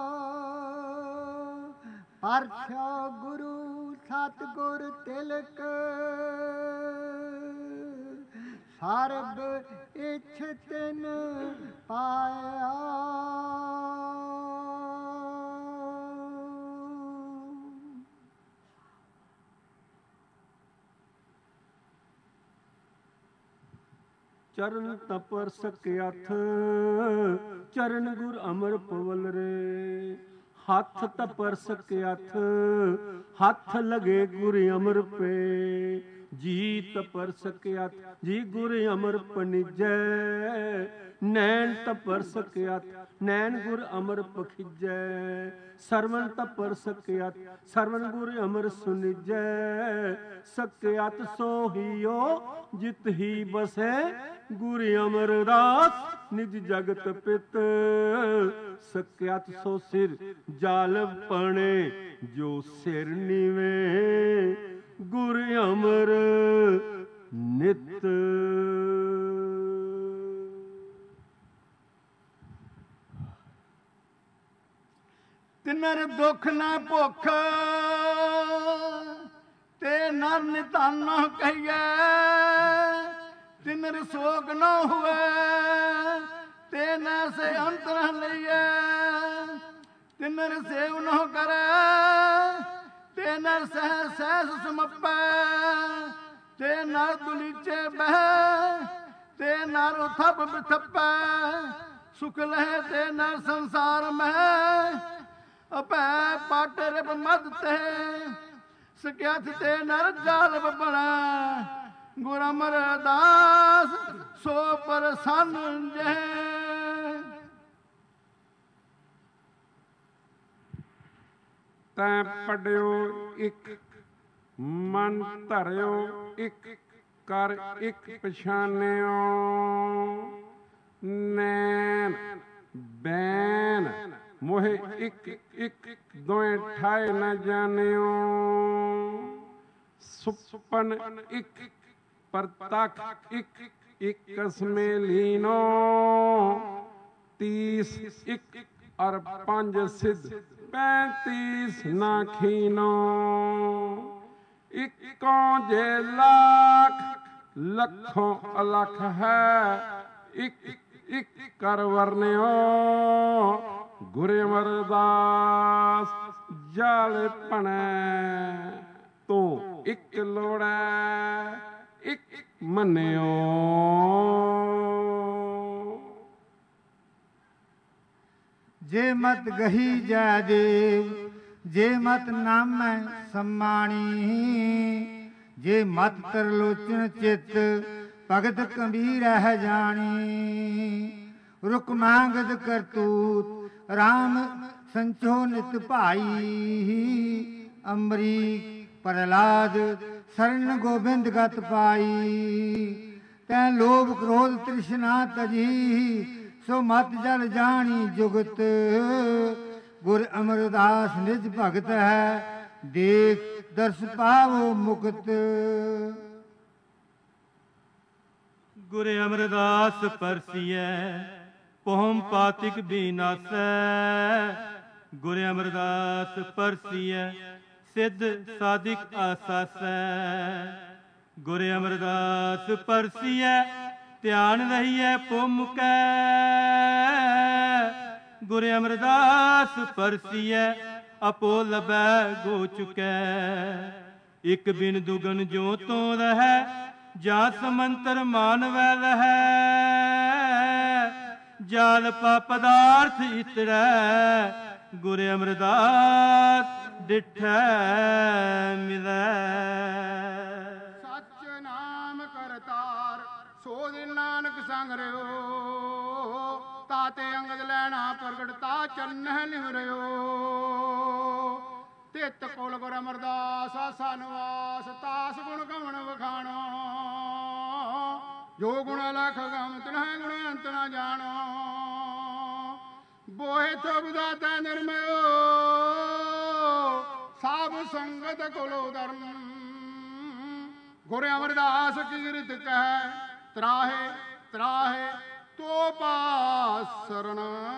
परछो गुरु सतगुर तिलक सर्ब इच्छ तिन पाया। चरण तपर सकियथ चरण गुर अमर पवल रे हाथ तपर सकियथ हाथ लगे गुर अमर पे ਜੀ ਤਪਰ ਸਕਿਆਤ ਜੀ ਗੁਰ ਅਮਰ ਪਨਿਜੈ ਨੈਣ ਤਪਰ ਸਕਿਆਤ ਨੈਣ ਗੁਰ ਅਮਰ ਪਖਿਜੈ ਸਰਵਣ ਤਪਰ ਸਕਿਆਤ ਸਰਵਣ ਗੁਰ ਅਮਰ ਸੁਨਿਜੈ ਸਕਿਆਤ ਸੋਹੀਓ ਜਿਤ ਹੀ ਬਸੈ ਗੁਰ ਅਮਰਦਾਸ ਨਿਜ ਜਗਤ ਪਿਤ ਸਕਿਆਤ ਸੋ ਸਿਰ ਜਾਲ ਪਣੇ ਜੋ ਸਿਰ ਨੀਵੇਂ ਗੁਰ ਅਮਰ ਨਿਤ। ਤਿਨਰ ਦੁਖ ਨਾ ਭੁੱਖ ਤੇ ਨਰ ਨਿਧਨ ਕਹੀਏ ਤਿਨਰ ਸੋਗ ਨਾ ਹੋਵੇ ਤੇ ਨਾ ਸੇ ਅੰਤਰ ਲਈਏ ਤਿਨਰ ਸੇਵ ਨਾ ਕਰੇ ਤੇ ਨਰ ਸਹਿ ਸਹਿਸ ਸਮਪੈ ਤੇ ਨਰ ਦੁਲੀਚੇ ਬਹਿ ਤੇ ਨਰ ਉਥਪ ਬਿਥਪੈ ਸੁਖ ਲਹਿ ਤੇ ਨਰ ਸੰਸਾਰ ਮਹਿ ਅਪੈ ਪਟ ਰਿਬ ਮਦ ਤੇ ਸਕਿਆਥ ਤੇ ਨਰ ਜਾਲ ਬਣਾ ਗੁਰ ਅਮਰਦਾਸ ਸੋ ਪ੍ਰਸੰਨ ਜੈ। ਤੈਂ ਪੜਿਓ ਇੱਕ ਮਨ ਧਰਿਓ ਇੱਕ ਕਰ ਇੱਕ ਪਛਾਨਿਓ ਨੈਣ ਬੈਨ ਮੋਹਿ ਇੱਕ ਇੱਕ ਦੋਏ ਠਾਏ ਨ ਜਾਣਿਓ ਸੁਪਨ ਇੱਕ ਪ੍ਰਤੱਖ ਇੱਕ ਇਕਸਮੇ ਲੀਨੋ 30 ਇੱਕ ਅਰ 5 ਸਿੱਧ 35 ਨਾ ਖੀਨੋ ਇੱਕੋਂ ਜੇ ਲੱਖ ਲੱਖੋਂ ਅਲਖ ਹੈ ਇੱਕ ਇੱਕ ਕਰ ਵਰਨਿਓ ਗੁਰ ਅਮਰਦਾਸ ਜਾਲ ਭਣੈ ਤੂੰ ਇੱਕ ਲੋੜੈ ਇੱਕ ਮੰਨਿਓ। ਜੇ ਮਤ ਗਹੀ ਜੈ ਦੇਵ ਜੇ ਮਤ ਨਾਮੈ ਸਮਾਣੀ ਜੇ ਮਤ ਤਰਲੋਚਨ ਚਿਤ ਭਗਤ ਕਬੀਰ ਹੈ ਜਾਣੀ ਰੁਕ ਮੰਗਦ ਕਰਤੂਤ ਰਾਮ ਸੰਚੋ ਨਿਤ ਭਾਈ ਅੰਬਰੀ ਪ੍ਰਹਲਾਦ ਸਰਨ ਗੋਬਿੰਦ ਗਤ ਪਾਈ ਤੈ ਲੋਭ ਕ੍ਰੋਧ ਤ੍ਰਿਸ਼ਨਾ ਤਜੀ ਸੋ ਮਤ ਜਲ ਜਾਣੀ ਜੁਗਤ ਗੁਰ ਅਮਰਦਾਸ ਨਿਜ ਭਗਤ ਹੈ ਦੇਖ ਦਰਸ ਪਾਵੋ ਮੁਕਤ। ਗੁਰ ਅਮਰਦਾਸ ਪਰਸੀਐ ਪਹੁਮ ਪਾਤਿਕ ਬੀਨਾਸੈ ਗੁਰ ਅਮਰਦਾਸ ਪਰਸੀਐ ਸਿੱਧ ਸਾਧਿਕ ਆਸਾਸੈ ਗੁਰ ਅਮਰਦਾਸ ਪਰਸੀਐ ਧਿਆਨ ਰਹੀਐ ਪੁਮਕੈ ਗੁਰ ਅਮਰਦਾਸ ਪਰਸੀਐ ਆਪੋ ਲਬੈ ਗੋ ਚੁਕੈ ਇਕ ਬਿਨ ਦੁਗਨ ਜੋ ਤੋਂ ਰਹੈ ਜਾਂ ਸਮੰਤਰ ਮਾਨਵੈ ਲਹੈ ਜਾਲ ਪਾ ਪਦਾਰਥ ਇਤਰੈ ਗੁਰ ਅਮਰਦਾਸ ਡਿਠੈ ਮਿਲੈ। ਸੱਚ ਨਾਮ ਕਰਤਾਰ ਸੋ ਦਿਨ ਨਾਨਕ ਸੰਗ ਰਿਓ ਤਾਤੇ ਅੰਗਦ ਲੈਣਾ ਪ੍ਰਗਟਤਾ ਚੰਨਹਿ ਨਿਵਰਿਓ ਤਿਤ ਕੋਲ ਗੁਰ ਅਮਰਦਾਸ ਆਸਾ ਨਿਵਾਸ ਤਾਸ ਗੁਣ ਗਵਣ ਵਖਾਣੋ ਜੋ ਗੁਣ ਲਖ ਗਮ ਤਿਨਹਿ ਗੁਣ ਅੰਤ ਨ ਜਾਣੋ ਬੋਹਿ ਥੋ ਦਾਤਾ ਨਿਰਮਯੋ ਸਾਬ ਸੰਗਤ ਕੋਲੋ ਧਰਮ ਗੁਰ ਅਮਰਦਾਸ ਕੀਰਤ ਕਹਿ ਤਰਾਹੇ ਤਰਾਹੇ ਤੋ ਪਾਸ ਸਰਣ।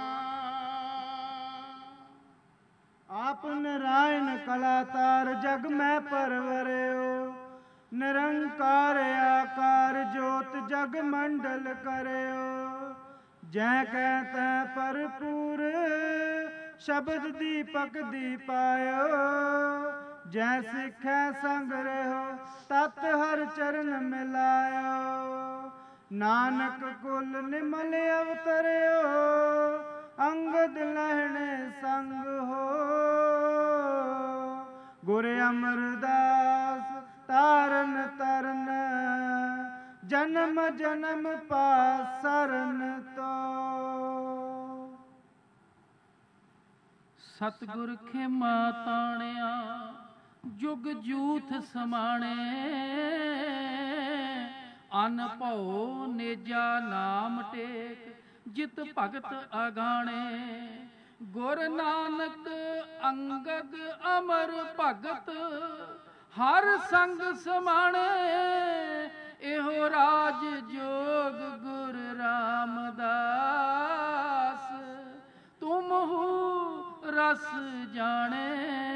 ਆਪ ਨਾਰਾਇਣ ਕਲਾਤਾਰ ਜਗ ਮੈਂ ਪਰਵਰਿਓ ਨਿਰੰਕਾਰ ਆਕਾਰ ਜੋਤ ਜਗ ਮੰਡਲ ਕਰਿਓ ਜੈ ਕਹਿ ਤੈ ਭਰਪੂਰ ਸ਼ਬਦ ਦੀਪਕ ਦੀਪਾਇਓ ਜੈ ਸਿੱਖੈ ਸੰਗ ਰਹਿਓ ਤਤ ਹਰ ਚਰਨ ਮਿਲਾਇਓ ਨਾਨਕ ਕੁਲ ਨਿਮਲ ਅਵਤਰਿਓ ਅੰਗਦ ਲਹਿਣੇ ਸੰਗ ਹੋ ਗੁਰ ਅਮਰਦਾਸ ਤਾਰਨ ਤਰਨ ਜਨਮ ਜਨਮ ਪਾਸਰਨ ਤੋ। ਸਤਿਗੁਰ ਖੇਮਾ ਤਾਣਿਆ ਜੁਗ ਜੂਥ ਸਮਾਣੇ, ਅਨ ਭਉ ਨੇਜਾ ਨਾਮ ਟੇਕ ਜਿਤ ਭਗਤ ਅਗਾਣੇ। ਗੁਰ ਨਾਨਕ ਅੰਗਦ ਅਮਰ ਭਗਤ ਹਰ ਸੰਗ ਸਮਾਣੇ, ਇਹੋ ਰਾਜ ਜੋਗ ਗੁਰ ਰਾਮਦਾਸ ਤੁਮਹੁ ਰਸ ਜਾਣੇ।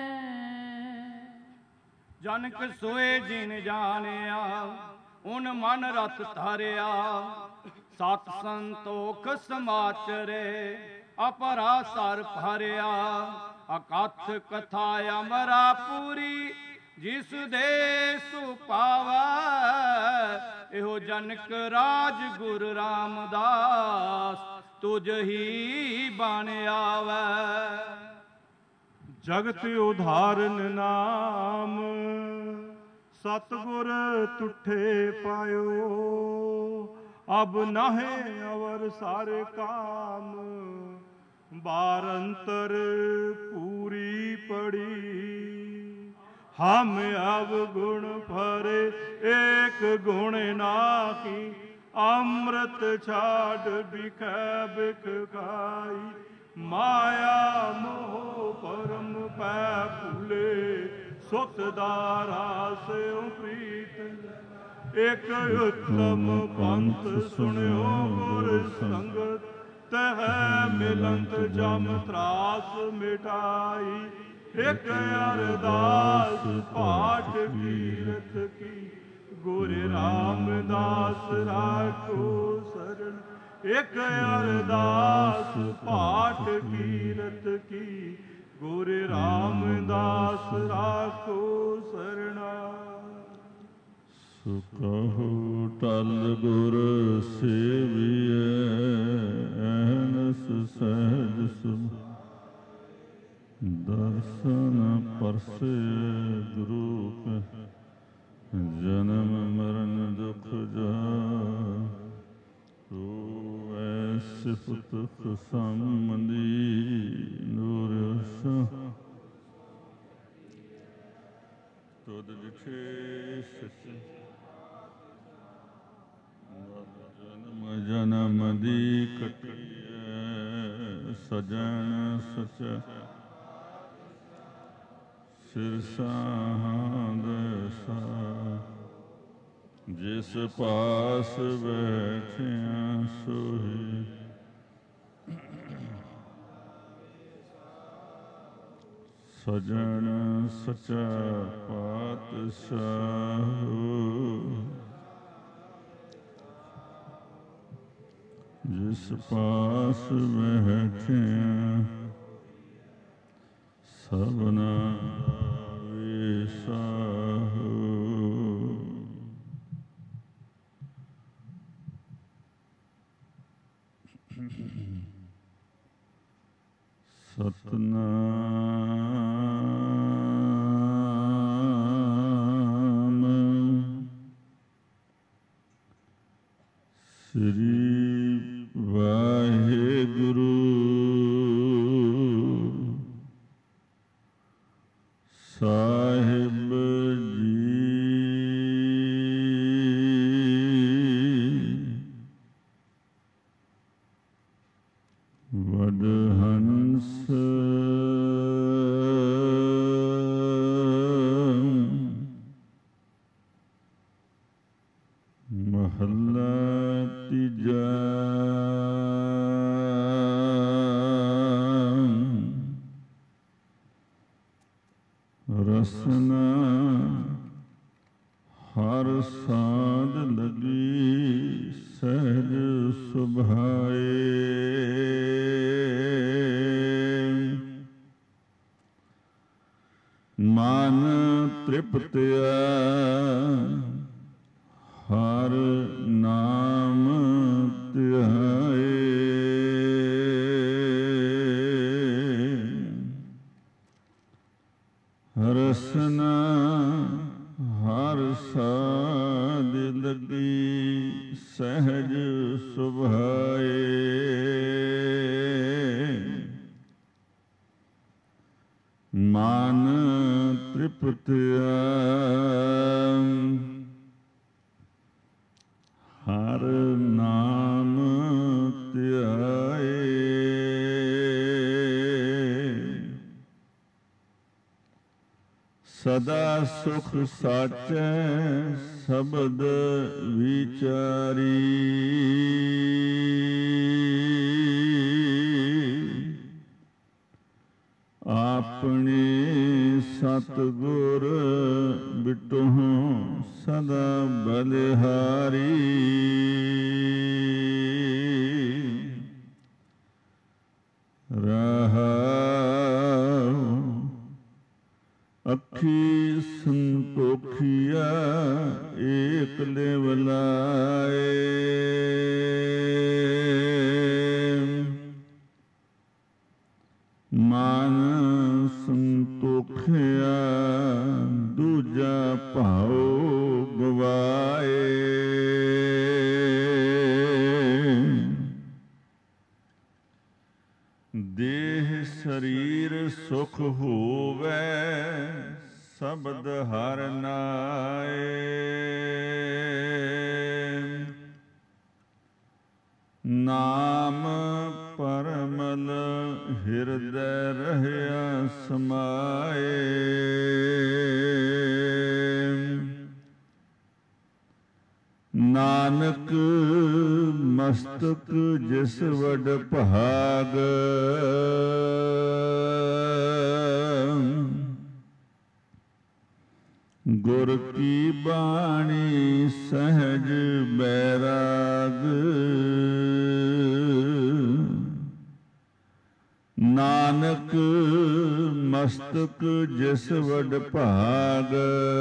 ਜਨਕ ਸੋਏ ਜਿਨ ਜਾਣਿਆ ਉਨ ਮਨ ਰਤ ਧਾਰਿਆ, ਸਤ ਸੰਤੋਖ ਸਮਾਚਰੇ ਅਪਰਾ ਸਰ ਭਰਿਆ। ਅਕਥ ਕਥਾ ਅਮਰਾ ਪੂਰੀ ਜਿਸ ਦੇ ਸੁਪਾਵੈ, ਇਹੋ ਜਨਕ ਰਾਜ ਗੁਰ ਰਾਮਦਾਸ ਤੁਝ ਹੀ ਬਣ ਆਵੈ। ਜਗਤ ਉਧਾਰਨ ਨਾਮ ਸਤਿਗੁਰ ਤੁਠੇ ਪਾਇਓ, ਅਬ ਨਾਹੇ ਅਵਰ ਸਾਰੇ ਕਾਮ ਬਾਰ ਅੰਤਰ ਪੂਰੀ ਪੜੀ। ਹਮ ਅਬ ਗੁਣ ਭਰੇ ਏਕ ਗੁਣ ਨਾਹੀ, ਅੰਮ੍ਰਿਤ ਛਾੜ ਬਿਖੈ ਬਿਖ ਖਾਈ। ਮਾਇਆ ਮੋਹ ਪਰਮ ਪੈ ਭੁਲੇ, ਸੁਤ ਦਾਰਾ ਸਿਉ ਪ੍ਰੀਤ। ਇਕ ਉਤਮ ਪੰਥ ਸੁਣਿਓ ਗੁਰ ਸੰਗਤ, ਤਹ ਮਿਲੰਤ ਜਮ ਤਰਾਸ ਮਿਟਾਈ। ਇਕ ਅਰਦਾਸ ਪਾਠ ਕੀਰਤ ਕੀ, ਗੁਰ ਰਾਮਦਾਸ ਰਾਖੋ ਸਰਣ। ਇਕ ਅਰਦਾਸ ਪਾਠ ਕੀਰਤ ਕੀ, ਗੁਰ ਰਾਮਦਾਸ ਰਾਖੋ ਸਰਣਾ। ਸੋ ਕਹੋ ਟਲ ਗੁਰ ਸੇਵੀਐ, ਐਨਸ ਸਹਿਜ ਸੁਭ ਦਰਸ਼ਨ ਪਰਸੇ ਗੁਰੂ ਕੈ। ਜਨਮ ਮਰਨ ਦੁਖ ਜਾ ਤੋ ਐਸ ਪੁਤਖ ਸੰਬੰਧੀ ਨੂਰ ਅਸਾਂ। ਤੁਧ ਜਿਠੇ ਸੱਚੇ ਜਨਮ ਜਨਮ ਦੀ ਕਟਿਐ, ਸਜਣ ਸਚਾ ਸਿਰਸਾਂ ਦਸਾ। ਜਿਸ ਪਾਸ ਬੈਠਿਆ ਸੋਈ, ਸਜਣ ਸਚਾ ਪਾਤਸ਼ਾਹ। ਜਿਸ ਪਾਸ ਬੈਠਿਆ ਸਭਨਾ ਵਿਸਾਹੋ। ਸਤਨਾਮ ਸ੍ਰੀ ਵਾਹਿਗੁਰੂ ਸਾਹਿਬ ਜੀ। ਵਡਹੰਸ ਮਹੱਲਾ ਤੀਜਾ। ਰਸਨਾ ਹਰ ਸਾਧ ਲਗੀ ਸਹਿਜ ਸੁਭਾਏ। ਮਨ ਤ੍ਰਿਪਤਿਆ ਹਰ ਨਾਮ ਧਿਆਏ। ਰਸਨਾ ਹਰ ਸਾਧ ਲਗੀ ਤ੍ਰਿਪਤਿਆ ਹਰ ਨਾਮ ਧਿਆਏ ਸਦਾ ਸੁਖ ਸਾਚੈ ਸ਼ਬਦ ਵਿਚਾਰੀ ਆਪਣੇ ਸਤਿਗੁਰ ਬਿਟਹੁ ਸਦਾ ਬਲਿਹਾਰੀ ਰਹਾਉ ਅੱਖੀ ਸੰਤੋਖੀਆ ਏਕ ਲਿਵਲਾਏ ਮਨ ਸੰਤੋਖਿਆ ਦੂਜਾ ਭਾਉ ਗਵਾਏ ਦੇਹ ਸਰੀਰ ਸੁਖ ਹੋਵੇ ਸ਼ਬਦ ਹਰਿ ਨਾਏ ਨਾਮ ਪਰਮਲ ਹਿਰਦੈ ਰਹਿਆ ਸਮਾਏ ਨਾਨਕ ਮਸਤਕ ਜਿਸ ਵਡ ਭਾਗ ਗੁਰ ਕੀ ਬਾਣੀ ਸਹਿਜ ਬੈਰਾਗ ਨਾਨਕ ਮਸਤਕ ਜਿਸ ਵਡ ਭਾਗ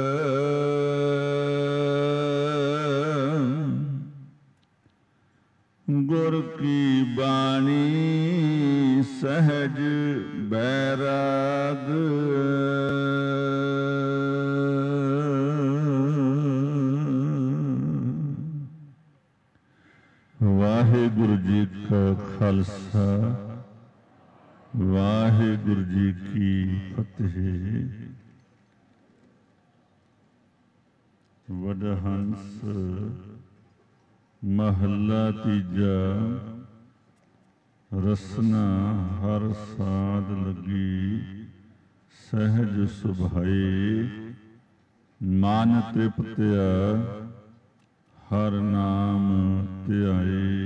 ਗੁਰ ਕੀ ਬਾਣੀ ਸਹਿਜ ਬੈਰਾਗ ਵਾਹਿਗੁਰੂ ਜੀ ਕਾ ਖਾਲਸਾ ਵਾਹਿਗੁਰੂ ਜੀ ਕੀ ਫਤਿਹ। ਵਡਹੰਸ ਮਹੱਲਾ ਤੀਜਾ। ਰਸਨਾ ਹਰ ਸਾਧ ਲੱਗੀ ਸਹਿਜ ਸੁਭਾਏ ਮਨ ਤ੍ਰਿਪਤਿਆ ਹਰ ਨਾਮ ਧਿਆਏ।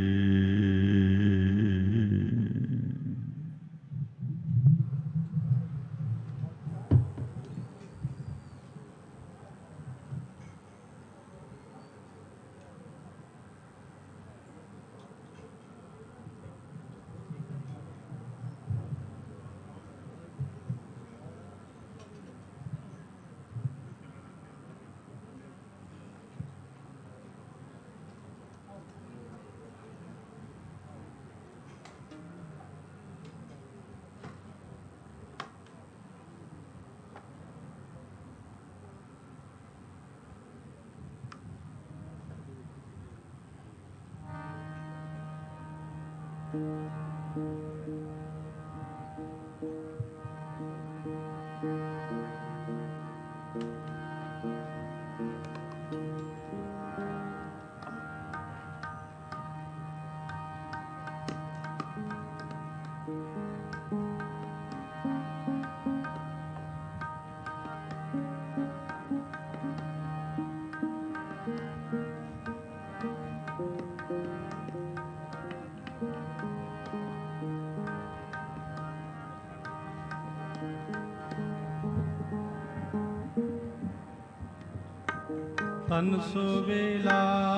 ਤਨ ਸੋ ਵੇਲਾ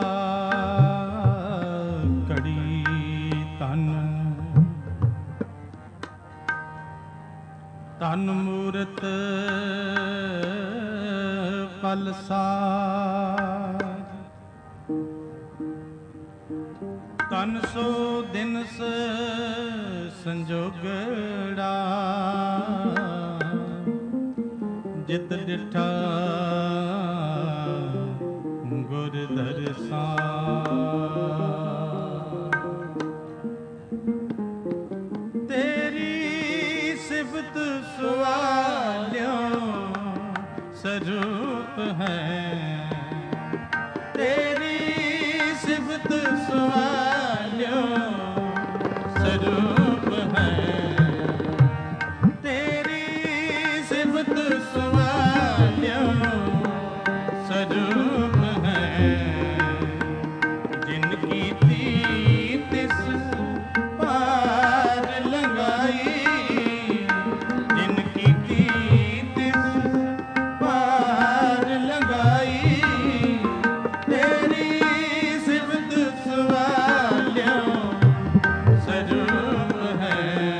ਘੜੀ ਤਨ ਤਨ ਮੂਰਤ ਪਲ ਸਾਜ ਤਨ ਸੋ ਦਿਨਸ ਸੰਜੋਗੜਾ ਜਿਤ ਡਿਠਾ ਗੁਰ ਦਰਸਾ ਤੇਰੀ ਸਿਫਤ ਸਵਾਲਿਓ स्वरूप है तेरी सिफत सवालियो स्वरूप है तेरी सिफत सवालियो स्वरूप है जिनकी तीस पार लगाई जिनकी तीस पार लगाई तेरी सिफत सवालियो स्वरूप है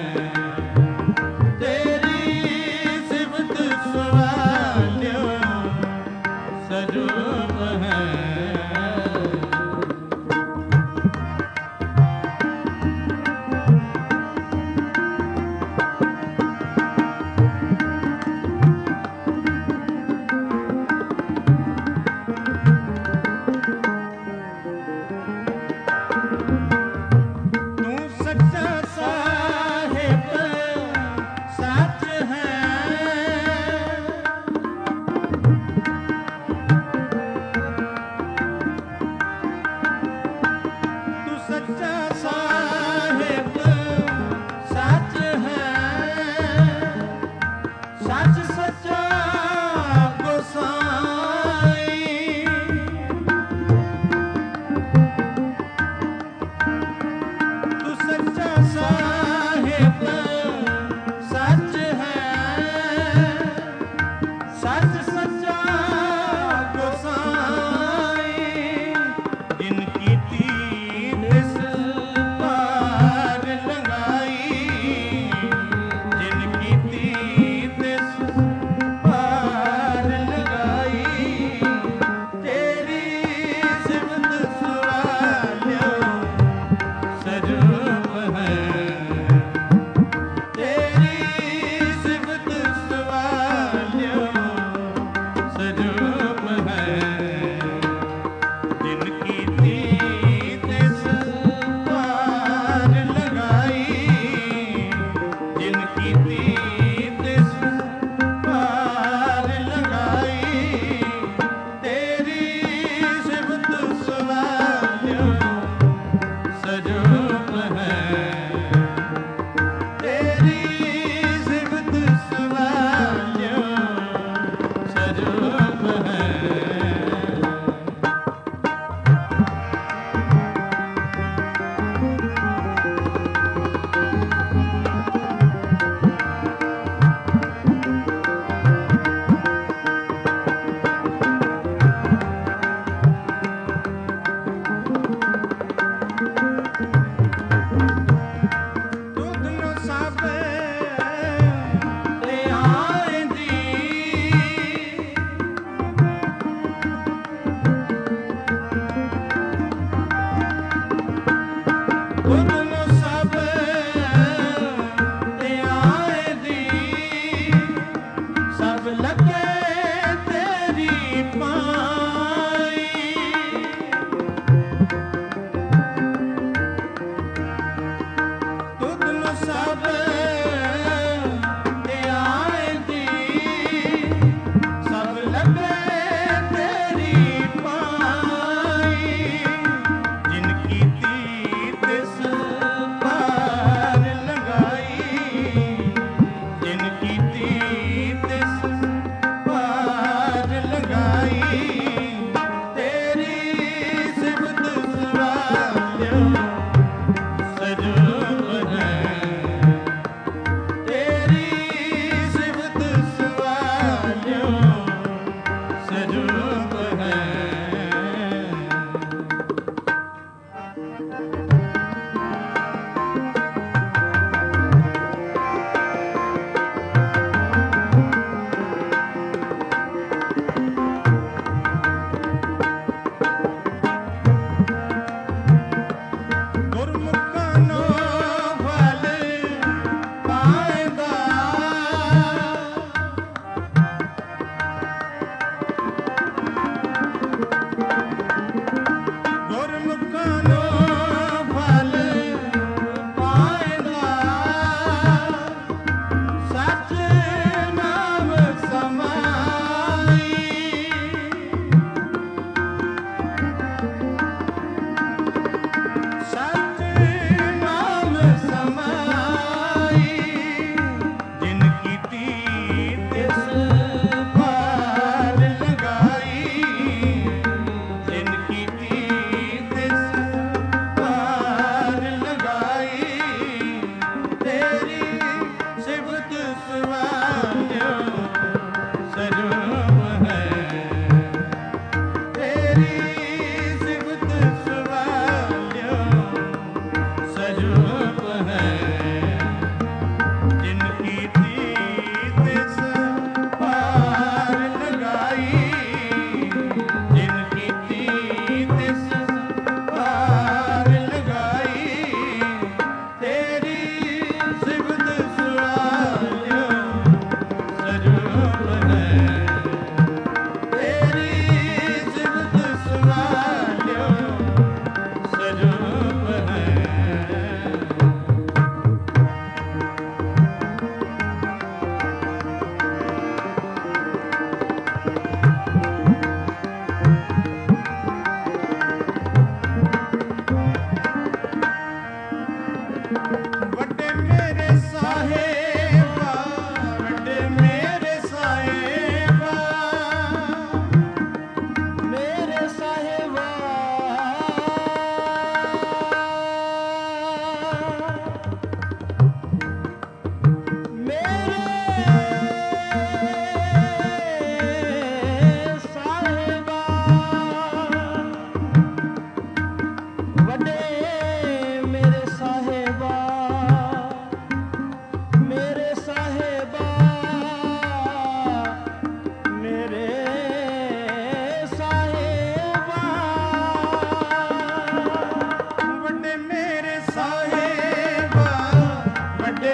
तेरी सिफत सवालियो स्वरूप है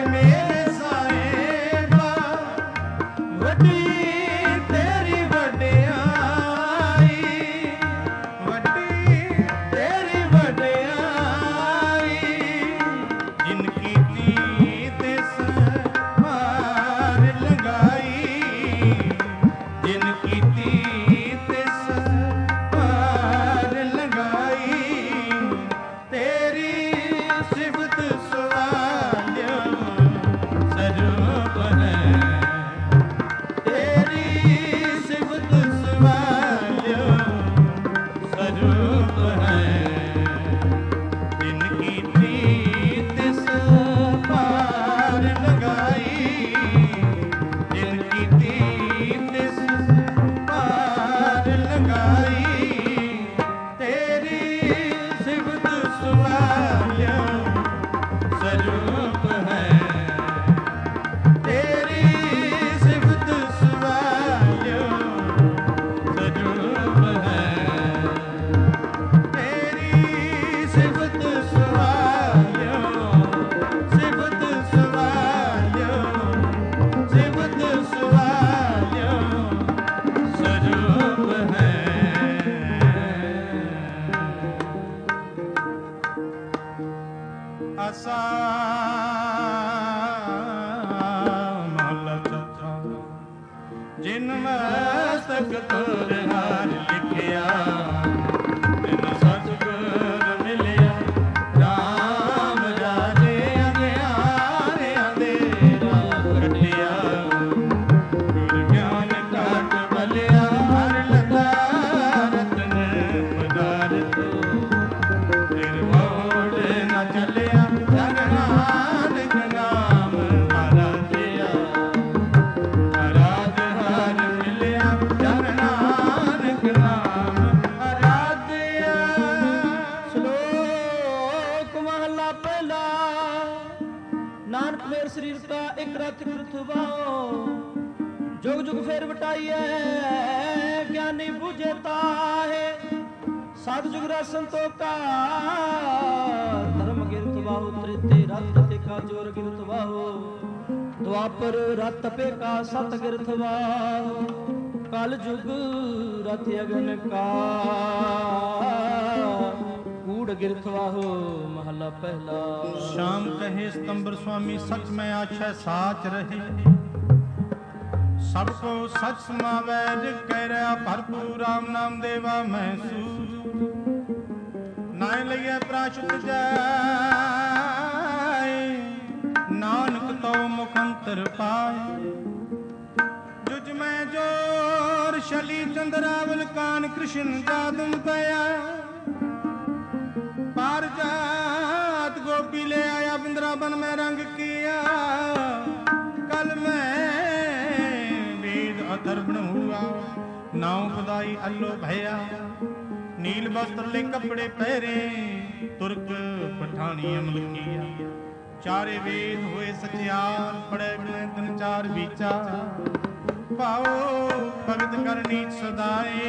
ਮੇਰੇ ਸਾਹਿਬਾ ਵੱਡੀ ਤੇਰੀ ਵਡਿਆਈ, ਵੱਡੀ ਤੇਰੀ ਵਡਿਆਈ, ਜਿਨ ਕੀਤੀ ਤਿਸ ਮਾਰ ਲਗਾਈ, ਜਿਨ ਕੀਤੀ ਤਿਸ ਮਾਰ ਲਗਾਈ, ਤੇਰੀ ਸਿਫਤ ਸਵਾਲਿਓ ਸਰੂਪ ਹੈ, ਤੇਰੀ ਸਿਫਤ ਸਵਾਲਿਓ ਸਰੂਪ ਹੈ, ਜਿਨ ਕੀਤੀ ਤਿਸ ਪਾਰ ਲਗਾਈ, ਜਿਨ ਕੀਤੀ ਤਿਸ ਪਾਰ ਲਗਾਈ, ਤੇਰੀ ਸਿਫਤ ਸਵਾਲਿਓ ਸਰੂਪ ਹੈ, ਤੇਰੀ ਸਿਫਤ ਸਵਾਲਿਓ ਸਰੂਪ ਹੈ, ਤੇਰੀ ਸਿਫਤ ਸਵਾਲਿਓ, ਸਿਫਤ ਸਵਾਲਿਓ, ਸਿਫਤ ਸਵਾਲਿਓ ਸਰੂਪ ਹੈ। ਆਸਾ ਮਹਲਾ ਚੌਥਾ। ਜਿਨ ਮਸਤਕ ਤੁਰ ਹਾਰ ਲਿਖਿਆ, ਤਿਨ ਸਤਿਗੁਰ ਮਿਲਿਆ, ਰਾਮ ਰਾਜੇ ਅਗਿਆਰਿਆਂ ਦੇ ਰਾਹ ਕੱਟਿਆ, ਗੁਰ ਗਿਆਨ ਕਾਟ ਬਲਿਆ, ਹਰ ਲਤਾ ਰਤਨ ਪਦਾਰਥ, ਫਿਰ ਮੋੜ ਨਾ ਚੱਲਿਆ, ਜਗ ਨਾਨਕ ਨਾਮ ਆਰਾਧਿਆ, ਆਰਾਧ ਹਰ ਮਿਲਿਆ, ਜਗ ਨਾਨਕ ਨਾਮ ਆਰਾਧਿਆ। ਸ਼ਲੋਕ ਮਹਲਾ ਪਹਿਲਾ। ਨਾਨਕ ਮੇਰ ਸਰੀਰ ਕਾ ਇੱਕ ਰਤ ਕਿਰਤ ਵਾਓ, ਜੁਗ ਜੁਗ ਫੇਰ ਵਟਾਈਐ, ਗਿਆਨੀ ਬੁਝੇ ਤਾਹੇ, ਸਾਧ ਜੁਗ ਰਾ ਸੰਤੋਖਾ, ਧਰਮ ਗਿਰਤ ਵਾਹੋ, ਤ੍ਰੇਤੇ ਰਤ ਤੇ ਕਾ ਜੋਰ ਗਿਰਤ ਵਾਹੋ, ਦੁਆਪਰ ਰਤ ਪੇ ਕਾ ਸਤ ਗਿਰਤ ਵਾਹੋ, ਕਲ ਜੁਗ ਰਥ ਅਗਨ ਕਾ ਕੂੜ ਗਿਰਤ ਵਾਹੋ। ਮਹਲਾ ਪਹਿਲਾ। श्याम कहे सितंबर स्वामी सच में आछै साच रहे, सबको सच समावै जित कह रहा भरपूर, राम नाम देवा महसूस, नाय लइए प्राशुत जाय, नानक तो मुखंतर पाए, जुज में जोर शली चंद्रावल कान, कृष्ण जादम पया, पार जात गोपी ले आया, वृंदावन में रंग किया, कल में वेद अथर्वण हुआ, नाव खुदाई अल्लो भया, नील वस्त्र ले कपड़े पहरे, तुर्क पठानी अमल किया, चारे वेद हुए सचियार, पड़े बिने दिन चार विचार, पाओ भगत करनी सदाए,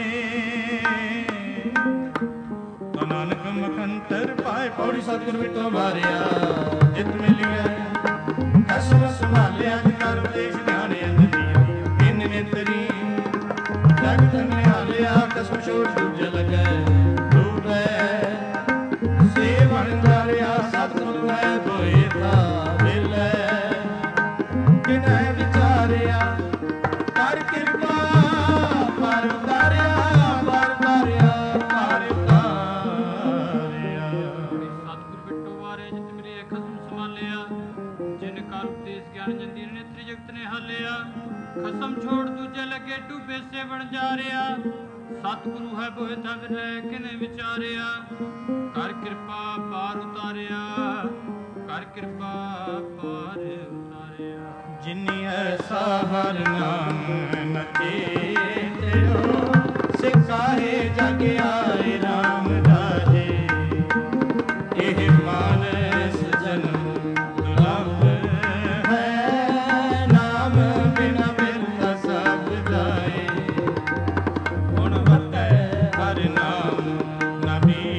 नानक मखंतर पाए, पौड़ी सतगुर विटो मारिया, जित मिलिया कसम संभालिया, कर उपदेश ध्यान अंध दिया, इन नेतरी जगत निहालिया, कसम छोड़ दूज लगे डूबे, सेवन धारिया, सतगुर है कोई था मिले, किन्हें विचारिया, कर कृपा पर उतारिया, पर उतारिया, पर उतारिया। ਸਤਿਗੁਰ ਬਿਟੋ ਵਾਰੇ ਜਿਤ ਮਿਲੇ ਖਸਮ ਸੰਭਾਲਿਆ, ਜਿਨ ਕਰ ਉਪਦੇਸ਼ ਗਿਆਨ ਜੰਦੀਰ ਨੇ ਤ੍ਰਿਜਗਤ ਨੇ ਹਾਲਿਆ, ਖਸਮ ਛੋੜ ਦੂਜੇ ਲੱਗੇ ਡੂਬੇ ਸੇਵਣ ਜਾ ਰਿਆ, ਸਤਿਗੁਰੂ ਹੈ ਬੋਏ ਤਬ ਰਹਿ ਕਿਨੇ ਵਿਚਾਰਿਆ, ਕਰ ਕਿਰਪਾ ਪਾਰ ਉਤਾਰਿਆ, ਕਰ ਕਿਰਪਾ ਪਾਰ ਉਤਾਰਿਆ। ਜਿਨੀ ਐਸਾ ਹਰ ਨਾਮ ਨਚੇਤਿਓ, ਸਿਖਾਏ ਜਗ ਆਏ ਰਾਮ ਰਾਜੇ, ਇਹ ਮਾਨਸ ਜਨਮ ਦੁਰਲਭ ਹੈ, ਨਾਮ ਬਿਨਾ ਬਿਰਥ ਸਭ ਜਾਏ, ਹੁਣ ਵਤੈ ਹਰ ਨਾਮ ਨ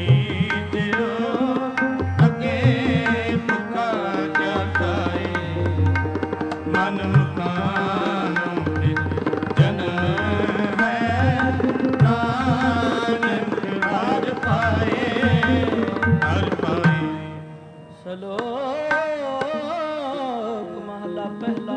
ਬੀਜਿਓ, ਅੱਗੇ ਭੁੱਖਾ ਕਿਆ ਖਾਏ, ਜਨਮ ਕਾਨੋ ਜਨਮ ਹੈ ਨਾਨਕ ਹਰਿ ਪਾਏ ਹਰਿ ਪਾਏ। ਸ਼ਲੋਕ ਮਹਲਾ ਪਹਿਲਾ।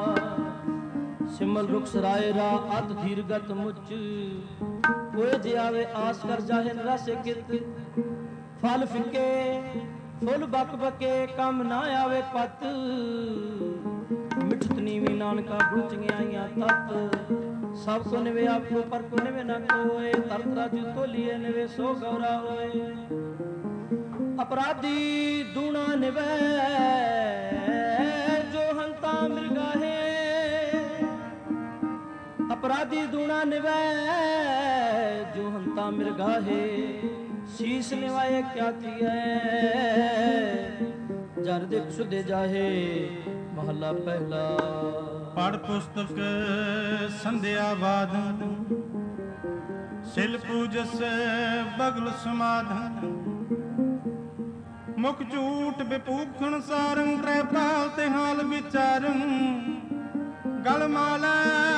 ਸਿਮਲ ਰੁਖ ਸਰਾਏ ਰਾ ਅਤ ਧੀਰਗਤ ਮੁਚ ਕੋਇ ਜੇ ਆਵੇ ਆਸ ਕਰ ਜਾਹੇ ਨਰਾਸੇ ਕਿਤ ਫਲ ਫਿੱਕੇ ਫੁੱਲ ਬਕ ਬਕੇ ਕੰਮ ਨਾ ਆਵੇ ਪਤ ਮਿਠਤ ਨੀਵੀਂ ਨਾਨਕਾ ਗੁਚਗਿਆਈਆਂ ਤਤ ਸਭ ਕੋ ਨਿਵੇ ਆਪੋ ਪਰ ਕੋ ਨਿਵੇ ਨਾ ਕੋਏ ਤਰਤ ਰਾਜੂ ਤੋਲੀਏ ਨਿਵੇ ਸੋ ਗੌਰਾ ਹੋਏ ਅਪਰਾਧੀ ਦੂਣਾ ਨਿਵੇ ਜੋ ਹੰਤਾ ਮਿਰਗਾਹੇ ਅਪਰਾਧੀ ਦੂਣਾ ਨਿਵੇ ਜੋ ਹੰਤਾ ਮਿਰਗਾਹੇ ਸੀਸ ਨਿਵਾਏ ਕਿਆ ਕੀਏ ਜਰ ਦੇ ਸੁਦੇ ਜਾਹੇ। ਮਹਲਾ ਪਹਿਲਾ। ਪੜ ਪੁਸਤਕ ਸੰਧਿਆ ਬਾਦ ਸਿਲ ਪੂਜਸ ਬਗਲ ਸਮਾਧਨ ਮੁਖ ਝੂਠ ਵਿਪੂਖਣ ਸਾਰੰ ਤ੍ਰੈ ਪ੍ਰਾਲ ਤੇ ਹਾਲ ਵਿਚਾਰੰ ਗਲ ਮਾਲਾ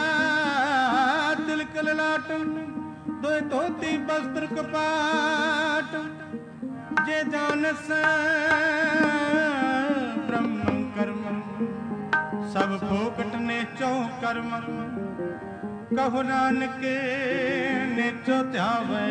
ਤਿਲਕ ਲਲਾਟੰ ਦੋਇ ਧੋਤੀ ਬਸਤਰ ਕਪਾਟ ਜੇ ਜਾਨਸ ਬ੍ਰਹਮ ਕਰਮ ਸਭ ਫੋਕਟ ਨੇ ਚੋ ਕਰਮ ਕਹੋ ਨਾਨਕ ਨੇਚੋ ਧਿਆਵੇ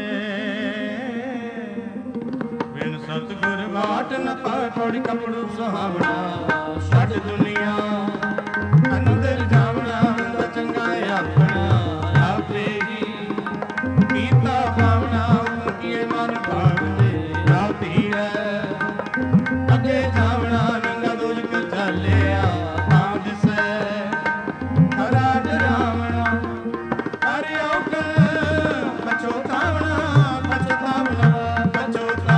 ਬਿਨ ਸਤਿਗੁਰ ਬਾਟ ਨ ਪਾਵੇ ਪੌੜੀ ਕਪੜੂ ਸੁਹਾਵਣਾ ਛੱਡ ਦੁਨੀਆ ਅੰਦਰ ਜਾਵਣਾ ਦਾ ਚੰਗਾ ਆਪਣਾ ਆਪੇ ਹੀ ਕੀਤਾ ਭਾਵਨਾ ਕੀਏ ਮਨ ਭਾਵਦੇ ਰਾਤੀ ਹੈ ਅੱਗੇ ਜਾਵਣਾ ਨੰਗਾ ਦੋਜਕ ਚੱਲਿਆ ਆਜ ਸੈ ਹਰਾ ਡਰਾਵਣਾ ਹਰਿ ਔਗਣ ਪਛੋਤਾਵਣਾ ਪਛਤਾਵਣਾ ਪਛੋਤਾਵਣਾ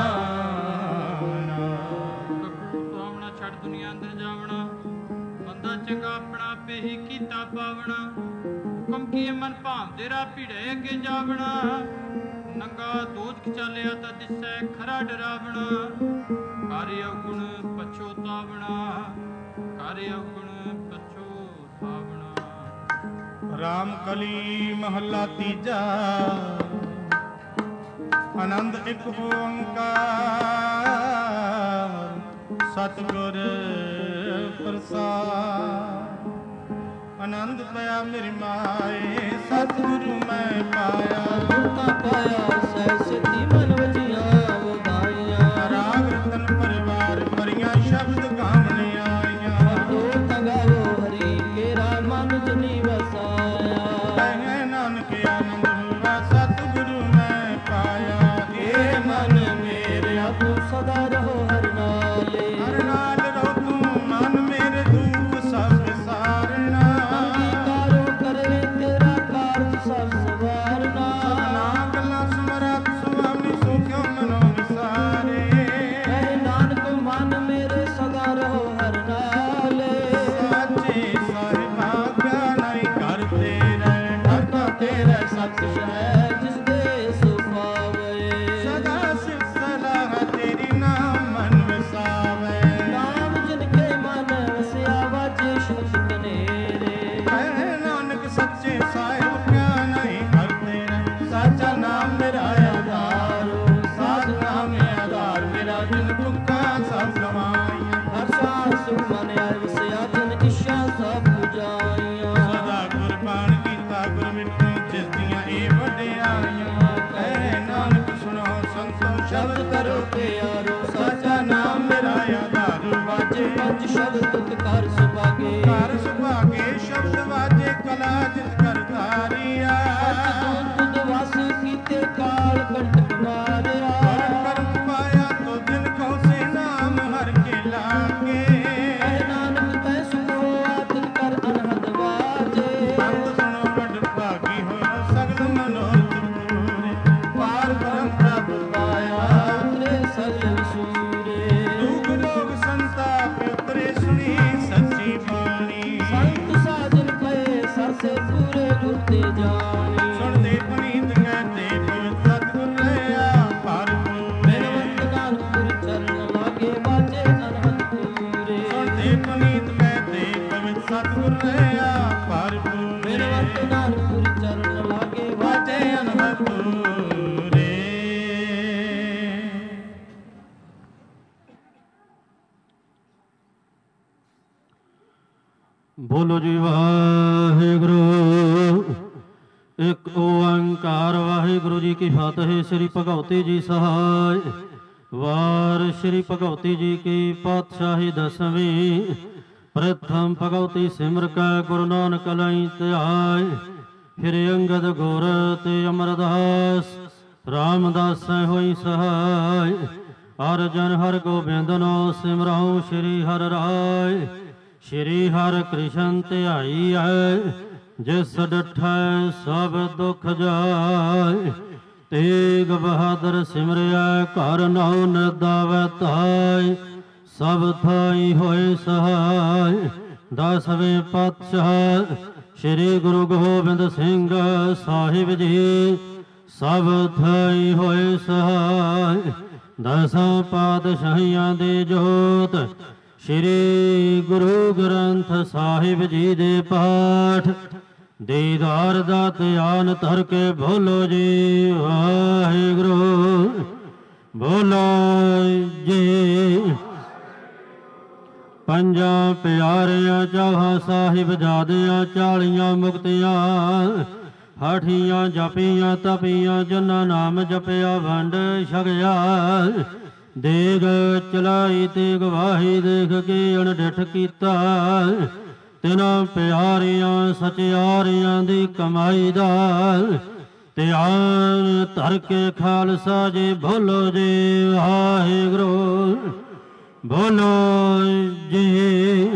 ਕਪੜੂ ਛੱਡ ਦੁਨੀਆ ਅੰਦਰ ਜਾਵਣਾ ਬੰਦਾ ਚੰਗਾ ਆਪਣਾ ਆਪੇ ਹੀ ਕੀਤਾ ਪਾਵਣਾ ਹੁਕਮ ਕੀਏ ਮਨ ਭਾਵਦੇ ਰਾ ਭਿੜੇ ਅੱਗੇ ਜਾਵਣਾ ਨੰਗਾ ਦੋਜਕ ਚੱਲਿਆ ਤਾਂ ਦਿਸੈ ਖਰਾ ਡਰਾਵਣਾ ਕਾਰਿ ਔਗੁਣ ਪਛੋਤਾਵਣਾ ਕਾਰਿ ਔਗੁਣ ਪਛੋਤਾਵਣਾ। ਰਾਮ ਕਲੀ ਮਹੱਲਾ ਤੀਜਾ। ਆਨੰਦ ਇੱਕ ਓੰਕਾਰ ਸਤਿਗੁਰ ਪ੍ਰਸਾਦ ਆਨੰਦ ਪਿਆ ਮੇਰੀ ਮਾਏ ਸਤਿਗੁਰੂ ਮੈਂ ਪਾਇਆ ਤਾਂ ਪਾਇਆ ਸਹਿ ਸਿੱਧੀ ਮਨ ਵਜੀਆਂ ਵਧਾਈਆਂ ਰਾਗ ਰਤਨ ਪਰਿਵਾਰ ਭਰੀਆਂ ਸ਼ਬਦ ਗਾਵਣੇ ਆਈਆਂ ਦੋ ਤਗਾਵੋ ਹਰੀ ਕੇਰਾ ਮਨ ਜਨੀ ਵਸਾਇਆ ਕਹਿ ਨਾਨਕ ਆਨੰਦ ਹੋਵਾ ਸਤਿਗੁਰੂ ਮੈਂ ਪਾਇਆ ਏ ਮਨ ਮੇਰਿਆ ਤੂੰ ਸਦਾ ਰਹੋ ਹਰ ਨਾਲੇ ਹਰ ਨਾਲ ਰਹੋ ਤੂੰ ਮਨ ਮੇਰੇ ਦੁੱਖ ਸਭ ਵਿਸਾਰਨਾ ਅੰਗੀਕਾਰੋ ਕਰੇ ਤੇਰਾ ਕਾਰਜ ਸਭ ਸਵਾਰਨਾ ਸਭਨਾ ਗੱਲਾਂ ਸਮਰੱਥ ਸੁਆਮੀ ਸੁਖਿਓ ਮਨੋ ਵਿਸਾਰੇ ਕਹਿ ਨਾਨਕ ਮਨ ਮੇਰੇ ਸਦਾ ਰਹੋ ਹਰ ਨਾਲੇ ਸਾਚੇ ਸਾਹਿਬਾ ਆਗਿਆ ਨਹੀਂ ਕਰਦੇ ਰਹਿ ਡਰਦਾ ਤੇਰਾ ਸਤ ਹੈ ਜਿਸ ਦੇ ਸੁਭਾਵੇ ਸਦਾ ਸਿਫਤ ਸਲਾਹ ਤੇਰੀ ਨਾਮ ਮਨ ਵਸਾਵੇ ਨਾਮ ਜਿਨ ਕੇ ਮਨ ਵਸਿਆ ਵਾਜੇ ਸ਼ਬਦ ਕਨੇਰੇ ਕਹਿ ਨਾਨਕ ਸੱਚੇ ਸਾਹਿਬ ਕਿਆ ਨਹੀਂ ਕਰਦੇ ਰਹਿ ਸਾਚਾ ਨਾਮ ਮੇਰਾ ਆਧਾਰ ਸਾਧ ਨਾਮ ਆਧਾਰ ਮੇਰਾ ਦਿਲ ਦੁੱਖਾਂ ਸਭ ਗਵਾਈਆਂ ਹਰ ਸਾਹ ਸੁਖ ਮਨ ਆਏ ਵਸਿਆ ਜਨ ਇੱਛਾ ਸਭ ਪੁਜਾਈਆਂ ਸਦਾ ਕੁਰਬਾਨ ਕੀਤਾ ਗੁਰ ਮਿੱਟੀ ਜਿਸ ਦੀਆਂ ਇਹ ਵਡਿਆਈਆਂ ਕਹਿ ਨਾਨਕ ਸੁਣੋ ਸੰਤੋ ਸ਼ਬਦ ਕਰੋ ਪਿਆਰੋ ਸਾਚਾ ਨਾਮ ਮੇਰਾ ਆਧਾਰ ਵਾਜੇ ਪੰਜ ਸ਼ਬਦ ਤੁਤ ਕਰ ਸੁਭਾਗੇ ਘਰ ਸੁਭਾਗੇ ਸ਼ਬਦ ਵਾਜੇ ਕਲਾ ਜਿਤ ਕਰ ਧਾਰੀਆ ਤੁਧ ਵਸ ਕੀਤੇ ਕਾਲ ਕੰਟਕ ਮਾਰਿਆ ਕਰਮ ਪਾਇਆ ਤੋ ਦਿਨ ਕੋ ਸੇ ਨਾਮ ਹਰ ਕੇ ਲਾਗੇ ਕਹਿ ਨਾਨਕ ਤੈ ਸੁਖੋ ਆਤਿ ਕਰ ਅਨਹਦ ਵਾਜੇ ਅੰਤ ਸੁਣੋ ਵੱਡ ਭਾਗੀ ਹੋਇ ਸਗਲ ਮਨੋਰਥ ਪੂਰੇ ਪਾਰ ਬ੍ਰਹਮ ਪ੍ਰਭ ਪਾਇਆ ਉਤਰੇ ਸਗਲ ਵਿਸੂਰੇ ਦੁਖ ਰੋਗ ਸੰਤਾਪ ਉਤਰੇ ਸੁਣੀ ਸੱਚੀ ਬਾਣੀ ਸੰਤ ਸਾਜਨ ਪਏ ਸਰਸੇ ਪੂਰੇ ਗੁਰ ਤੇ ਜਾਣੀ ਸੁਣਦੇ ਸਤਿਗੁਰ ਰਹਿਆ ਭਰਪੂਰ ਬਿਨਵੰਤ ਨਾਨਕ ਚਰਨ ਲਾਗੇ ਵਾਜੇ ਅਨਹਦ ਪੂਰੇ। ਬੋਲੋ ਜੀ ਵਾਹਿਗੁਰੂ ਇੱਕ ਓੰਕਾਰ ਵਾਹਿਗੁਰੂ ਜੀ ਕੀ ਫਤਿਹ। ਸ੍ਰੀ ਭਗਵਤੀ ਜੀ ਸਹਾਇ ਵਾਰ ਸ੍ਰੀ ਭਗਵਤੀ ਜੀ ਕੀ ਪਾਤਸ਼ਾਹੀ ਦਸਵੀਂ ਪ੍ਰਥਮ ਭਗਵਤੀ ਸਿਮਰ ਕੈ ਗੁਰੂ ਨਾਨਕ ਲਈ ਧਿਆਇ। ਫਿਰ ਅੰਗਦ ਗੁਰ ਤੇ ਅਮਰਦਾਸ ਰਾਮਦਾਸ ਹੋਈ ਸਹਾਇ। ਅਰਜਨ ਹਰ ਗੋਬਿੰਦਨੋ ਸਿਮਰਉ ਸ੍ਰੀ ਹਰਿ ਰਾਇ। ਸ਼੍ਰੀ ਹਰਿ ਕ੍ਰਿਸ਼ਨ ਧਿਆਈ ਹੈ ਜਿਸ ਡਠੈ ਸਭ ਦੁਖ ਜਾਇ। ਤੇਗ ਬਹਾਦਰ ਸਿਮਰਿਆ ਘਰ ਨਉ ਨਿਰਦਾਵੈ ਧਾਇ। ਸਭ ਥਾਈ ਹੋਏ ਸਹਾਇ। 10ਵੇਂ ਪਾਤਸ਼ਾਹ ਸ਼੍ਰੀ ਗੁਰੂ ਗੋਬਿੰਦ ਸਿੰਘ ਸਾਹਿਬ ਜੀ ਸਭ ਥਾਈ ਹੋਏ ਸਹਾਇ। 10 ਪਾਤਸ਼ਾਹੀਆਂ ਦੀ ਜੋਤ ਸ਼੍ਰੀ ਗੁਰੂ ਗ੍ਰੰਥ ਸਾਹਿਬ ਜੀ ਦੇ ਪਾਠ ਦੀਦਾਰ ਦਾ ਧਿਆਨ ਧਰ ਕੇ ਬੋਲੋ ਜੀ ਵਾਹਿਗੁਰੂ ਬੋਲੋ ਜੀ। ਪੰਜਾਂ ਪਿਆਰਿਆਂ ਚਾਹਾਂ ਸਾਹਿਬ ਜਾਦਿਆਂ 40 ਮੁਕਤੀਆਂ ਹਾਠੀਆਂ ਜਪੀਆਂ ਤਪੀਆਂ ਜਿਨ੍ਹਾਂ ਨਾਮ ਜਪਿਆ ਵੰਡ ਛਕਿਆ। ਦੇਗ ਚਲਾਈ ਤੇ ਗਵਾਹੀ ਦੇਖ ਕੇ ਅਣਡਿਠ ਕੀਤਾ। ਤਿਨਾਂ ਪਿਆਰਿਆਂ ਸਚਿਆਰਿਆਂ ਦੀ ਕਮਾਈ ਦਾ ਧਿਆਨ ਧਰ ਕੇ ਖਾਲਸਾ ਜੀ ਬੋਲੋ ਜੀ ਵਾਹਿਗੁਰੂ ਬੋਲੋ ਜੀ।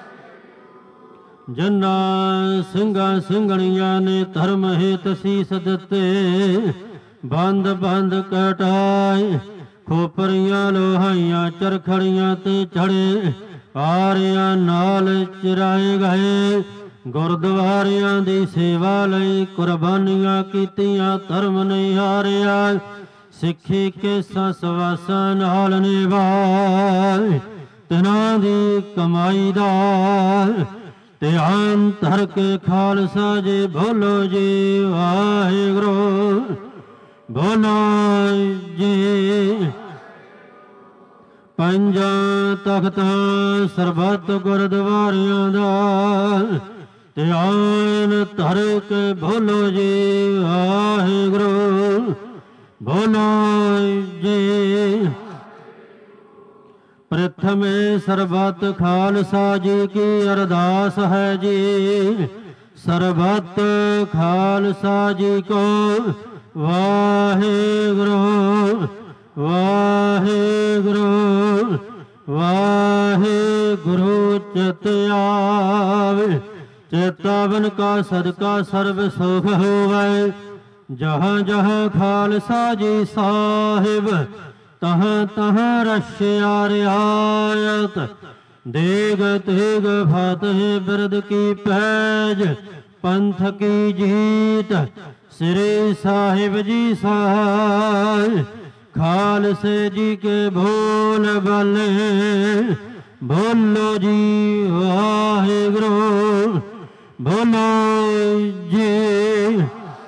ਜਿਨ੍ਹਾਂ ਸਿੰਘਾਂ ਸਿੰਘਣੀਆਂ ਨੇ ਧਰਮ ਹਿਤ ਸੀਸ ਦਿੱਤੇ ਬੰਦ ਬੰਦ ਕਟਾਏ। ਖੋਪਰੀਆਂ ਲੋਹਾਈਆਂ ਚਰਖੜੀਆਂ ਤੇ ਚੜੇ ਆਰਿਆਂ ਨਾਲ ਚਿਰਾਏ ਗਏ। ਗੁਰਦੁਆਰਿਆਂ ਦੀ ਸੇਵਾ ਲਈ ਕੁਰਬਾਨੀਆਂ ਕੀਤੀਆਂ ਧਰਮ ਨਹੀਂ ਹਾਰਿਆ। ਸਿੱਖੀ ਕੇਸਾਂ ਸਵਾਸਾਂ ਨਾਲ ਨਿਭਾਏ। ਤਿਨਾਂ ਦੀ ਕਮਾਈ ਦਾ ਧਿਆਨ ਧਰ ਕੇ ਖਾਲਸਾ ਜੀ ਬੋਲੋ ਜੀ ਵਾਹਿਗੁਰੂ ਬੋਲੋ ਜੀ। ਪੰਜਾਂ ਤਖਤਾਂ ਸਰਬੱਤ ਗੁਰਦੁਆਰਿਆਂ ਦਾ ਧਿਆਨ ਧਰ ਕੇ ਬੋਲੋ ਜੀ ਵਾਹਿਗੁਰੂ ਬੋਲੋ ਜੀ। ਪ੍ਰਥਮੇ ਸਰਬੱਤ ਖਾਲਸਾ ਜੀ ਕੀ ਅਰਦਾਸ ਹੈ ਜੀ। ਸਰਬੱਤ ਖਾਲਸਾ ਜੀ ਕੋ ਵਾਹਿਗੁਰੂ ਵਾਹਿਗੁਰੂ ਵਾਹਿਗੁਰੂ ਚਿਤ ਆਵੇ। ਚੇਤਾਵਨ ਕਾ ਸਦਕਾ ਸਰਬ ਸੁਖ ਹੋਵੇ। ਜਹਾਂ ਜਹਾਂ ਖਾਲਸਾ ਜੀ ਸਾਹਿਬ ਤਹਾਂ ਤਹਾਂ ਰਸ਼ਿਆ ਰਿਆਇਤ। ਦੇਗ ਤੇਗ ਫਤਿਹ ਬਿਰਦ ਕੀ ਪੈਜ ਪੰਥ ਕੀ ਜੀਤ। ਸ੍ਰੀ ਸਾਹਿਬ ਜੀ ਸਹਾਇ ਖਾਲਸੇ ਜੀ ਕੇ ਬੋਲ ਬਲੇ ਬੋਲੋ ਜੀ ਵਾਹਿਗੁਰੂ ਬੋਲੋ ਜੀ।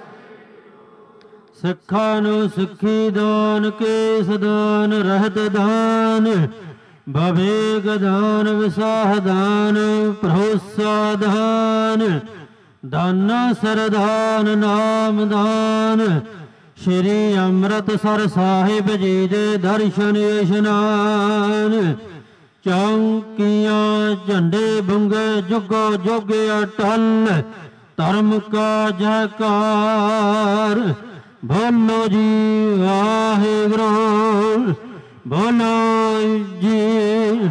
ਸਿੱਖਾਂ ਨੂੰ ਸਿੱਖੀ ਦਾਨ ਕੇਸ ਦਾਨ ਰਹਿਤ ਦਾਨ ਬਵੇਗ ਦਾਨ ਵਿਸਾਹ ਦਾਨ ਭਰੋਸਾ ਦਾਨ ਦਾਨਾ ਸਰਦਾਨ ਨਾਮ ਦਾਨ। ਸ਼੍ਰੀ ਅੰਮ੍ਰਿਤਸਰ ਸਾਹਿਬ ਜੀ ਦੇ ਦਰਸ਼ਨ ਇਸ਼ਨਾਨ। ਚੌਂਕੀਆਂ ਝੰਡੇ ਬੁੰਗੇ ਜੁਗੋ ਜੁਗ ਅਟਲ ਧਰਮ ਕਾ ਜੈਕਾਰ। ਬੋਲੋ ਜੀ ਵਾਹਿਗੁਰੂ ਬੋਲੋ ਜੀ।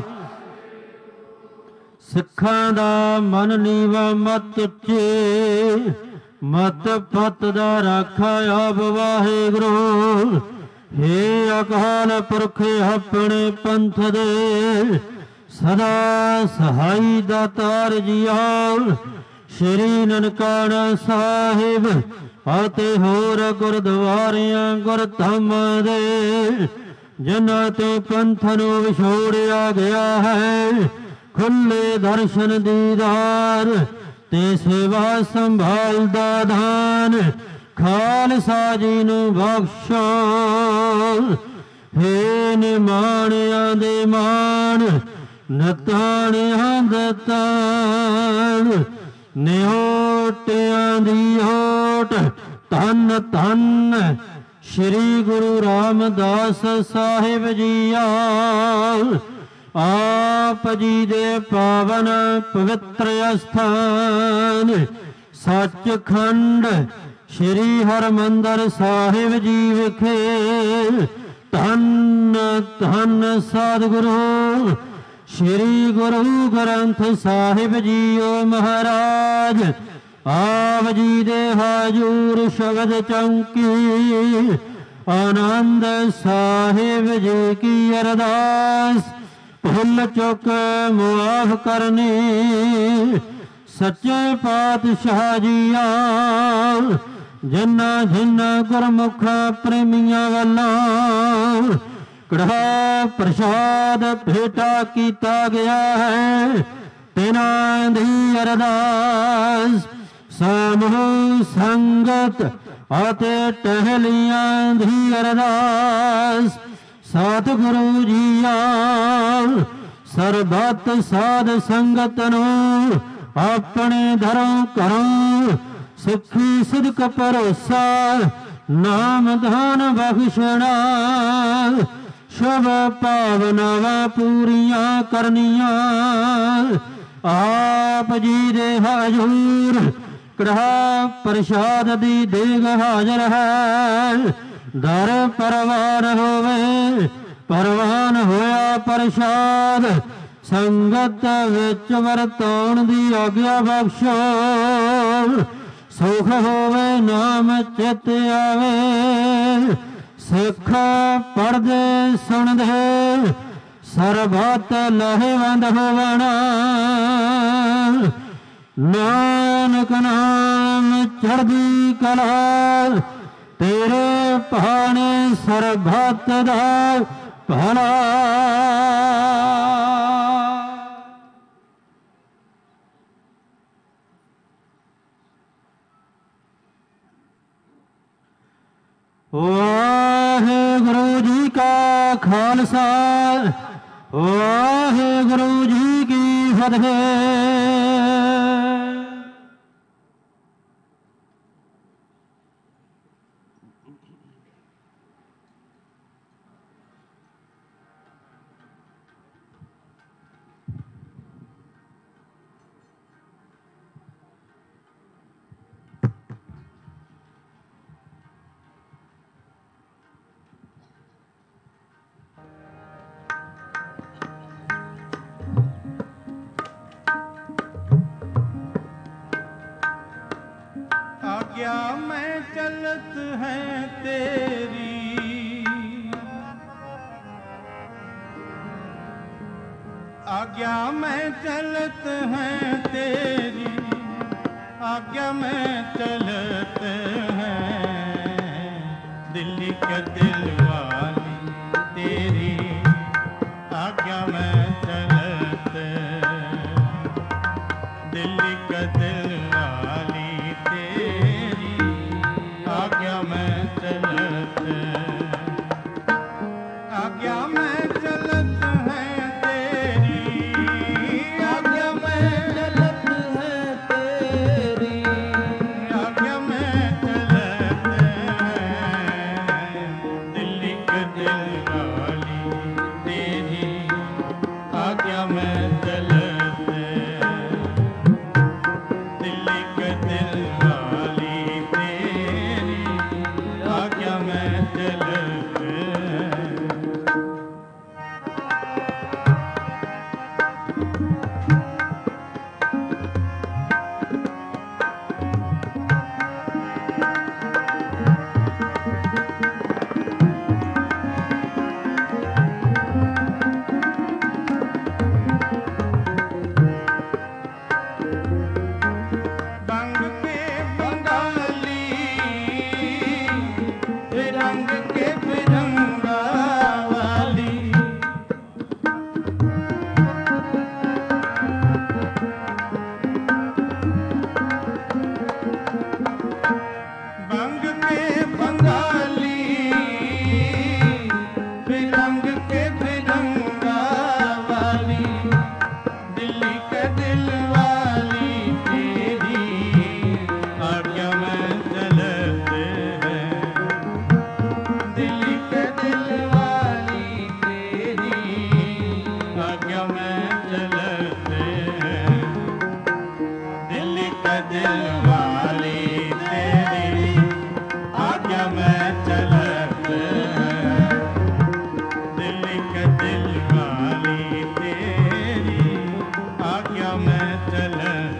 ਸਿੱਖਾਂ ਦਾ ਮਨ ਨੀਵਾ ਮਤ ਉੱਚੇ ਮਤ ਪਤ ਦਾ ਰਾਖਾ ਆਪ ਵਾਹਿਗੁਰੂ। ਹੇ ਅਕਾਲ ਪੁਰਖ ਆਪਣੇ ਪੰਥ ਦੇ ਸਦਾ ਸਹਾਈ ਦਾਤਾਰ ਜੀਓ। ਸ਼੍ਰੀ ਨਨਕਾਣਾ ਸਾਹਿਬ ਅਤੇ ਹੋਰ ਗੁਰਦੁਆਰਿਆਂ ਗੁਰਧਾਮਾਂ ਦੇ ਜਿਨ੍ਹਾਂ ਤੇ ਪੰਥ ਨੂੰ ਵਿਛੋੜਿਆ ਗਿਆ ਹੈ ਖੁੱਲੇ ਦਰਸ਼ਨ ਦੀਦਾਰ ਤੇ ਸੇਵਾ ਸੰਭਾਲ ਦਾ ਦਾਨ ਖਾਲਸਾ ਜੀ ਨੂੰ ਬਖਸ਼ੋ। ਹੇ ਨਿਮਾਣਿਆਂ ਦੇ ਮਾਣ ਨਤਾਣਿਆਂ ਦਾ ਤਾਣ ਨਿਓਟਿਆਂ ਦੀ ਓਟ ਧੰਨ ਧੰਨ ਸ਼੍ਰੀ ਗੁਰੂ ਰਾਮਦਾਸ ਸਾਹਿਬ ਜੀਆ। ਆਪ ਜੀ ਦੇ ਪਾਵਨ ਪਵਿੱਤਰ ਅਸਥਾਨ ਸੱਚਖੰਡ ਸ਼੍ਰੀ ਹਰਿਮੰਦਰ ਸਾਹਿਬ ਜੀ ਵਿਖੇ ਧੰਨ ਧੰਨ ਸਤਿਗੁਰੂ ਸ਼੍ਰੀ ਗੁਰੂ ਗ੍ਰੰਥ ਸਾਹਿਬ ਜੀਓ ਮਹਾਰਾਜ ਆਪ ਜੀ ਦੇ ਹਾਜ਼ੂਰ ਸ਼ਬਦ ਚੌਂਕੀ ਆਨੰਦ ਸਾਹਿਬ ਜੀ ਕੀ ਅਰਦਾਸ ਭੁੱਲ ਚੁੱਕ ਮੁਆਫ ਕਰਨੀ। ਸੱਚੇ ਪਾਤਸ਼ਾਹ ਜੀਆ ਜਿਨ੍ਹਾਂ ਜਿਨ੍ਹਾਂ ਗੁਰਮੁਖ ਪ੍ਰੇਮੀਆਂ ਵੱਲੋਂ ਕੜਾ ਪ੍ਰਸ਼ਾਦ ਭੇਟਾ ਕੀਤਾ ਗਿਆ ਹੈ ਤਿਨਾਂ ਦੀ ਅਰਦਾਸ ਸਮੂਹ ਸੰਗਤ ਅਤੇ ਟਹਿਲੀਆਂ ਦੀ ਅਰਦਾਸ ਸਤਿਗੁਰੂ ਜੀਆ ਸਰਬੱਤ ਸਾਧ ਸੰਗਤ ਨੂੰ ਆਪਣੇ ਘਰੋਂ ਘਰੋਂ ਸਿੱਖੀ ਸਿਦਕ ਭਰੋਸਾ ਨਾਮ ਧਨ ਬਖਸ਼ਣਾ ਸ਼ੁਭ ਭਾਵਨਾਵਾਂ ਪੂਰੀਆਂ ਕਰਨੀਆਂ। ਆਪ ਜੀ ਦੇ ਹਾਜ਼ੂਰ ਕੜਾ ਪ੍ਰਸ਼ਾਦ ਦੀ ਦੇਗ ਹਾਜ਼ਰ ਹੈ। ਦਰ ਪਰਵਾਨ ਹੋਵੇ ਪਰਵਾਨ ਹੋਇਆ ਪ੍ਰਸ਼ਾਦ ਸੰਗਤ ਵਿੱਚ ਵਰਤਾਉਣ ਦੀ ਆਗਿਆ ਬਖਸ਼ੋ। ਸੁਖ ਹੋਵੇ ਨਾਮ ਚਿਤ ਆਵੇ ਸਿੱਖ ਪੜ੍ਹਦੇ ਸੁਣਦੇ ਸਰਬੱਤ ਲਾਹੇਵੰਦ ਹੋਵਣਾ। ਨਾਨਕ ਨਾਮ ਚੜ੍ਹਦੀ ਕਲਾ ਤੇਰੇ ਭਾਣੇ ਸਰਬੱਤ ਦਾ ਭਲਾ। ਵਾਹਿਗੁਰੂ ਜੀ ਕਾ ਖਾਲਸਾ ਵਾਹਿਗੁਰੂ ਜੀ ਕੀ ਫਤਿਹ। आज्ञा में चलत है तेरी आज्ञा में चलत है तेरी आज्ञा में चलत है दिल्ली के दिल वाली तेरी आज्ञा में चलत दिल्ली का दिल वाली तेरी आज्ञा में चलत आज्ञा में चलत है तेरी आज्ञा में चलत है तेरी आज्ञा में चलत है दिल्ली का दिल वाली तेरी आज्ञा में चलत दिल्ली का के दिल वाली तेरी आज्ञा में चलत दिल के दिल वाली तेरी आज्ञा में चलत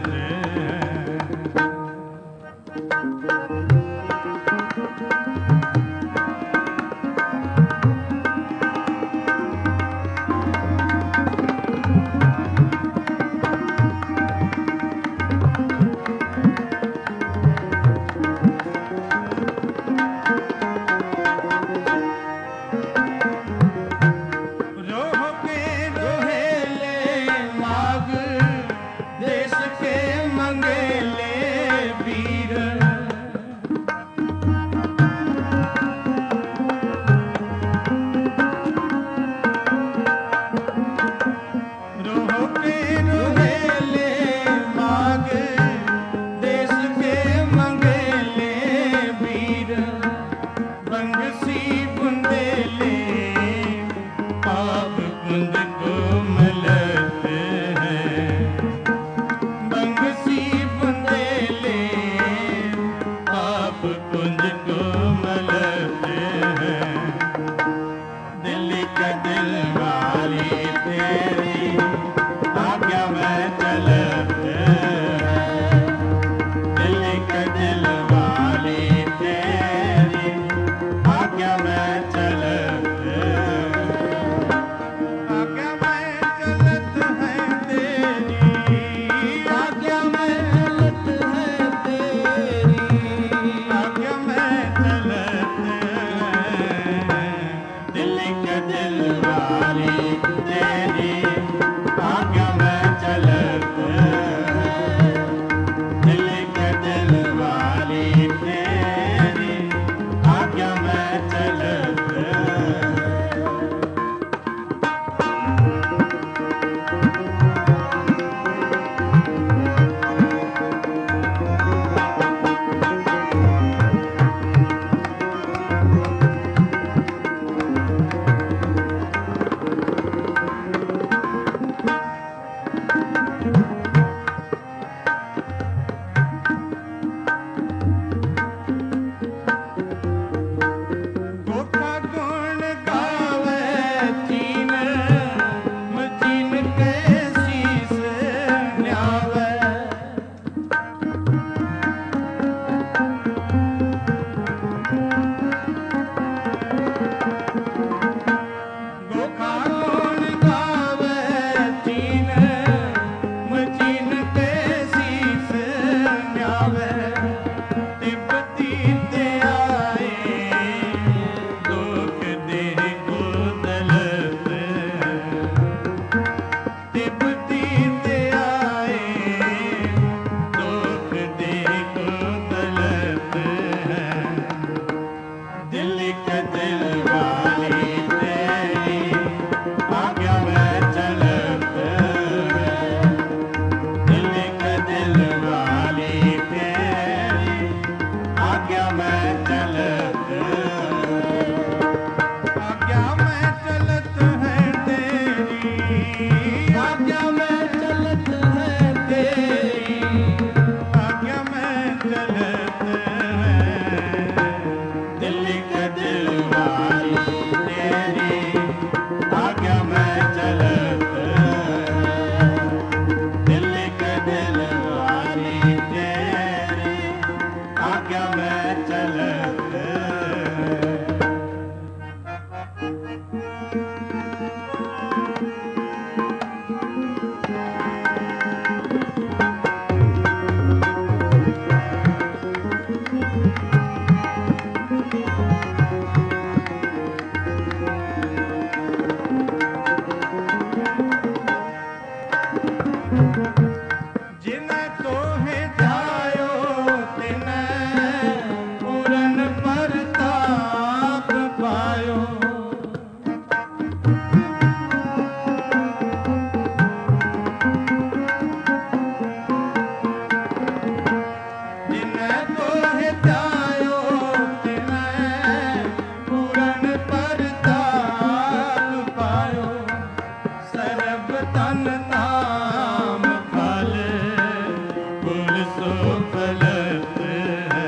सो फलत है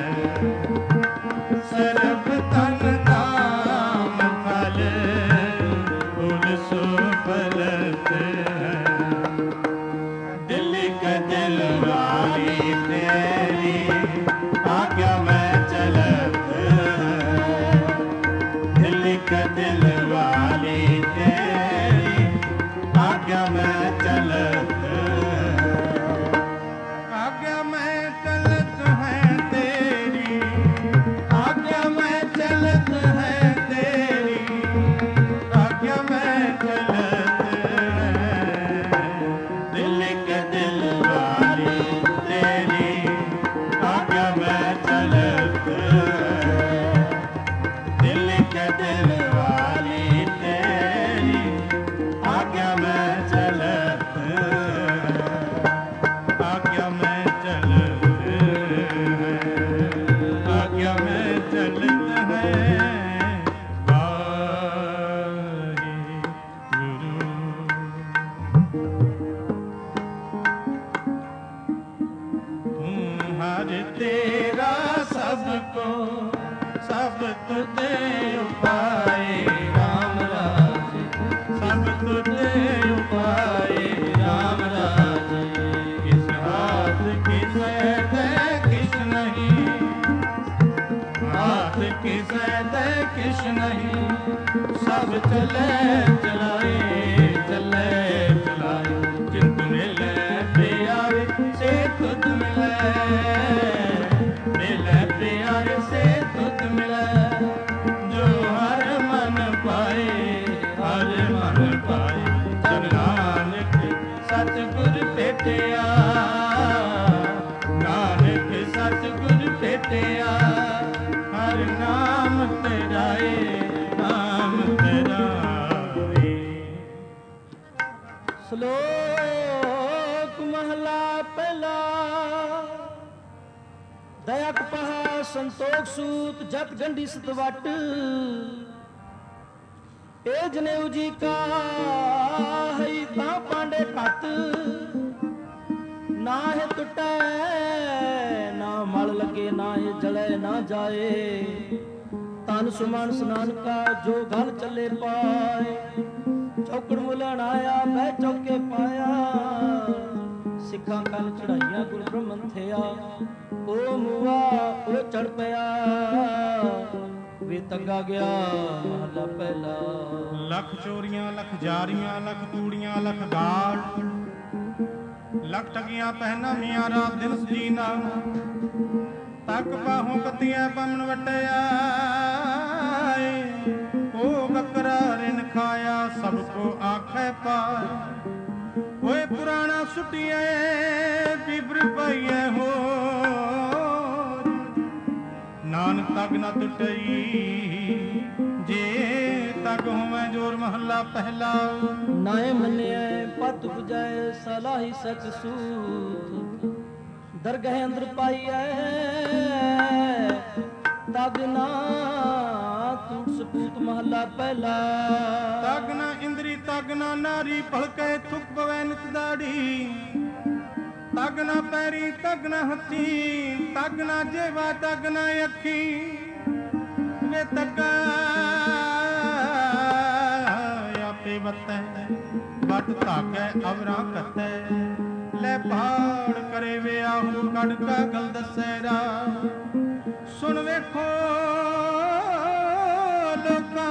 सर्ब तन काम फल फूल सो फलत है दिल का दिल वाली तेरी आज्ञा में चलत दिल का दिल वाली तेरी आज्ञा में चलत आज्ञा में चलत है तेरी आज्ञा में चलत है तेरी आज्ञा में चलत दिल के दिल वाली तेरी आज्ञा में चलत दिल के दिल वाली तेरी आज्ञा में चलत आज्ञा में चलत आज्ञा में चलत है हर तेरा सबको सब तुझे उपाय राम राज सब तुझे उपाय राम राज किस हाथ किस दे किस नहीं हाथ किस दे किस नहीं सब चले चलाए चले चलाए चिंत मिले प्यारे से तुझ मिले मिले प्यारे से तुझ मिले जो हर मन पाए हर मन पाए जन नानक सतगुर भेटिया नानक सतगुर भेटिया हर नाम तेरा नाम तेरा ਸ਼ਲੋਕ ਮਹਲਾ ਪਹਿਲਾ ਦਇਆ ਕਪਾਹ ਸੰਤੋਖ ਸੂਤ ਜਤ ਗੰਢੀ ਸਤਵਟ ਇਹ ਜਨੇਊ ਜੀ ਕਾ ਹੈ ਤਾਂ ਪਾਂਡੇ ਘਤ ਨਾ ਹੈ ਟੁੱਟੈ ਨਾ ਮਲ ਲਗੇ ਨਾ ਇਹ ਜਲੇ ਨਾ ਜਾਏ ਤਨ ਸੁਮਨ ਸਨਾਨ ਕਾ ਜੋ ਗਲ ਚੱਲੇ ਪਾਏ ਚੌਕੜ ਮੁਲਣ ਆਇਆ ਬਹਿ ਚੌਕੇ ਪਾਇਆ ਸਿੱਖਾਂ ਕੰਨ ਚੜਾਈਆਂ ਗੁਰ ਬ੍ਰਹਮਨ ਥਿਆ ਉਹ ਮੂਆ ਉਹ ਚੜ ਪਿਆ ਵੇ ਤੰਗਾ ਗਿਆ ਮਹਲਾ ਪਹਿਲਾ ਲੱਖ ਚੋਰੀਆਂ ਲੱਖ ਜਾਰੀਆਂ ਲੱਖ ਕੂੜੀਆਂ ਲੱਖ ਗਾਲ ਲੱਖ ਟਗੀਆਂ ਪਹਿਨਾ ਮੀਆਂ ਰਾਤ ਦਿਨ ਸਜੀਨਾ ਤੱਕ ਬਾਹੋਂ ਕੱਤੀਆਂ ਬੰਨ ਵਟਿਆ ਉਹ ਬੱਕਰਾ ਰਿਨ ਖਾਇਆ ਸਭ ਕੋ ਆਖੇ ਪਾਰ ਓਏ ਪੁਰਾਣਾ ਸੁਟੀਏ ਬਿਬਰ ਪਈਏ ਹੋ ਨਾਨਕ ਤੱਕ ਨਾ ਟੁੱਟਈ ਜੇ ਤੱਕ ਹੋਵੇਂ ਜੋਰ ਮਹੱਲਾ ਪਹਿਲਾ ਨਾਏ ਮੰਨਿਆ ਪਤ 부ਜਾਏ ਸਲਾਹੀ ਸਚ ਸੂਤ ਦਰਗਹਿ ਅੰਦਰ ਪਾਈਐ ਤਗ ਨਾ ਟੂਟ ਸਪੂਤ ਮਹੱਲਾ ਪਹਿਲਾ ਤਗ ਨਾ ਇੰਦਰੀ ਤਗ ਨਾ ਨਾਰੀ ਭਲਕੇ ਥੁਕ ਪਵੈ ਨਿਤ ਦਾੜੀ ਤਗ ਨਾ ਪੈਰੀ ਤਗ ਨਾ ਹੱਥੀ ਤਗ ਨਾ ਜੇਵਾ ਤਗ ਨਾ ਅੱਖੀ ਵੇ ਤਗ ਆਪੇ ਵਤੈ ਵੱਟ ਧਾਕੈ ਅਵਰਾਂ ਕਤੈ ਲੈ ਪਹਾੜ ਕਰੇ ਵੇ ਆਹੂ ਕੱਢ ਕਾ ਗਲ ਦੱਸੈ ਰਾ ਸੁਣ ਵੇਖੋ ਲੋਕਾਂ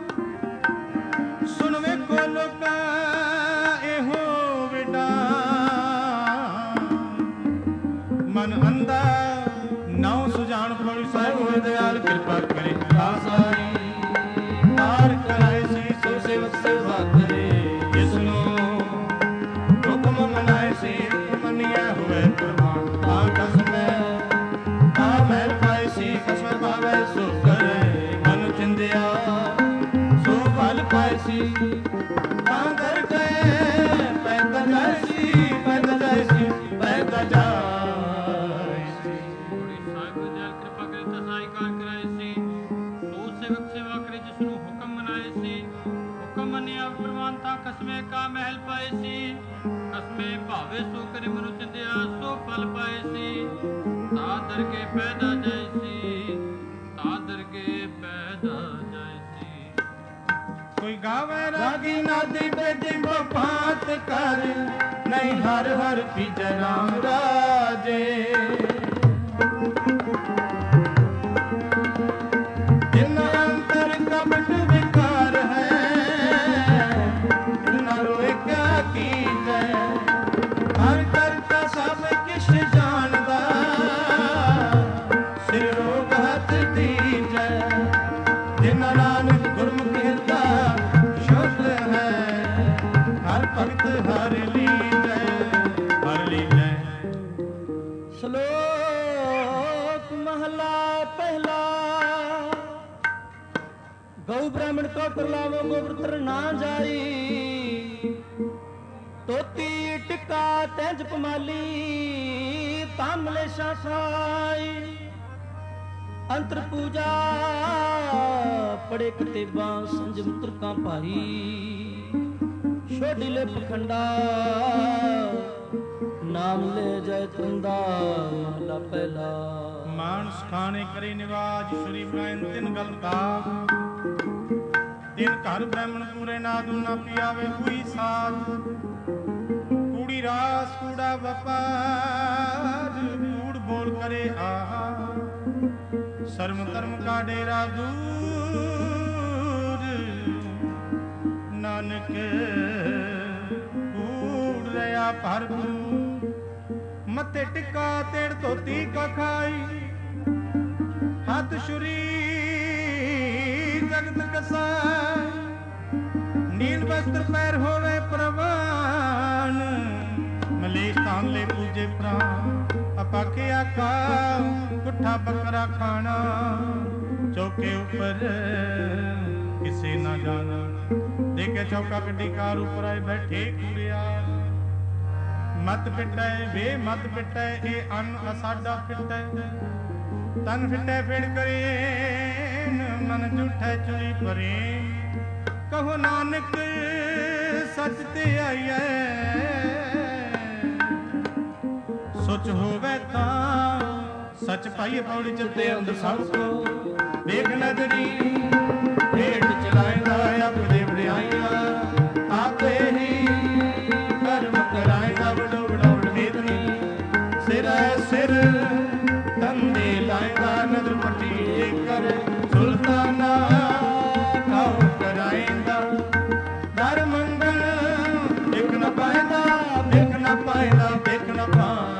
ਸੁਣ ਵੇਖੋ ਲੋਕਾਂ ਇਹੋ ਵਿਡਾ ਮਨ ਅੰਦਾ ਨਾਉ ਸੁਜਾਨ ਪੜੀ ਸਾਹਿਬ ਹੋਏ ਦਿਆਲ ਕਿਰਪਾ ਕਰੇ ਆਸਾਈ ਤਾਰ ਕਰਾਏ ਸੀ ਸੋ ਸੇਵਕ ਸੇਵਾ ਕਰੇ ਜਿਸ ਨੂੰ ਹੁਕਮ ਮਨਾਏ ਸੀ ਮੰਨਿਆ ਹੋਏ ਪ੍ਰਮਾਣ ਆ ਕਸਮੈ ਆ ਮਹਿਲ ਪਾਏ ਸੀ ਕਸਮੈ ਪਾਵੇ ਸੋ ਕਰੇ ਮਨ ਚਿੰਦਿਆ ਸੋ ਫਲ ਪਾਏ ਸੀ ਤਾਂ ਕਰ ਗਏ ਪੈਦਾ ਜਾਏ ਸੀ ਪੈਦਾ ਜਾਏ ਸੀ ਪੈਦਾ ਜਾਏ ਸੀ ਸਾਹਿਬ ਦਿਆਲ ਕਿਰਪਾ ਕਰੇ ਤਸਾਈ ਕਾਰ ਕਰਾਏ ਸੀ ਸੋ ਸੇਵਕ ਸੇਵਾ ਕਰੇ ਜਿਸ ਨੂੰ ਹੁਕਮ ਮਨਾਏ ਸੀ ਹੁਕਮ ਮੰਨਿਆ ਪ੍ਰਮਾਨਤਾ ਕਸਮੇ ਕਾ ਮਹਿਲ ਪਾਏ ਸੀ ਕਸਮੇ ਭਾਵੇ ਸੋ ਕਰੇ ਮਨੁ ਚਿੰਦਿਆ ਸੋ ਫਲ ਪਾਏ ਸੀ ਤਾਦਰ ਕੇ ਪੈਦਾ ਜੈਸੀ, ਤਾਦਰ ਕੇ ਪੈਦਾ ਜੈਸੀ। ਕੋਈ ਗਾਵੇ ਰਾਗੀ ਨਾਦੀ ਬੇਦੀ ਬਪਾਤ ਕਰ, ਨਹੀਂ ਹਰ ਹਰ ਪੀਜੈ ਰਾਮ ਰਾਜੇ। ਜਿਨ ਅੰਤਰ ਕਪਟ ਵਿਕਾਰ ਹੈ, ਨਾ ਰੋਏ ਕਿਆ ਕੀਜੈ। ਹਰ ਕਰਤਾ ਸਭ ਕਿਛ ਜਾਣਦਾ, ਸਿਰ ਰੋਗ ਹੱਥ ਦੀਜੈ। ਜਿਨ ਨਾਨਕ ਗੁਰਮੁਖ ਹਿਰਦਾ ਸ਼ੁੱਧ ਹੈ, ਹਰ ਭਗਤ ਹਰ ਲੀਜੈ, ਹਰ ਲੀਜੈ। ਸ਼ਲੋਕ ਮਹਲਾ ਪਹਿਲਾ। ਗਊ ਬ੍ਰਾਹਮਣ ਕੋ ਕਰਲਾਵੋ ਗੋਬਰ ਨਾ ਜਾਈ, ਤੋਤੀ ਟਿੱਕਾ ਤੈਂਜ ਪਮਾਲੀ, ਤਾਮਲੇ ਸ਼ਾਸਾਈ। ਅੰਤਰ ਪੂਜਾ ਪੜੇ ਕਤੇਬਾਂ, ਸੰਜਮ ਤੁਰਕਾਂ ਭਾਈ। ਛੋਡੀ ਲੈ ਪਖੰਡਾ, ਨਾਮ ਲੈ ਜੈ ਤੰਦਾ। ਮਹਲਾ ਪਹਿਲਾ। ਮਾਨਸ ਖਾਣੇ ਕਰੇ ਨਿਵਾਜ, ਸ਼੍ਰੀ ਬ੍ਰਾਹਮ ਤਿਨ ਗਲ ਦਾ। ਤਿਨ ਘਰ ਬ੍ਰਾਹਮਣ ਪੂਰੇ ਨਾਦੁ ਨਾ ਪਿਆਵੇ ਕੋਈ ਸਾਧ। ਕੂੜੀ ਰਾਸ ਕੂੜਾ ਵਪਾਰ, ਕੂੜ ਬੋਲ ਕਰੇ ਆਹ। ਸ਼ਰਮ ਧਰਮ ਕਾ ਡੇਰਾ ਦੂਰ, ਨਾਨਕ ਕੂੜ ਰਿਆ ਭਰਪੂਰ। ਮੱਥੇ ਟਿੱਕਾ ਤੇੜ ਧੋਤੀ ਕਾ ਖਾਈ, ਹੱਥ ਛੁਰੀ ਜਗਤ ਕਸਾਈ। ਨੀਲ ਵਸਤਰ ਪੈਰ ਹੋਵੇ ਪ੍ਰਵਾਨ, ਮਲੇਸ਼ ਤਾਨ ਲੈ ਪੂਜੇ ਪ੍ਰਾਨ। ਅਪਾਕਿਆ ਕਾ ਪੁੱਠਾ ਬੱਕਰਾ ਖਾਣਾ, ਚੌਕੇ ਉੱਪਰ ਕਿਸੇ ਨਾ ਜਾਣਾ। ਦੇਖੇ ਚੌਕਾ ਕੱਢੀ ਕਾਰ ਉੱਪਰ ਆਏ ਬੈਠੇ ਕੂੜਿਆ। ਮਤ ਪਿਟੈ ਵੇ ਮਤ ਪਿਟੈ, ਇਹ ਅੰਨ ਅਸਾਡਾ ਫਿਟੈ। ਤਨ ਫਿਟੈ ਫੇੜ ਕਰੇ, ਮਨ ਝੂਠੈ ਚੁਲੀ ਪਰੇ। ਕਹੋ ਨਾਨਕ ਸੱਚ ਤੇ ਆਈਐ, ਸੋਚ ਹੋਵੇ ਤਾਂ ਸੱਚ ਪਾਈਏ। ਪੌੜੀ ਚਤੇ ਅੰਦਰ ਸਭ ਕੋ ਵੇਖ ਨਦਰੀ, ਹੇਠ ਚਲਾਏਗਾ ਆਪਦੇ ਵਡਿਆਈਆਂ। ਆਪੇ ਹੀ ਕਰਮ ਕਰਾਏਗਾ, ਵਡੋ ਵਡਾਉਣ ਮੇਦਨੀ। ਸਿਰ ਹੈ ਸਿਰ ਤੰਦੇ ਲਾਏਗਾ, ਨਦਰ ਮੱਟੀ ਜੇਕਰ ਸੁਲਤਾਨਾ ਖਾਓ ਕਰਾਏਗਾ। ਦਰ ਮੰਗਲ ਦੇਖ ਨਾ ਪਾਏਗਾ, ਦੇਖ ਨਾ ਪਾਏਗਾ, ਦੇਖ ਨਾ ਪਾਏਗਾ।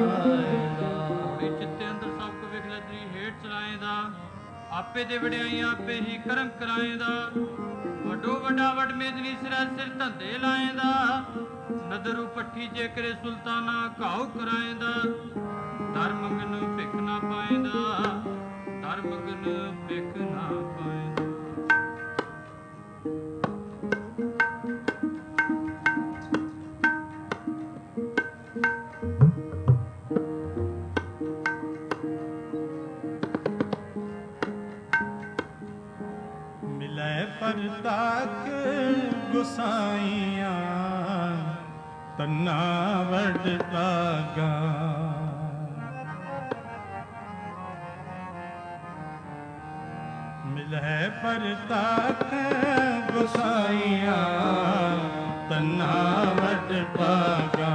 ਚਿੱਤੇ ਅੰਦਰ ਸਭ ਕੋ ਵੇਖ ਨਦਰੀ, ਹੇਠ ਚਲਾਏਦਾ। ਆਪੇ ਦੇ ਵਡਿਆਈਆਂ ਆਪੇ ਹੀ ਕਰਮ ਕਰਾਏਦਾ। ਵੱਡੋ ਵੱਡਾ ਵਡ ਮੇਦਨੀ, ਸਿਰਾ ਸਿਰ ਧੰਦੇ ਲਾਏਦਾ। ਨਦਰੂ ਪੱਠੀ ਜੇ ਕਰੇ ਸੁਲਤਾਨਾ ਘਾਉ ਕਰਾਏਦਾ। ਦਰ ਮੰਗਨ ਭਿਖ ਨਾ ਪਾਏਦਾ, ਦਰ ਮੰਗਨ ਭਿਖ ਨਾ ਪਾਏਦਾ। ਮਿਲੈ ਪਰਤਾਕ ਗੁਸਾਈਆਂ, ਤੰਨਾ ਵਡ ਭਾਗਾ। ਮਿਲੈ ਪਰਤਾਕ ਗੁਸਾਈਆਂ, ਤੰਨਾ ਵਡ ਭਾਗਾ।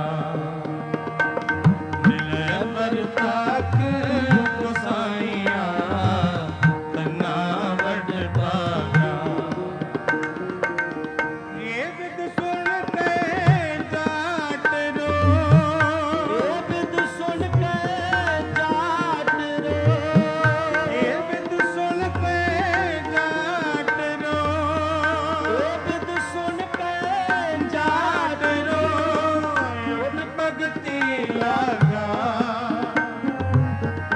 ਮਿਲੈ ਪਰਤਾਕ ਗੁਸਾਈਆਂ, ਤੰਨਾ ਵਡ ਭਾਗਾ। ਇਹ ਵਿਦ ਸੁਣ ਕੇ ਜਾਟ ਰੋ, ਇਹ ਵਿਦ ਸੁਣ ਕੇ ਜਾਟ ਰੋ। ਇਹ ਵਿਦ ਸੁਣ ਕੇ ਜਾਟ ਰੋ, ਇਹ ਵਿਦ ਸੁਣ ਕੇ ਜਾਟ ਰੋ। ਉਨ ਭਗਤੀ ਲਾਗਾ,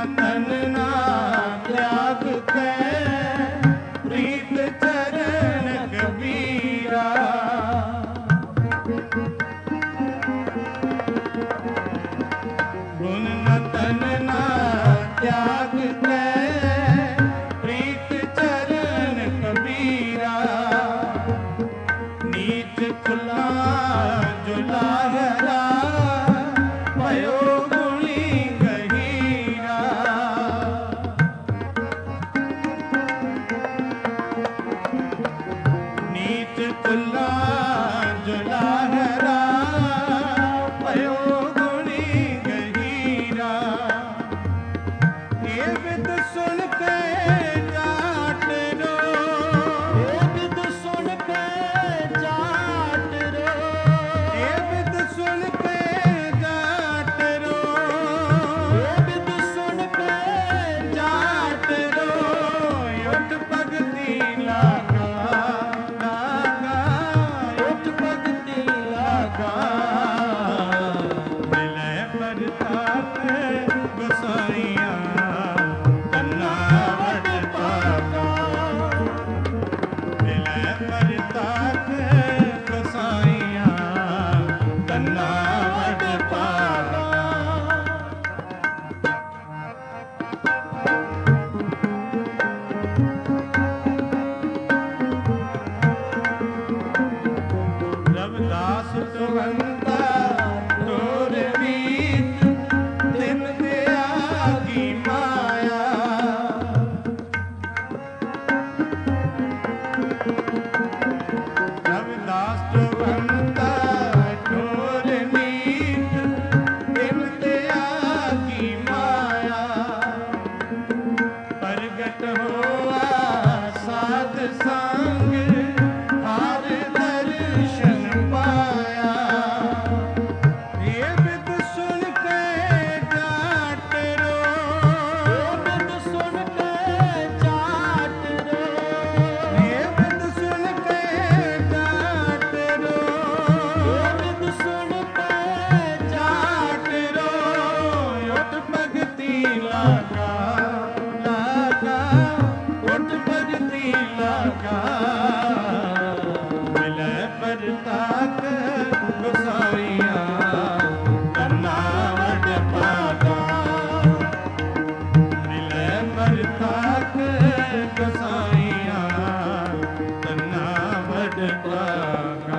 ਤਨ ਨਾ ਤਿਆਗ ਕੈ ਪ੍ਰੀਤ ਚਰਨ ਕਬੀਰਾ। ਗੁਣ ਨ ਤਨ ਨਾ ਤਿਆਗ ਕੈ ਪ੍ਰੀਤ ਚਰਨ ਕਬੀਰਾ। ਨੀਚ ਕੁਲਾ ਜੁਲਾਹਰਾ ਭਇਓ ਗੁਣੀ ਗਹੀਰਾ। ਨੀਚ ਕੁਲਾ ਜੁਲਾਹਰਾ ਭਇਓ ਗੁਣੀ ਗਹੀਰਾ। ਇਹ ਬਿਦ ਸੁਣ ਕੇ ਜਾਟ ਰੋ, ਇਹ ਬਿਦ ਸੁਣ ਕੇ ਜਾਟ ਰੋ, ਇਹ ਬਿਦ ਸੁਣ ਕੇ ਜਾਟ ਰੋ, ਇਹ ਬਿਦ ਸੁਣ ਕੇ ਜਾਟ ਰੋ। ਉੱਠ ਭਗਤੀ ਲਾਗਾ ਲਾਗਾ, ਉੱਠ ਭਗਤੀ ਲਾਗਾ। ਮਿਲੇ ਪਰਤਾਪ ਗੁਸਾਈਆਂ ਕੰਨਾ ਵਡ ਪਾਗਾ। ਮਿਲੇ ਪਰਤਾਪ ਗੁਸਾਈਆਂ ਕੰਨਾ ਵਡ ਪਾਗਾ। ਰਵਿਦਾਸ ਤੁਵੰਤਾ ਤੋਰ ਮੀਤ ਤਿਨ ਤਿਆਗੀ ਮਾਇਆ। ਰਵਿਦਾਸ ਤੁਵੰਤਾ ਤੋਰ ਮੀਤ ਤਿਨ ਤਿਆਗੀ ਮਾਇਆ। ਪ੍ਰਗਟ ਹੋਆ ਸਾਧ ਸੰਗ ਹਰ ਦਰਸ਼ਨ ਪਾਇਆ। ਇਹ ਬਿਦ ਸੁਣ ਕੇ ਜਾਟ ਰੋ, ਇਹ ਬਿਦ ਸੁਣ ਕੇ ਜਾਟ ਰੋ, ਇਹ ਬਿਦ ਸੁਣ ਕੇ ਜਾਟ ਰੋ, ਇਹ ਬਿਦ ਸੁਣ ਕੇ ਜਾਟ ਰੋ। ਉੱਠ ਭਗਤੀ ਲਾਗਾ ਲਾਗਾ, ਉੱਠ ਭਗਤੀ ਲਾਗਾ। ਮਿਲੇ ਪਰਤਾਕ ਗੁਸਾਈਆਂ ਕੰਨਾ ਵਡ ਪਾਗਾ। ਮਿਲੇ ਪਰਤਾਕ ਗੁਸਾਈਆਂ ਕੰਨਾ ਵਡ ਪਾਗਾ।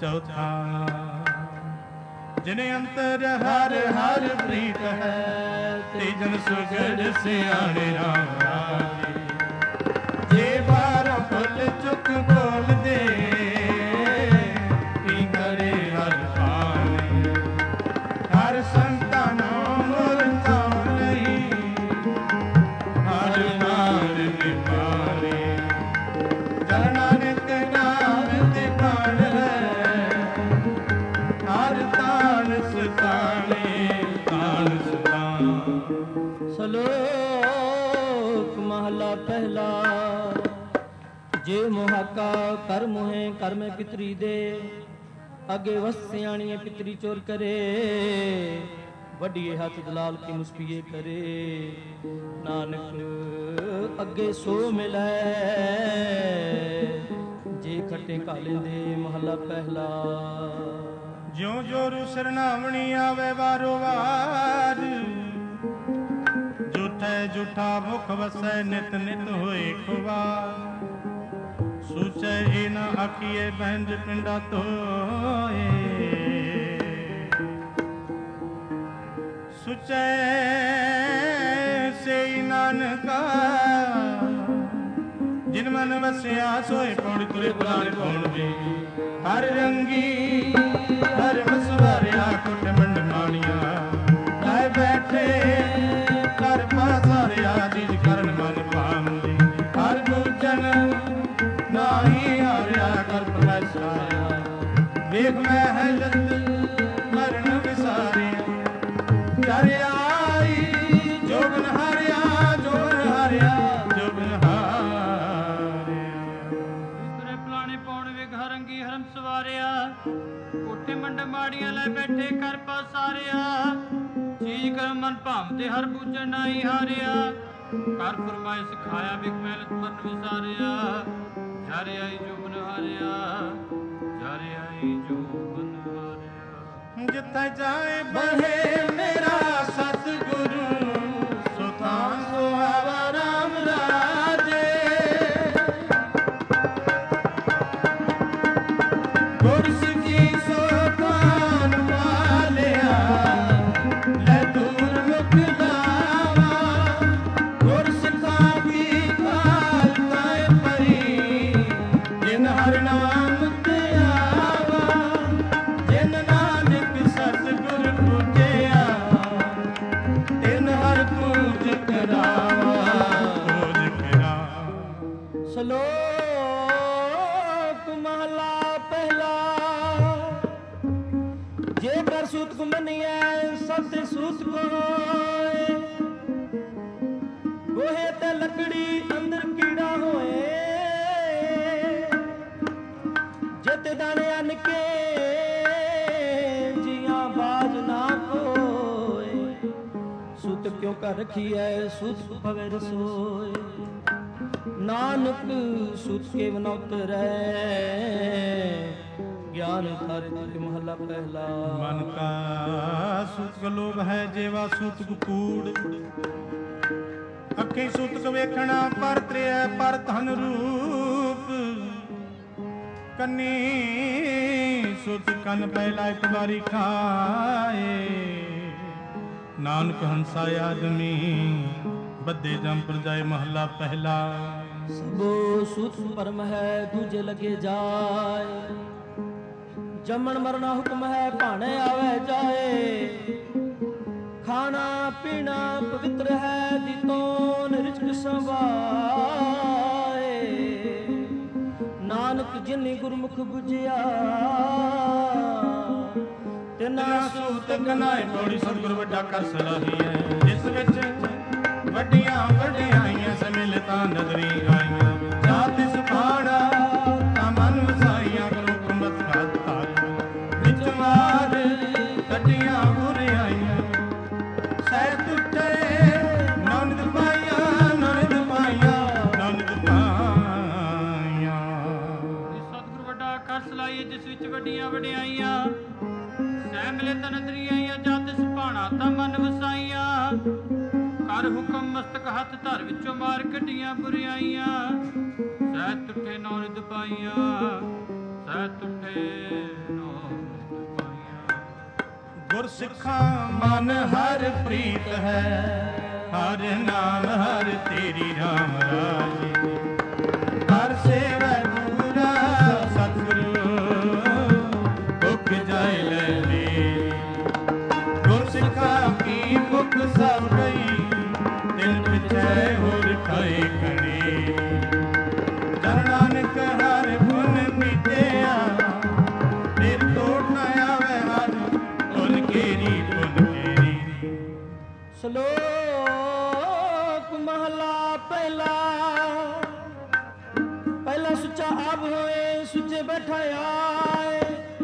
ਚੌਥਾ ਜਿਨ ਅੰਤਰ ਹਰ ਹਰ ਪ੍ਰੀਤ ਹੈ ਤੇ ਜਨ ਸੁਗੜ ਸਿਆਣੇ ਰਾਮ ਰਾਜੇ ਜੇ ਬਾਰਾਂ ਫੁੱਲ ਚੁੱਕ ਬੋਲਦੇ ਕੀ ਕਰੇ ਹਰ ਪਾਣੇ ਹਰ ਸੰਤਾਂ ਨੂੰ ਮੁਰਤਾ ਲਈ ਹਰ ਨਾਮ ਨਿਭਾਣੇ ਜਨ ਨਾਨਕ ਨਾਮ ਤੇ ਪ੍ਰਾਣ ਹੈ ਹਰ ਤਾਣ ਸਤਾਣੇ ਤਾਣ ਸਤਾਣ। ਸ਼ਲੋਕ ਮਹਲਾ ਪਹਿਲਾ। ਜੇ ਮੁਹਾਕਾ ਕਰ ਮੁਹੇ ਕਰਮੇ ਪਿਤਰੀ ਦੇ ਅੱਗੇ ਵਸ ਸਿਆਣੀਏ ਪਿਤਰੀ ਚੋਰ ਕਰੇ ਵੱਡੀਏ ਹੱਥ ਦਲਾਲ ਕੀ ਮੁਸਕੀਏ ਕਰੇ ਨਾਨਕ ਅੱਗੇ ਸੋ ਮਿਲੈ ਜੇ ਖੱਟੇ ਕਾਲੇ ਦੇ। ਮਹਲਾ ਪਹਿਲਾ। ਜਿਉ ਜੋਰੂ ਸਰਨਾਵਣੀ ਆਵੇ ਵਾਰੋ ਵਾਰ ਝੂਠੈ ਝੂਠਾ ਮੁਖ ਵਸੈ ਨਿਤ ਨਿਤ ਹੋਏ ਖੁਵਾਰ ਸੂਚੈ ਇਹ ਨਾ ਆਖੀਏ ਬੰਜ ਪਿੰਡਾ ਤੋਏ ਸੁਚੈ ਸੇ ਨਾਨਕਾ ਜਿਨ ਮਨ ਵਸਿਆ ਸੋਏ ਪੌੜੀ ਤੁਰੇ ਪੁਰਾਣੇ ਪੌਣ ਜੀ ਹਰ ਰੰਗੀ ਹਰ ਮਸਵਾਰਿਆ ਕੁੱਟ ਮੰਡ ਮਾਣੀਆਂ ਲਾਇ ਬੈਠੇ ਕਰ ਪਾਸਾਰਿਆ ਜਿਜ ਕਰਨ ਮਨ ਭਾਉਂਦੀ ਹਰ ਦੂਜਨ ਨਾਹੀ ਹਾਰਿਆ ਕਰ ਪ੍ਰਮੇਸ਼ਾਰਿਆ ਵੇਖ ਮੈਂ ਹੈ ਜੰਤ ਮਰਨ ਵਿਸਾਰਿਆ ਜਰ ਆਈ ਜੋਗਨ ਹਾਰਿਆ ਜੋਗਨ ਹਾਰਿਆ ਜੋਗਨ ਹਾਰਿਆ ਤੁਰੇ ਪਲਾਣੇ ਪੌਣ ਵੇਖ ਹਰੰਗੀ ਹਰਮ ਸਵਾਰਿਆ ਕੋਠੇ ਮੰਡ ਮਾੜੀਆਂ ਲੈ ਬੈਠੇ ਕਰ ਪਾਸਾਰਿਆ ਚੀਜ਼ ਕਰ ਮਨ ਭਾਵਦੇ ਹਰ ਬੂਝਣ ਨਾਹੀ ਹਾਰਿਆ ਕਰ ਫਰਮਾਏ ਸਿਖਾਇਆ ਵਿਖ ਮਹਿਲਤ ਮਰਨ ਵਿਸਾਰਿਆ ਜਰ ਆਈ ਜੋਬਨ ਹਾਰਿਆ ਜਰ ਆਈ ਜੋਬਨ ਹਾਰਿਆ ਜਿੱਥੇ ਜਾਏ ਬਹੇ ਮੇਰਾ ਸਤਿਗੁਰੂ ਸੋ ਥਾਂ ਸੁਹਾਵਾ ਰਾਮ ਰਾਜੇ ਗੁਰ ਸਿੱਖੀ ਸੋ ਥਾਨ ਵਾਲਿਆ ਲੈ ਦੂਰ ਮੁਖ ਲਾਵਾ ਗੁਰ ਸਿੱਖਾ ਕੀ ਕਾਲ ਕਾਇ ਪਰੀ ਜਿਨ ਹਰ ਨਾਮ ਤੇ ਆਵਾ ਜਿਨ ਨਾਨਕ ਸਤਿਗੁਰ ਪੂਜਿਆ ਤਿਨ ਹਰ ਪੂਜ ਕਰਾਵਾ ਪੂਜ ਕਰਾਵਾ। ਸ਼ਲੋਕ ਮਹਲਾ ਪਹਿਲਾ। ਜੇ ਕਰ ਸੂਤ ਕੋ ਮੰਨੀਐ ਸਤ ਸੂਤ ਕੋਏ ਗੋਹੇ ਤੇ ਲੱਕੜੀ ਅੰਦਰ ਕੀੜਾ ਹੋਏ ਜਿਤ ਦਾਣੇ ਅੰਨ ਕੇ ਜੀਆਂ ਬਾਜ ਨਾ ਕੋਏ ਸੂਤ ਕਿਉ ਕਰ ਰਖੀਐ ਸੂਤ ਭਵੇ ਰਸੋਏ ਨਾਨਕ ਸੂਤ ਕੇ ਬਨ ਉਤਰੈ ਗਿਆਨ ਧਾਰੇ ਤੇ। ਮਹਲਾ ਪਹਿਲਾ। ਮਨ ਕਾ ਸੁਤਕ ਲੋਭ ਹੈ ਜੇਵਾ ਸੁਤਕ ਕੂੜ ਅੱਖੀ ਸੁਤਕ ਵੇਖਣਾ ਪਰ ਤ੍ਰਿਆ ਪਰ ਧਨ ਰੂਪ ਕੰਨੀ ਸੁਤ ਕੰਨ ਪਹਿਲਾ ਇੱਕ ਵਾਰੀ ਖਾਏ ਨਾਨਕ ਹੰਸਾ ਆਦਮੀ ਬੱਦੇ ਜਮ ਪ੍ਰਜਾਏ। ਮਹਲਾ ਪਹਿਲਾ। ਸਭੋ ਸੂਤ ਪਰਮ ਹੈ ਦੂਜੇ ਲਗੇ ਜਾਏ ਜੰਮਣ ਮਰਨਾ ਹੁਕਮ ਹੈ ਭਾਣੇ ਆਵੇ ਜਾਏ ਖਾਣਾ ਪੀਣਾ ਪਵਿੱਤਰ ਹੈ ਜਿਤੋਂ ਰਿਚਕ ਸੰਭਾਏ ਨਾਨਕ ਜਿਨੀ ਗੁਰਮੁਖ ਬੁਝਿਆ ਤਿਨਾ ਸੂਤ ਕਨਾਏ ਪੌੜੀ ਸਤਿਗੁਰ ਵੱਡਾ ਕਰ ਸਲਾਹੀ ਹੈ ਜਿਸ ਵਿੱਚ ਵੱਡੀਆਂ ਵਡਿਆਈਆਂ ਸਮਿਲਤਾ ਨਦਰੀ ਆਈਆਂ ਜਾਤ ਸੁਖਾੜਾ ਤਾਂ ਮਨ ਵਸਾਈਆਂ ਗੁਰੂ ਕੁਮਤ ਖਾਤਾ ਵਿੱਚ ਮਾਰ ਕੱਟੀਆਂ ਬੁਰਿਆਈਆਂ ਸਹਿ ਟੁੱਟੇ ਨਨਦ ਪਾਈਆਂ ਨਨਦ ਪਾਈਆਂ ਨਨਦ ਪਾਈਆਂ। ਸਤਿਗੁਰ ਵੱਡਾ ਕਰ ਸਲਾਈਏ ਜਿਸ ਵਿੱਚ ਵੱਡੀਆਂ ਵਡਿਆਈਆਂ ਸਹਿ ਮਿਲੇ ਤਾਂ ਨਦਰੀ ਆਈਆਂ ਜਦ ਸੁਭਾਣਾ ਤਾਂ ਮਨ ਵਸਾਈਆਂ ਕਰ ਹੁਕਮ ਮਸਤਕ ਹੱਥ ਧਰ ਵਿੱਚੋਂ ਮਾਰ ਕੱਢੀਆਂ ਬੁਰਿਆਈਆਂ ਸਹਿ ਟੁੱਟੇ ਨੌ ਨਿਦ ਪਾਈਆਂ ਸਹਿਤ ਉਠੇ ਗੁਰ ਸਿੱਖਾਂ ਮਨ ਹਰ ਪ੍ਰੀਤ ਹੈ, ਹਰ ਨਾਮ ਹਰ ਤੇਰੀ ਰਾਮ ਰਾਜੇ। ਹਰ ਸੇਵੈ ਪੂਰਾ ਸਤਿਗੁਰੂ ਭੁਖ ਜਾਇ ਲੈ ਲੇ। ਗੁਰ ਸਿੱਖਾਂ ਕੀ ਭੁਖ ਸਭ ਗਈ, ਦਿਲ ਪਿਛੈ ਹੋਰ ਖਾਏ ਕਣੇ। ਜਨ ਨਾਨਕ ਹਰ ਗੁਣ ਮੀਤਿਆ, ਫਿਰ ਤੋੜ ਨਾ ਆਵੇ ਹਰ ਪੁਨ ਕੇਰੀ ਪੁਨ ਕੇਰੀ। ਸ਼ਲੋਕ ਮਹਲਾ ਪਹਿਲਾ। ਪਹਿਲਾ ਸੁੱਚਾ ਆਪ ਹੋਏ, ਸੁੱਚੇ ਬੈਠਾ ਆਏ।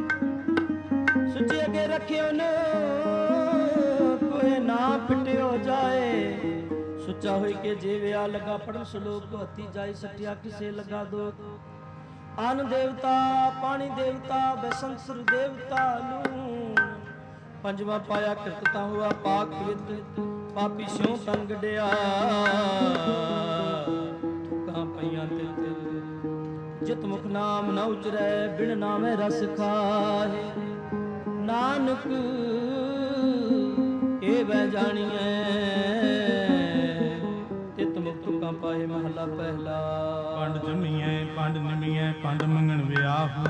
ਸੁੱਚੇ ਅੱਗੇ ਰੱਖਿਓ ਨ ਕੋਈ ਨਾ ਪਿਟਿਓ ਜਾਏ। ਸੁੱਚਾ ਹੋਈ ਕੇ ਜੀਵਿਆ ਲਗਾ ਪੜਨ ਸ਼ਲੋਕ ਹੱਥੀ ਜਾਈ ਸਟਿਆ ਕਿਸੇ ਲਗਾ ਦੋ। ਅਨ ਦੇਵਤਾ ਪਾਣੀ ਦੇਵਤਾ ਬਸੰਤ ਸੁਰ ਦੇਵਤਾ ਨੂੰ। ਪੰਜਵਾਂ ਪਾਇਆ ਕਿਰਤਤਾ ਹੋਆ ਪਾਕ ਪਵਿੱਤ, ਪਾਪੀ ਸਿਉ ਤਨ ਗੜਿਆ ਥੁੱਕਾਂ ਪਈਆਂ ਤੇ। ਜਿਤ ਮੁਖ ਨਾਮ ਨ ਉਚਰੈ, ਬਿਨ ਨਾਮੈ ਰਸ ਖਾਏ। ਨਾਨਕ ਇਹ ਵੈ ਜਾਣੀਐ, ਤਿਤ ਮੁਖ ਤੁਕਾਂ ਪਾਏ ਮਹਲਾ ਪਹਿਲਾ। ਪੰਡ ਜੰਮੀਐ ਪੰਡ ਨਿਮੀਐ, ਪੰਡ ਮੰਗਣ ਵਿਆਹ।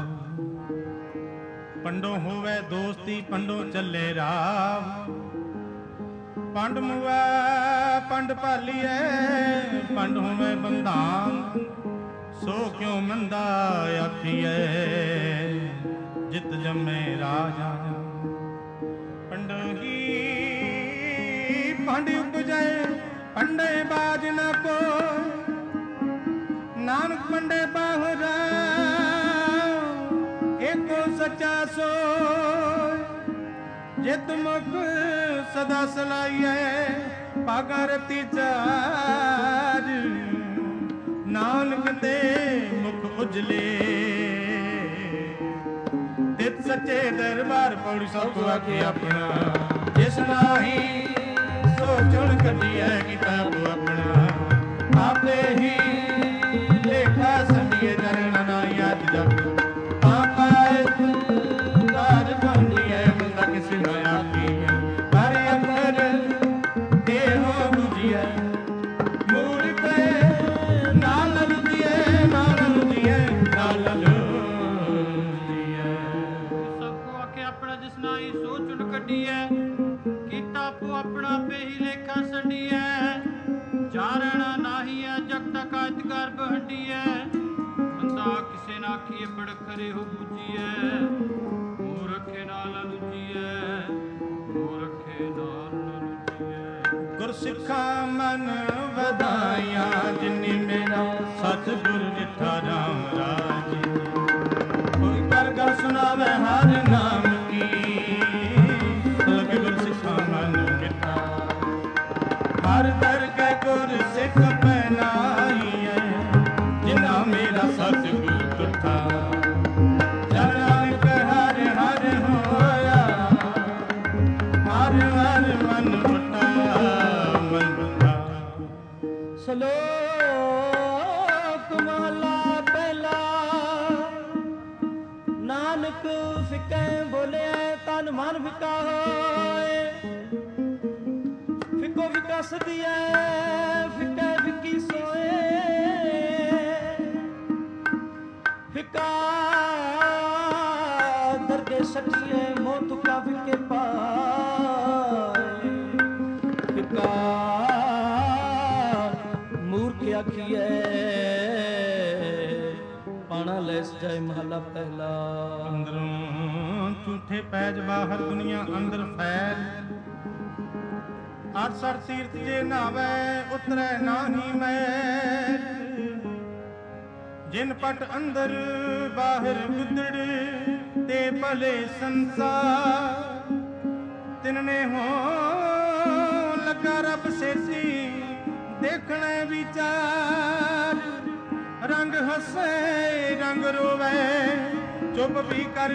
ਪੰਡੋ ਹੋਵੇ ਦੋਸਤੀ, ਪੰਡੋ ਚੱਲੇ ਰਾਹ। ਪੰਡ ਮੁਵੈ ਪੰਡ ਭਾਲੀਐ, ਪੰਡ ਹੋਵੇ ਬੰਧਾਨ। ਸੋ ਕਿਉ ਮੰਦਾ ਆਖੀਐ, ਜਿਤ ਜੰਮੇ ਰਾਜਾ। ਪੰਡੋਗੀ ਪੰਡ ਉਪਜੈ, ਪੰਡੇ ਬਾਜ ਨ ਕੋਈ। ਨਾਨਕ ਪੰਡੇ ਬਾਹੁਰਾ, ਏਕੋ ਸੱਚਾ ਸੋਇ। ਜਿਤ ਮੁਖ ਸਦਾ ਸਲਾਈਐ, ਭਾਗਾ ਰਤੀ ਚਾਰ। ਨਾਨਕ ਦੇ ਮੁਖ ਉਜਲੇ, ਤਿਤ ਸੱਚੇ ਦਰਬਾਰ। ਪੌੜੀ ਸਭ ਕੋ ਆਖੇ ਆਪਣਾ, ਜਿਸ ਨਾਹੀ ਸੋ ਚੁਣ ਕੱਢੀਐ ਕਿਤਾਬ ਆਪਣਾ। ਆਪੇ ਹੀ ਲੇਖਾ ਸੰਡੀਏ, ਜਨ ਨਾ ਯਾਦ ਜਪ। ਕਾਰ ਬੰਦੀਐ ਬੰਦਾ ਕਿਸੇ ਨਾ ਆਖੀਐ। ਹਰ ਅੱਖਰ ਦੇਹੋ ਬੁਝੀਐ, ਮੂਰਖੇ ਨਾਲ ਲੁਦੀਐ, ਨਾਲ ਲੁਦੀਐ, ਨਾਲ ਲੁਦੀਐ। ਸਭ ਕੋ ਆਖੇ ਆਪਣਾ, ਜਿਸ ਨਾਹੀ ਸੋ ਚੁਣ ਕੱਢੀਐ। ਕੀਤਾ ਆਪੋ ਆਪਣਾ ਪੇਹੀ ਲੇਖਾ ਸੰਡੀਐ। ਜਾਣਨਾ ਨਾਹੀ ਹੈ ਜਗ ਤੱਕ ਅਧਿਕਾਰ ਬਹੰਡੀਐ। ਬੰਦਾ ਕਿਸੇ ਨਾ ਆਖੀਏ ਬੜ ਖਰੇ ਹੋ ਬੁਝੀਐ। ਮੂਰਖੇ ਨਾਲ ਲੁਝੀਐ, ਮੂਰਖੇ ਨਾਲ ਲੁਝੀਐ। ਗੁਰ ਸਿੱਖਾਂ ਮਨ ਵਧਾਈਆਂ, ਜਿਨੀ ਮੇਰਾ ਸਤਿਗੁਰ ਜਿਠਾ ਰਾਮ ਰਾਜੇ। ਕੋਈ ਕਰ ਗੱਲ ਸੁਣਾਵੇ ਹਰ ਨਾਮ ਕੀ, ਲਗੇ ਗੁਰ ਸਿੱਖਾਂ ਮਨ ਮਿਠਾ। ਹਰ ਦਰ ਕੇ ਗੁਰ ਸਿੱਖ ਪਹਿਨਾਈਐ, ਜਿਨਾ ਮੇਰਾ ਸਤਿਗੁਰ ਤੁਠਾ। ਜਨ ਨਾਨਕ ਹਰਿ ਹਰਿ ਹੋਇਆ, ਹਰਿ ਹਰਿ ਮਨ ਵਟਾ, ਮਨ ਵਟਾ। ਸ਼ਲੋਕ ਮਹਲਾ ਪਹਿਲਾ। ਨਾਨਕ ਫਿੱਕੇ ਬੋਲਿਆ, ਤਨ ਮਨ ਫਿੱਕਾ ਹੋਏ। ਫਿੱਕੋ ਫਿੱਕਾ ਸਦੀਐ, ਫਿੱਕੇ ਫਿੱਕੀ ਸੋਏ। ਫਿੱਕਾ ਦਰਗੇ ਸੱਚੀਏ, ਮੋਹ ਤੁਕਾ ਫਿੱਕੇ ਪਾਏ। ਫਿੱਕਾ ਮੂਰਖ ਆਖੀਐ, ਪਾਣਾ ਲੈ ਸਜਾਏ ਮਹਲਾ ਪਹਿਲਾ। ਅੰਦਰੋਂ ਝੂਠੇ ਪੈਜ, ਬਾਹਰ ਦੁਨੀਆ ਅੰਦਰ ਫੈਲ। 68 ਤੀਰਥ ਜੇ ਨਾਵੇ, ਉਤਰੈ ਨਾਹੀ ਮੈਲ। ਜਿਨ ਪਟ ਅੰਦਰ ਬਾਹਰ ਗੁਦੜ, ਤੇ ਭਲੇ ਸੰਸਾਰ। ਤਿਨਨੇ ਹੋ ਲੱਗਾ ਰੱਬ ਸੇਤੀ, ਦੇਖਣੇ ਵਿਚਾਰ। ਰੰਗ ਹੱਸੇ ਰੰਗ ਰੋਵੇ, ਚੁੱਪ ਵੀ ਕਰ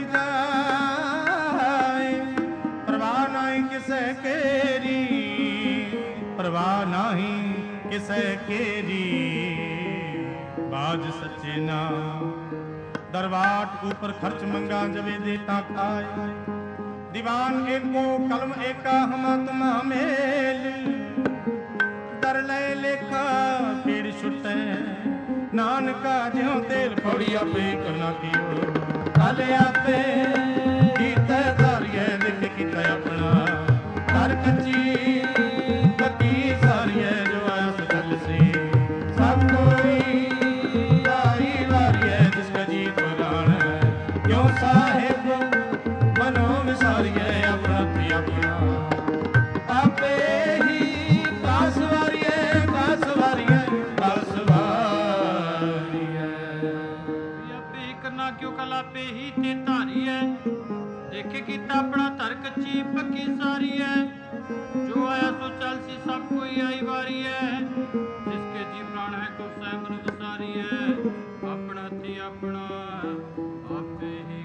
ਜਾਏ। ਪਰਵਾਹ ਨਹੀਂ ਕਿਸੇ ਕੇਰੀ, ਪਰਵਾਹ ਨਹੀਂ ਕਿਸੇ ਕੇਰੀ। ਬਾਜ ਸੱਚੇ ਨਾਮ दरबाट ऊपर खर्च मंगा जवे देता खाए दीवान एको कलम एका हम तुम मेल दर ले लेखा पीड़ छुटे नानका ज्यों तेल पौड़ी आपे करना कियो कल आपे कीता सारिए लिख कीता अपना कर कच्ची पक्की सारिए जो आया सगल से सब कोई साहेब मनो विसारिए अपना अपना आपे ही कासवारिए कासवारिए कासवारिए आपे करना क्यों कल आपे ही ते धारी है देखे कीता अपना धर कच्ची पक्की सारी है जो आया सो चल सी सब कोई आई वारी है जिसके जी प्राण है को सह मन विसारी है अपना ती अपना आपे ही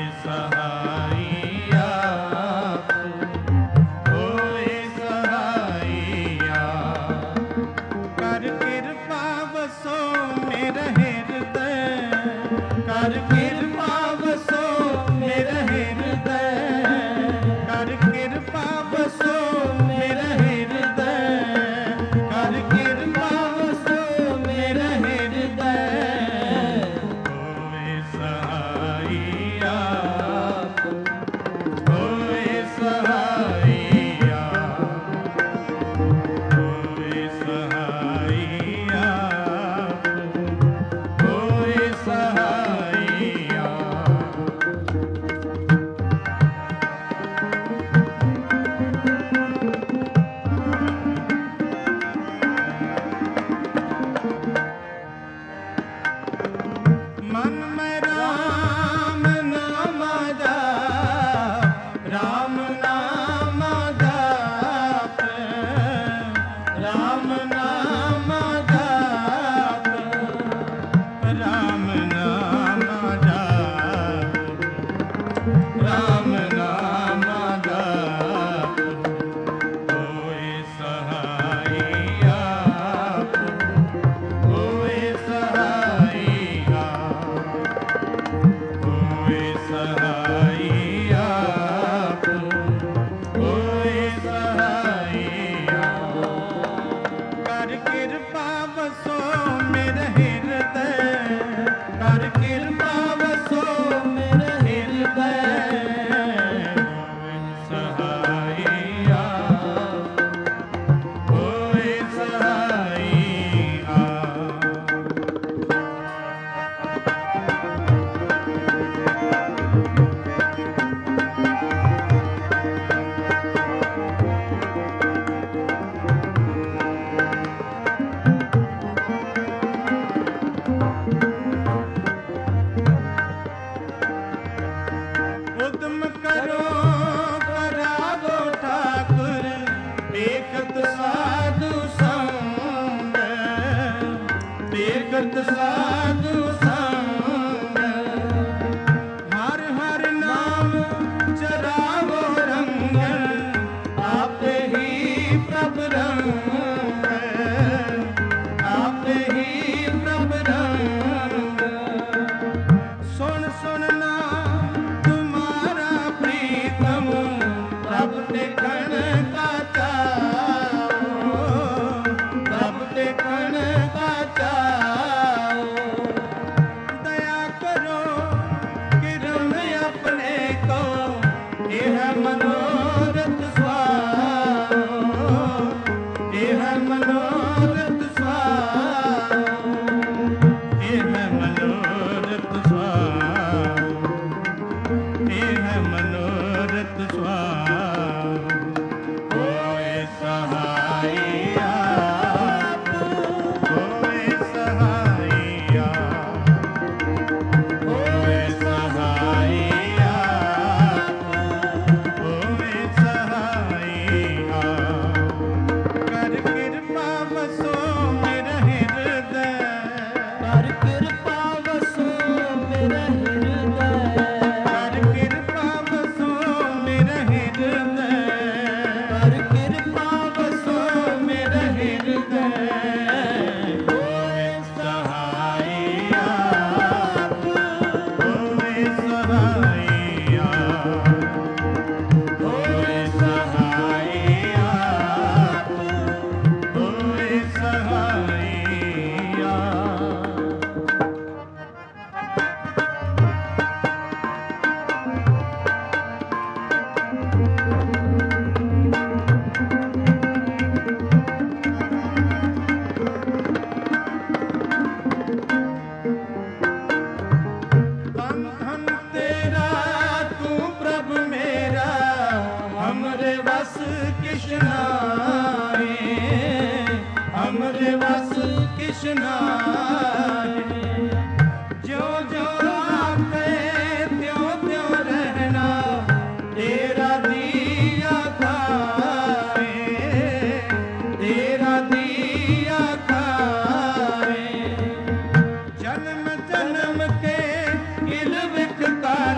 सहाय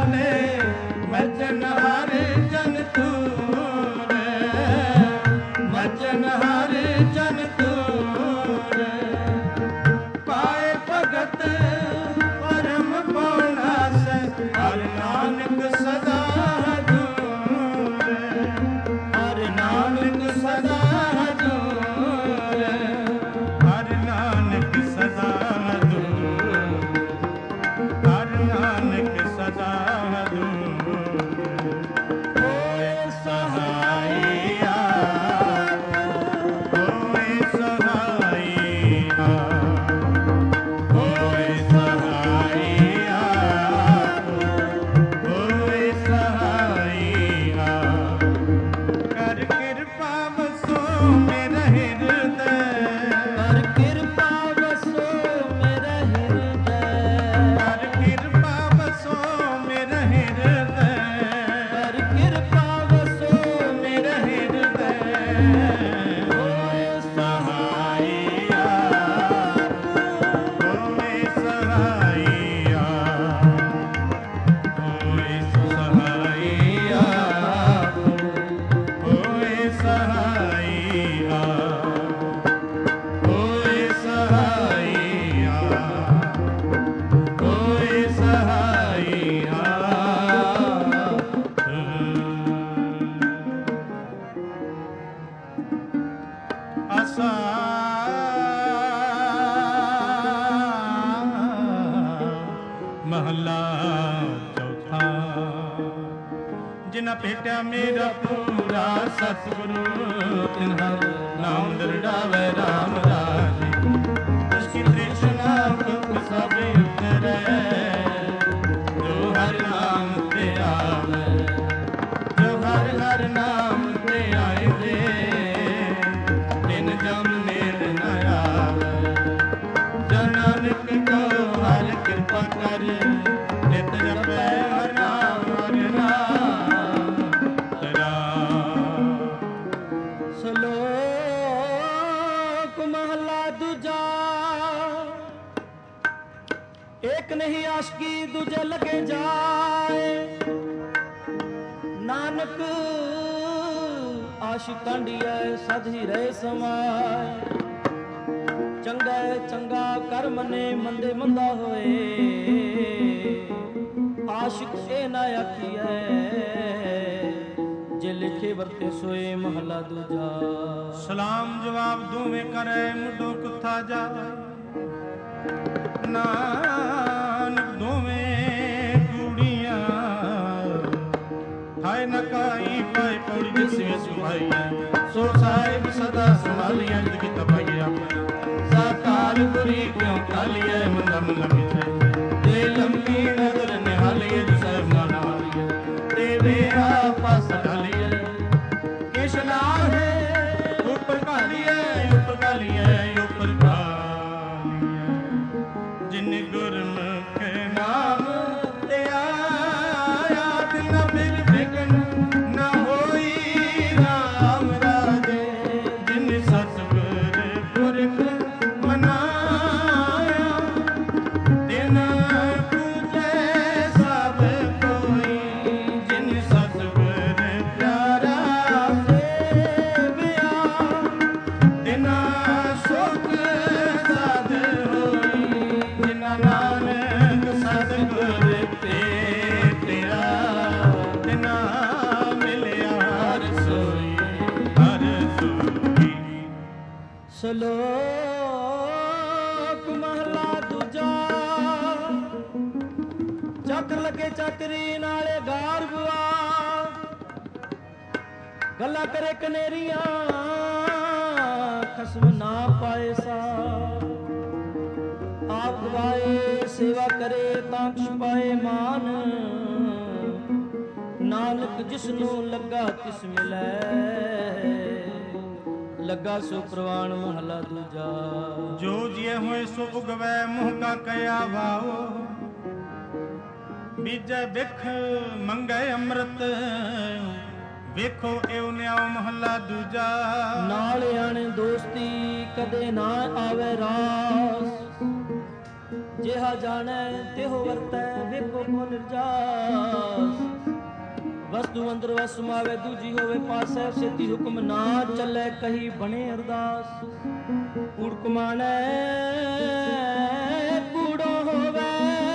ਨੇ ਮਜਨ ਹਰ ਜਨ ਤੂਰੇ ਮਜਨ ਹਰ ਜਨ ਤੂਰੇ ਪਾਏ ਭਗਤ ਪਰਮ ਪਉਨਾਸ ਹਰ ਨਾਨਕ ਸਦਾ ਹਜੂਰੇ ਹਰ ਨਾਨਕ ਸਦਾ ਹਜੂਰੇ ਹਰ ਨਾਨਕ ਸਦਾ ਹਜੂਰੇ ਹਰ ਨਾਨਕ ਸਦਾ ਹਜੂਰੇ ਹੋਏ ਸਹਾਈਆ ਹੋਏ ਸਹਾਈਆ ਹੋਏ ਸਹਾਈਆ ਹੋਏ ਸਹਾਈਆ ਕਰ ਕਿਰਪਾ ਵਸੋ ਮੇਰਾ ਹਿਰਦੈ ਕਰ ਕਿਰਪਾ ਵਸੋ ਮੇਰਾ ਹਿਰਦੈ ਕਰ ਕਿਰਪਾ ਵਸੋ ਮੇਰਾ ਹਿਰਦੈ ਕਰ ਕਿਰਪਾ ਵਸੋ ਮੇਰਾ ਹਿਰਦੈ ਹੋਏ ਸਹਾਈਆ ਹੋਏ ਸਹਾਈਆ ਹੋਏ ਸਹਾਈਆ ਹੋਏ ਸਹਾਈਆ ਹੋਏ ਸਹਾਈਆ ਹੋਏ ਸਹਾਈਆ ਆਸਾ ਮਹਲਾ ਚੌਥਾ ਜਿਨ੍ਹਾਂ ਭੇਟਿਆ ਮੇਰਾ ਪੂਰਾ ਸਤਿਗੁਰੂ ਤਿਨ੍ਹਾਂ ਨਾਮ ਦਰੜਾਵੇ ਰਾਮ ਰਾਜੇ ਤਿਸ ਕੀ ਤ੍ਰਿਸ਼ਨਾ ਦੁਖ ਸਭ ਉਤਰੈ ਜੋ ਹਰਿ ਨਾਮ ਤੇ ਆਵੇ ਜੋ ਹਰਿ ਹਰਿ ਨਾਮ ਤੇ ਆਏ ਦੇ ਤਿਨ ਜਮ ਨੇੜ ਨ ਆਵੇ ਜੋ ਨਾਨਕ ਕੋ ਹਰਿ ਕਿਰਪਾ ਕਰ ਨਿਤ ਜਪੈ ਹਰਿ ਨਾਮ ਹਰਿ ਨਾਮ ਤੇਰਾ ਸ਼ਲੋਕ ਮਹਲਾ ਦੂਜਾ ਏਕ ਨਹੀਂ ਆਸ਼ਕੀ ਦੂਜੇ ਲਗੇ ਜਾਏ ਨਾਨਕ ਆਸ਼ਿਕ ਕਾਂਡੀਐ ਸਦ ਹੀ ਰਹੇ ਸਮਾਏ ਚੰਗਾ ਚੰਗਾ ਕਰ ਮਨੇ ਮੰਦੇ ਮੰਦਾ ਹੋਏ ਆਸ਼ਿਕ ਇਹ ਨਾ ਆਖੀਐ ਜੇ ਲਿਖੇ ਵਰਤੇ ਸੋਏ ਮਹਲਾ ਦੂਜਾ ਸਲਾਮ ਜਵਾਬ ਦੋਵੇਂ ਕਰੇ ਮੁੱਢੋ ਕੁੱਥਾ ਜਾ ਨਾਨਕ ਦੋਵੇਂ ਕੁੜੀਆਂ ਹਾਏ ਨਕਾਈ ਪਾਏ ਪੌੜੀ ਜਿਸਵੇਂ ਸੁਭਾਈਆਂ ਸੋ ਸਾਹਿਬ ਸਦਾ ਸੰਭਾਲੀਆਂ ਜਿਤ ਤਪਈਆ ਸਾਕਾਲ ਗੁਰੀ ਕਿਉਂ ਕਾਲੀਏ ਮੰਦਾ ਮੰਦਾ ਮਿੱਥੇ ਤੇ ਲੰਮੀ ਨਜ਼ਰ ਨਿਹਾਲੀਏ ਜਿਸੈ ਮਨ ਹਾਲੀਏ ਤੇ ਵੇਰਾ ਪਾਸ ਢਾਲੀਏ ਕਿਛ ਨਾ ਹੈ ਉੱਪਰ ਕਾਲੀਏ ਉੱਪਰ ਕਾਲੀਏ ਉੱਪਰ ਕਾਲੀਏ ਜਿਨ ਗੁਰਮੁਖ ਨਾਮ ਤੇ ਆਇਆ ਦਿਲ ਨਾ ਫਿਰ ਵਿਗਨ ਨਾ ਹੋਈ ਰਾਮ ਰਾਜੇ ਜਿਨ ਸਤਿਗੁਰ ਪੁਰਖ ਮਨਾਇਆ ਦਿਨ ਪੂਜੈ ਸਭ ਕੋਈ ਜਿਨ ਸਤਿਗੁਰ ਪਿਆਰਾ ਸੇਵਿਆ ਦਿਨਾ ਸੁਖ ਸਾਧ ਹੋਈ ਜਿਨਾ ਨਾਨਕ ਸਤਿਗੁਰ ਭੇਟਿਆ ਦਿਨਾ ਮਿਲਿਆ ਹਰ ਸੋਈ ਹਰ ਸੋਈ ਸ਼ਲੋਕ ਮਹਲਾ ਦੂਜਾ ਚੱਕਰ ਲੱਗੇ ਚੱਕਰੀ ਨਾਲੇ ਗਾਰ ਬੁਆ ਗੱਲਾਂ ਕਰੇ ਕਨੇਰੀਆਂ ਖਸਮ ਨਾ ਪਾਏ ਸਾ ਆਪ ਗਵਾਏ ਸੇਵਾ ਕਰੇ ਤਾਂ ਛੁਪਾਏ ਮਾਨ ਨਾਨਕ ਜਿਸ ਨੂੰ ਲੱਗਾ ਤਿਸ ਮਿਲੈ ਲੱਗਾ ਸੋ ਪ੍ਰਵਾਨ ਮਹਲਾ ਦੂਜਾ ਜੋ ਜਿਏ ਹੋਏ ਸੋ ਉਗਵੈ ਮੂੰਹ ਕਾ ਕਹਿਆ ਵਾਓ ਬੀਜੈ ਬਿਖ ਮੰਗੈ ਅੰਮ੍ਰਿਤ ਵੇਖੋ ਇਉ ਨਿਆਉ ਮਹੱਲਾ ਦੂਜਾ ਨਾਲ ਆਣੇ ਦੋਸਤੀ ਕਦੇ ਨਾ ਆਵੇ ਰਾਸ ਜਿਹਾ ਜਾਣੈ ਤਿਹੋ ਵਰਤੈ ਵੇਖੋ ਕੋ ਨਿਰਜਾਸ। ਵਸਤੂ ਅੰਦਰ ਵਸ ਸਮਾਵੇ ਦੂਜੀ ਹੋਵੇ ਪਾਸੈ ਸਿੱਧੀ ਹੁਕਮ ਨਾ ਚੱਲੇ ਕਹੀ ਬਣੇ ਅਰਦਾਸ। ਕੂੜ ਕਮਾਣੈ ਕੂੜੋ ਹੋਵੇ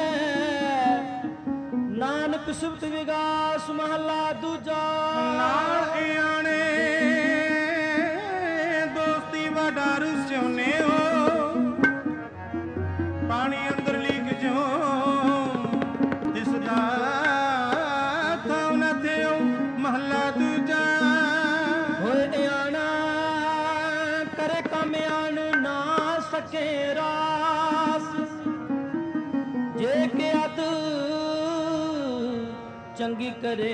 ਨਾਨਕ ਸਿਫਤ ਵਿਗਾਸ ਮਹਲਾ ਦੂਜਾ। ਨਾਲ ਆਣੇ ਦੋਸਤੀ ਵਡਾਰੂ ਸਿਉਨੇ ਹੋ ਪਾਣੀ ਅੰਦਰ ਲੀਕ ਜੋ ਦਿਸਦਾ ਥਾਉ ਨਾ ਥਿਓ ਮਹਲਾ ਦੂਜਾ। ਹੋਏ ਆਣਾ ਕਰੇ ਕੰਮ ਆਣ ਨਾ ਸਕੇ ਰਾਸ। ਜੇ ਕਿ ਅਤ ਚੰਗੀ ਕਰੇ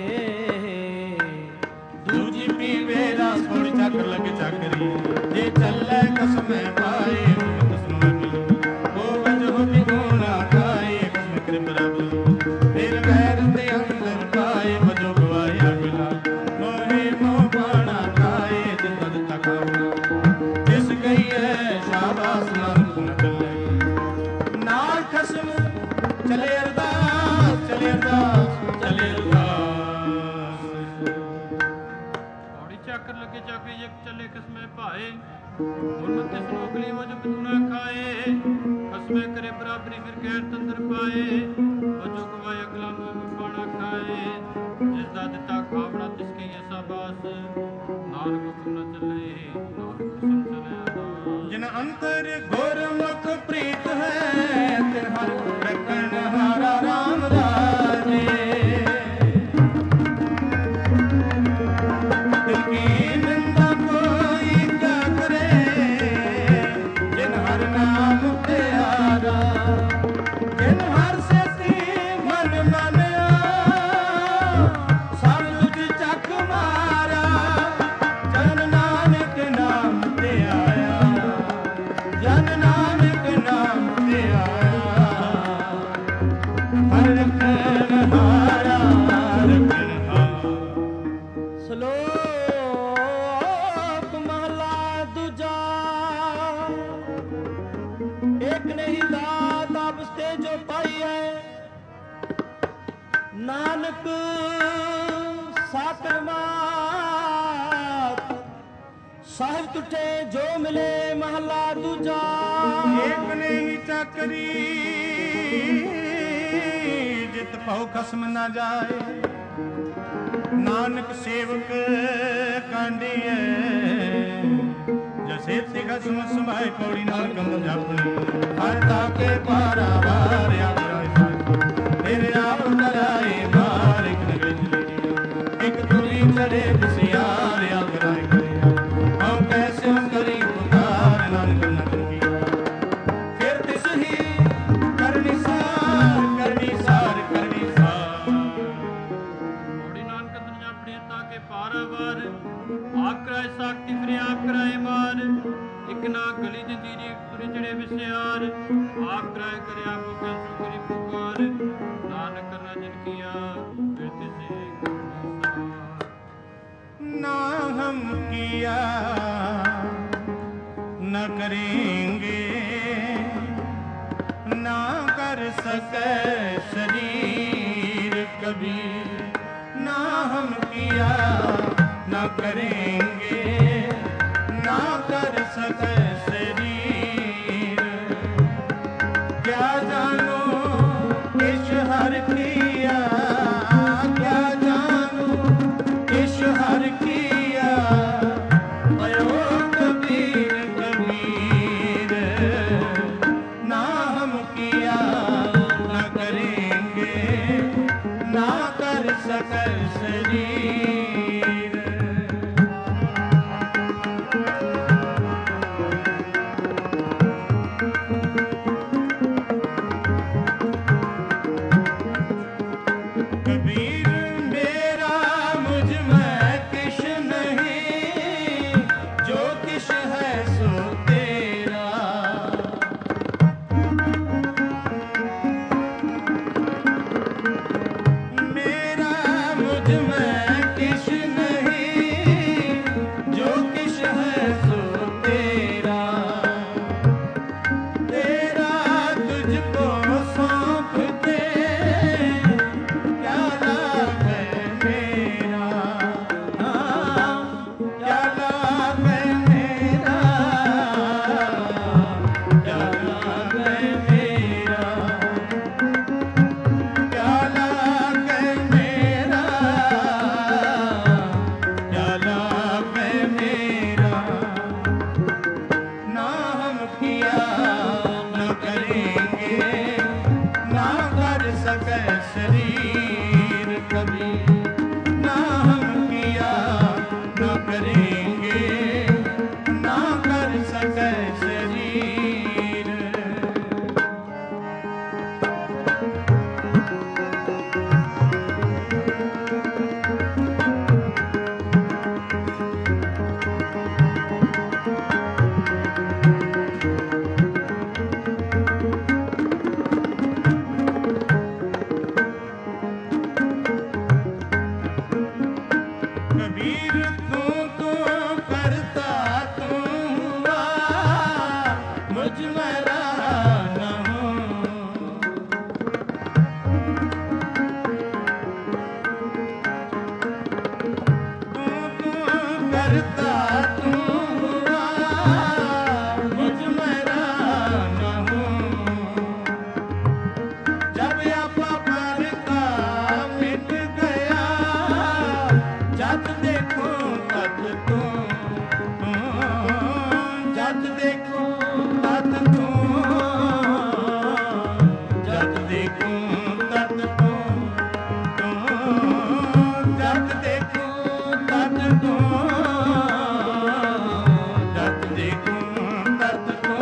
ਦੂਜੀ ਪੀਵੇ ਰਸ ਥੋੜੀ ਚੱਕਰ ਲੱਗੇ ਚੱਕਰੀ। ਜੇ ਚੱਲੇ ਕਸਮੇ ਪਾਏ ਕਸਮ ਉਹ ਵਜੋ ਵੀ ਗੁਣਾ ਖਾਏ ਕਸਮ ਕ੍ਰਿਪ ਰੱਬ। ਫਿਰ ਵੈਰ ਦੇ ਅੰਦਰ ਪਾਏ ਵਜੋ ਗਵਾਇਆ ਬਿਲਾ ਮੋਹੇ ਮੋਹ ਪਾਣਾ ਖਾਏ ਤੇ ਤਦ ਤੱਕ ਜਿਸ ਗਈ ਹੈ ਸ਼ਾਬਾਸ਼ ਨਾਲ ਗੁਣ ਚੱਲੇ ਨਾਲ ਖਸਮ ਚਲੇ ਅਰਦਾਸ ਚਲੇ ਅਰਦਾਸ ਚਲੇ ਅਰਦਾਸ। ਪੌੜੀ ਚੱਕਰ ਲੱਗੇ ਚੱਕਰੀ ਇੱਕ ਚੱਲੇ ਕਸਮੇ ਭਾਏ ਗੁਰਮਤਿ ਸਲੋਕਲੀ ਵਜੋ ਬਤੂਣਾ ਖਾਏ। ਕਸਮੇ ਕਰੇ ਬਰਾਬਰੀ ਫਿਰ ਕਹਿਰ ਤੰਦਰ ਪਾਏ ਵਜੋ ਗਵਾਇਆ ਕਲਮ ਪਾਣਾ ਖਾਏ। ਜਿਸ ਦਾ ਦਿੱਤਾ ਖਾਵਣਾ ਤਿਸ ਕੀ ਐਸਾ ਬਾਸ ਨਾਨਕ ਹੁਕਮ ਨ ਚੱਲੇ ਨਾਨਕ ਹੁਕਮ ਚਲੇ ਅਰਦਾਸ। ਜਿਨ ਅੰਤਰ ਗੁਰਮੁਖ ਪ੍ਰੀਤ ਹੈ ਤਿਨ ਹਰ ਰਖਣ ਹਾਰਾ ਰਾਮ ਰਾਜੇ। ਦਿਲ ਕੀ ਨਿੰਦਾ ਕੋਈ ਕਿਆ ਕਰੇ ਜਿਨ ਹਰ ਨਾਮ ਪਿਆਰਾ। ਜਿਨ ਹਰ ਸੇਤੀ ਮਨ ਮਾਨਿਆ ਸਭ ਤੁਝ ਚੱਕ ਮਾਰਾ। ਜਨ ਨਾਨਕ ਨਾਮ ਤੇ ਆਇਆ ਜਨ ਨਾਨਕ ਨਾਮ ਤੇ ਆਇਆ। ਹਰ ਰਖਣ ਹਾਰਾ ਰਖਣ ਹਾਰਾ। ਸ਼ਲੋਕ ਮਹਲਾ ਦੂਜਾ। ਏਕ ਨਹੀਂ ਦਾਤ ਆਪਸ ਤੇ ਜੋ ਪਾਈਐ ਨਾਨਕ ਸਾਕਰ ਮਾਤ। ਸਾਹਿਬ ਟੁੱਟੇ ਜੋ ਮਿਲੇ ਮਹਲਾ ਦੂਜਾ। ਏਕ ਨਹੀਂ ਚੱਕਰੀ ਜਿਤ ਭਉ ਖਸਮ ਨਾ ਜਾਏ। ਨਾਨਕ ਸੇਵਕ ਕਾਂਡੀਐ ਜਸੇ ਤੇ ਖਸਮ ਸਮਾਏ ਪੌੜੀ ਨਾਲ ਕੰਦਮ ਜਾਪਣੀ। ਹਰ ਤਾਕੇ ਪਾਰਾ ਵਾਰ ਆਗਰਾਏ ਤੇਰੇ ਆਪ ਕਰਾਏ ਮਾਰ ਇੱਕ ਨਗਰੀ ਚਲੀ। ਇੱਕ ਤੁਰੀ ਚੜੇ ਬਸਿਆਰ ਆਗਰਾਏ ਕਰਿਆ ਹਮ ਕੈਸੇ ਕਰੀ ਪੁਕਾਰ ਨਾਨਕ ਨ ਕਰੀਆ। ਫਿਰ ਤਿਸ ਹੀ ਕਰਨੀ ਸਾਰ ਕਰਨੀ ਸਾਰ ਕਰਨੀ ਸਾਰ। ਪੌੜੀ ਨਾਨਕ ਤਨ ਆਪਣੀ ਤਾਕੇ ਪਾਰਾ ਵਾਰ ਆਪ ਕਰਾਏ ਸਾਖਤੀ ਫਿਰ ਆਪ ਕਰਾਏ ਮਾਰ। ਇੱਕ ਨਾ ਗਲੀ ਦੀ ਦੀਰੀ ਇੱਕ ਤੁਰੇ ਚੜੇ ਵਿਸਿਆਰ ਆਪ ਕਰਾਏ ਕਰਿਆ ਆਪ ਕੈਸੋ ਕਰੀ ਪੁਕਾਰ। ਨਾਨਕ ਕਰਨਾ ਜਿਨ ਕੀਆ ਫਿਰ ਤਿਸੇ ना हम किया न करेंगे ना कर सके शरीर कभी। ना हम किया न करेंगे ना कर सके शरीर। क्या जानो इस हर किया क्या जानो इस हर किया। भयो कबीर कबीर ना हम किया न करेंगे ना कर सके शरीर। कबीर मेरा मुझ में किश नहीं जो किश है सो तेरा। मेरा मुझ में किश नहीं जो किश है सो तेरा। तेरा तुझ वीर तू तू करता तू हुआ, मुझ में रहा न हूँ। तू तू करता तू हुआ, मुझ में रहा न हूँ। जब आपा करता मिट गया, जब देखो तब तू, जब देखो तब तू, जब देखो तब तू, जब देखो तब तू, जब देखो तब तू।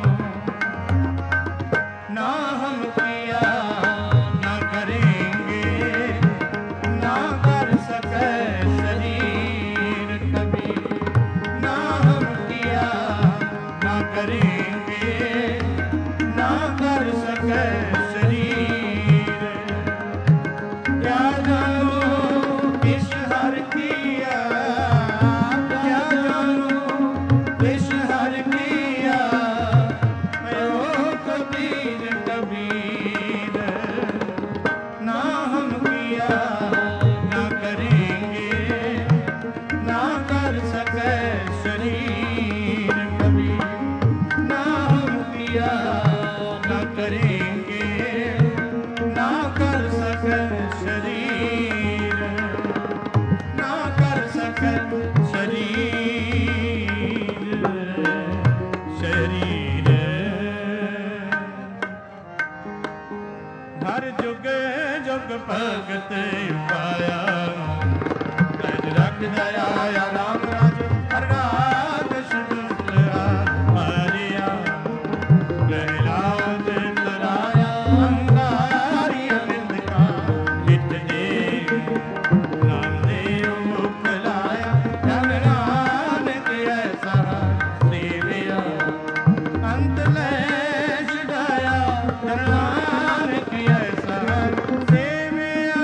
ना हम किया ना करेंगे, ना कर सके शरीर कभी। ना हम किया ना करेंगे, ना कर सके शरीर। क्या जानू किस हर किया, क्या जानू किस हर किया, ओ कबीर कबीर। ना हम किया ना करेंगे, ना कर सके शरीर कभी। ना हम किया ना करेंगे, ना कर सके शरीर, ना कर सके शरीर। हर जुग जुग भगत पाया, रज रख दया राम राज हर राग शुक्ल मारिया। प्रहलाद तराया अंगारी अनिंद का, नित दे नामदेव मुख लाया। जन नानक ऐसा सेविया, अंत ले छुड़ाया। जन नानक ऐसा सेविया।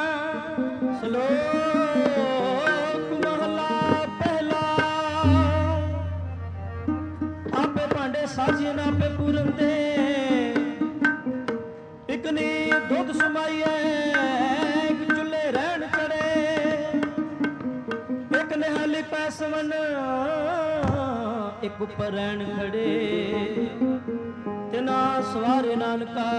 ਸ਼ਲੋਕ ਮਹਲਾ ਪਹਿਲਾ। ਆਪੇ ਭਾਂਡੇ ਸਾਜੀਏ ਨਾ ਆਪੇ ਪੂਰਨ ਦੇ, ਇਕ ਨੀ ਦੁੱਧ ਸਮਾਈਏ, ਇਕ ਚੁੱਲ੍ਹੇ ਰਹਿਣ ਚੜੇ। ਇਕ ਨਿਹਾਲੀ ਪੈ ਸਵਨ, ਇਕ ਉੱਪਰ ਰਹਿਣ ਖੜੇ। ਤਿਨਾ ਸਵਾਰੇ ਨਾਨਕਾ,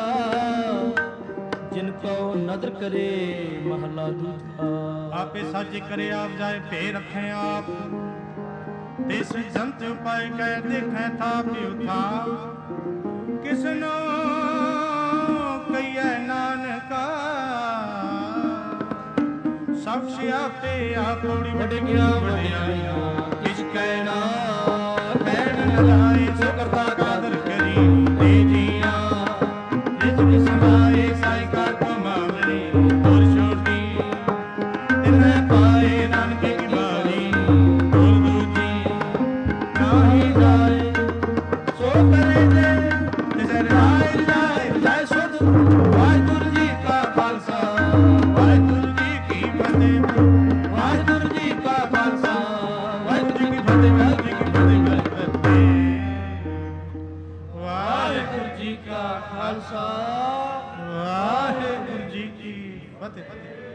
जिन को नदर करे महला दूजा। आपे साजे करे आप जाए पे रखे आप, देश जंत पाए कह देखे था प्यू था। किसनो कहिए नानका, सब सियापे आप बड़ी बड़िया बड़िया। किस कहना कहन न लाए, सो करता कादर करी दे जिया। जिस समाए साई का कमावरी और छोटी, तिन्हें पाए नानक की बारी और दूजी। नाही जाए सो करे जे, जिसे राय जाए जाए सुध। वाहिगुरु जी का खालसा वाहिगुरु जी की फतेह, वाहिगुरु जी का खालसा वाहिगुरु जी की फतेह, वाहिगुरु जी की फतेह। वाहिगुरु जी का खालसा वाहिगुरु जी की फतेह।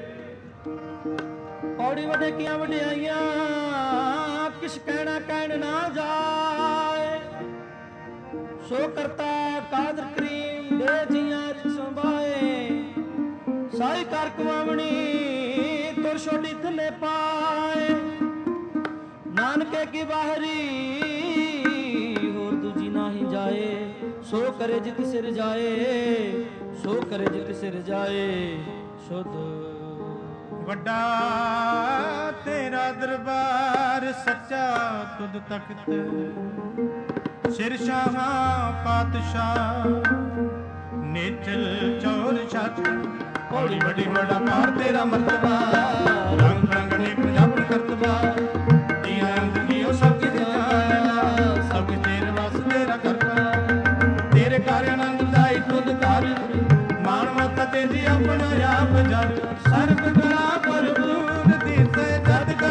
पौड़ी वधे किया वड्याइयां, किस कहना कहन ना जाए। सो करता कादर करीम दे जियां संभाए। साई कर कमावनी तुर छोटी थले पाए। नानके की बाहरी होर दूजी नाही जाए। सो करे जित सिर जाए, सो करे जित सिर जाए। शुद्ध ਵੱਡਾ ਤੇਰਾ ਦਰਬਾਰ ਸੱਚਾ ਤੁਧ ਤਖਤ, ਸਿਰ ਸ਼ਾਹਾਂ ਪਾਤਸ਼ਾਹ ਨੇਚਲ ਚੌਰ ਛੱਤ। ਹੌਲੀ ਵੱਡੀ ਵੱਡਾ ਪਾਰ ਤੇਰਾ ਮਰਤਬਾ, ਰੰਗ ਰੰਗ ਨੇ ਪੰਜਾਬ ਕਰਤਬਾ। ਦੀਆਂ ਅੰਦਗੀਓ ਸਭ ਕੀ ਜਾਣਾ, ਸਭ ਤੇਰੇ ਵਾਸ ਤੇਰਾ ਕਰਤਾ। ਤੇਰੇ ਘਰ ਆਨੰਦ ਦਾਈ ਤੁਧ ਘਰ, ਮਾਣ ਮਤ ਤੇਰੀ ਆਪਣਾ ਆਪ ਜਦ। ਸਰਬ ਕਲਾ ਭਰਪੂਰ ਦਿਸੇ ਜਦ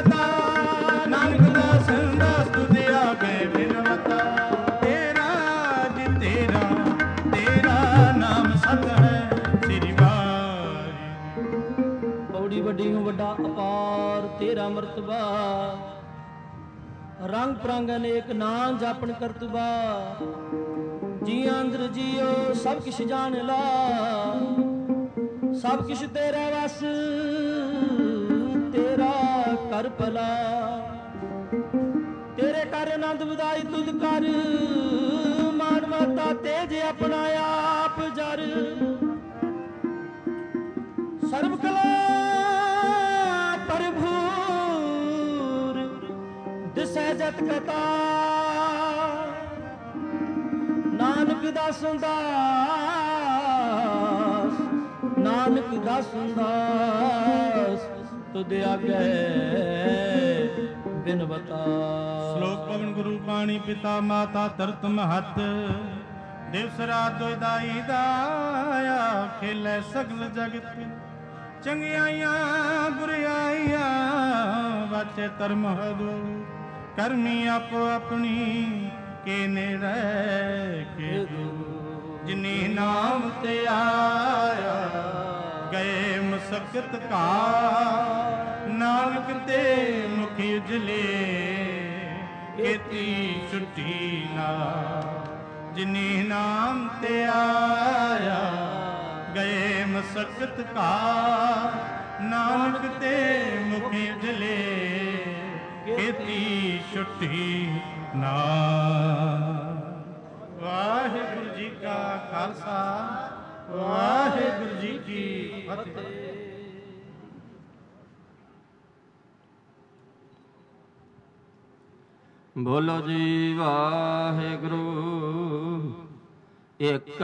ਬੜੀ ਵੱਡੀ ਹੂੰ ਵੱਡਾ ਅਪਾਰ ਤੇਰਾ ਮਰਤਬਾ, ਰੰਗ ਪ੍ਰੰਗ ਅਨੇਕ ਨਾਂ ਜਾਪਣ ਕਰਤਬਾ, ਜੀ ਅੰਦਰ ਜੀਓ ਸਭ ਕਿਛ ਜਾਣ ਲਾ, ਸਭ ਕਿਛ ਤੇਰਾ ਵਸ ਤੇਰਾ ਕਰ ਭਲਾ, ਤੇਰੇ ਕਰ ਆਨੰਦ ਵਧਾਈ ਤੁਧ ਕਰ, ਮਾਨ ਮਾਤਾ ਤੇਜ ਆਪਣਾ ਆਪ ਜਰ, ਸਰਬ ਕਲਾ ਪ੍ਰਭੂਰ ਦਿਸੈ ਜਤ ਕਤਾ, ਨਾਨਕ ਦਾਸੁ ਦਾਸ, ਨਾਨਕ ਦਾਸੁ ਦਾਸ, ਤੁਧ ਆਗੇ ਬਿਨਵਤਾ। ਸ਼ਲੋਕ ਪਵਨ ਗੁਰੂ ਬਾਣੀ ਪਿਤਾ ਮਾਤਾ ਤਰਤ ਮਹਤ, ਦਿਵਸ ਰਾਤ ਦੁਇ ਦਾਈ ਦਾਇਆ, ਖੇਲੇ ਸਗਲ ਜਗਤ ਚੰਗਿਆਈਆਂ ਬੁਰਿਆਈਆਂ, ਵਾਚੇ ਧਰਮ ਹਦੂ ਕਰਮੀ ਆਪੋ ਆਪਣੀ, ਕੇ ਨੇੜੇ ਕੇ ਜਿਨੀ ਨਾਮ ਤੇ ਆਇਆ, ਗਏ ਮੁਸਕਤ ਕਾ ਨਾਨਕ ਤੇ ਮੁਖ ਉਜਲੇ, ਕੀਤੀ ਛੁੱਟੀ ਨਾ ਜਿਨੀ ਨਾਮ ਤੇ ਆਇਆ, ਗਏ ਮਸਕਤ ਕਾ ਨਾਨਕ ਤੇ ਮੁਖ ਉਜਲੇ, ਕੀਤੀ ਛੁੱਟੀ ਨਾ। ਵਾਹਿਗੁਰੂ ਜੀ ਕਾ ਖਾਲਸਾ, ਵਾਹਿਗੁਰੂ ਜੀ ਕੀ ਫਤਿਹ। ਬੋਲੋ ਜੀ ਵਾਹਿਗੁਰੂ, ਇੱਕ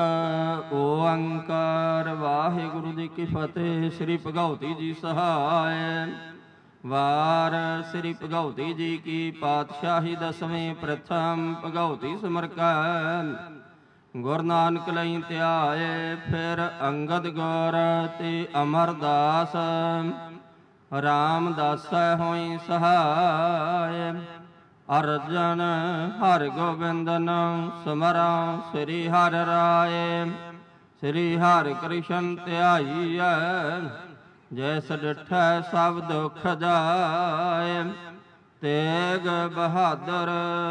ਓੰਕਾਰ ਵਾਹਿਗੁਰੂ ਜੀ ਕੀ ਫਤਿਹ। ਸ੍ਰੀ ਭਗਉਤੀ ਜੀ ਸਹਾਇ। ਵਾਰ ਸ੍ਰੀ ਭਗਉਤੀ ਜੀ ਕੀ ਪਾਤਸ਼ਾਹੀ ਦਸਵੇਂ ਪ੍ਰਥਮ ਭਗਉਤੀ ਸਿਮਰਕੈ, ਗੁਰ ਨਾਨਕ ਲਈ ਧਿਆਏ, ਫਿਰ ਅੰਗਦ ਗੁਰ ਤੇ ਅਮਰਦਾਸ, ਰਾਮਦਾਸੈ ਹੋਈ ਸਹਾਇ। ਅਰਜਨ ਹਰਿ ਗੋਬਿੰਦਨ ਸਿਮਰਉ, ਸ੍ਰੀ ਹਰਿ ਰਾਏ, ਸ੍ਰੀ ਹਰਿ ਕ੍ਰਿਸ਼ਨ ਧਿਆਈਐ, ਜੈਸ ਡਿਠੈ ਸਭ ਦੁਖ ਜਾਏ। ਤੇਗ ਬਹਾਦਰ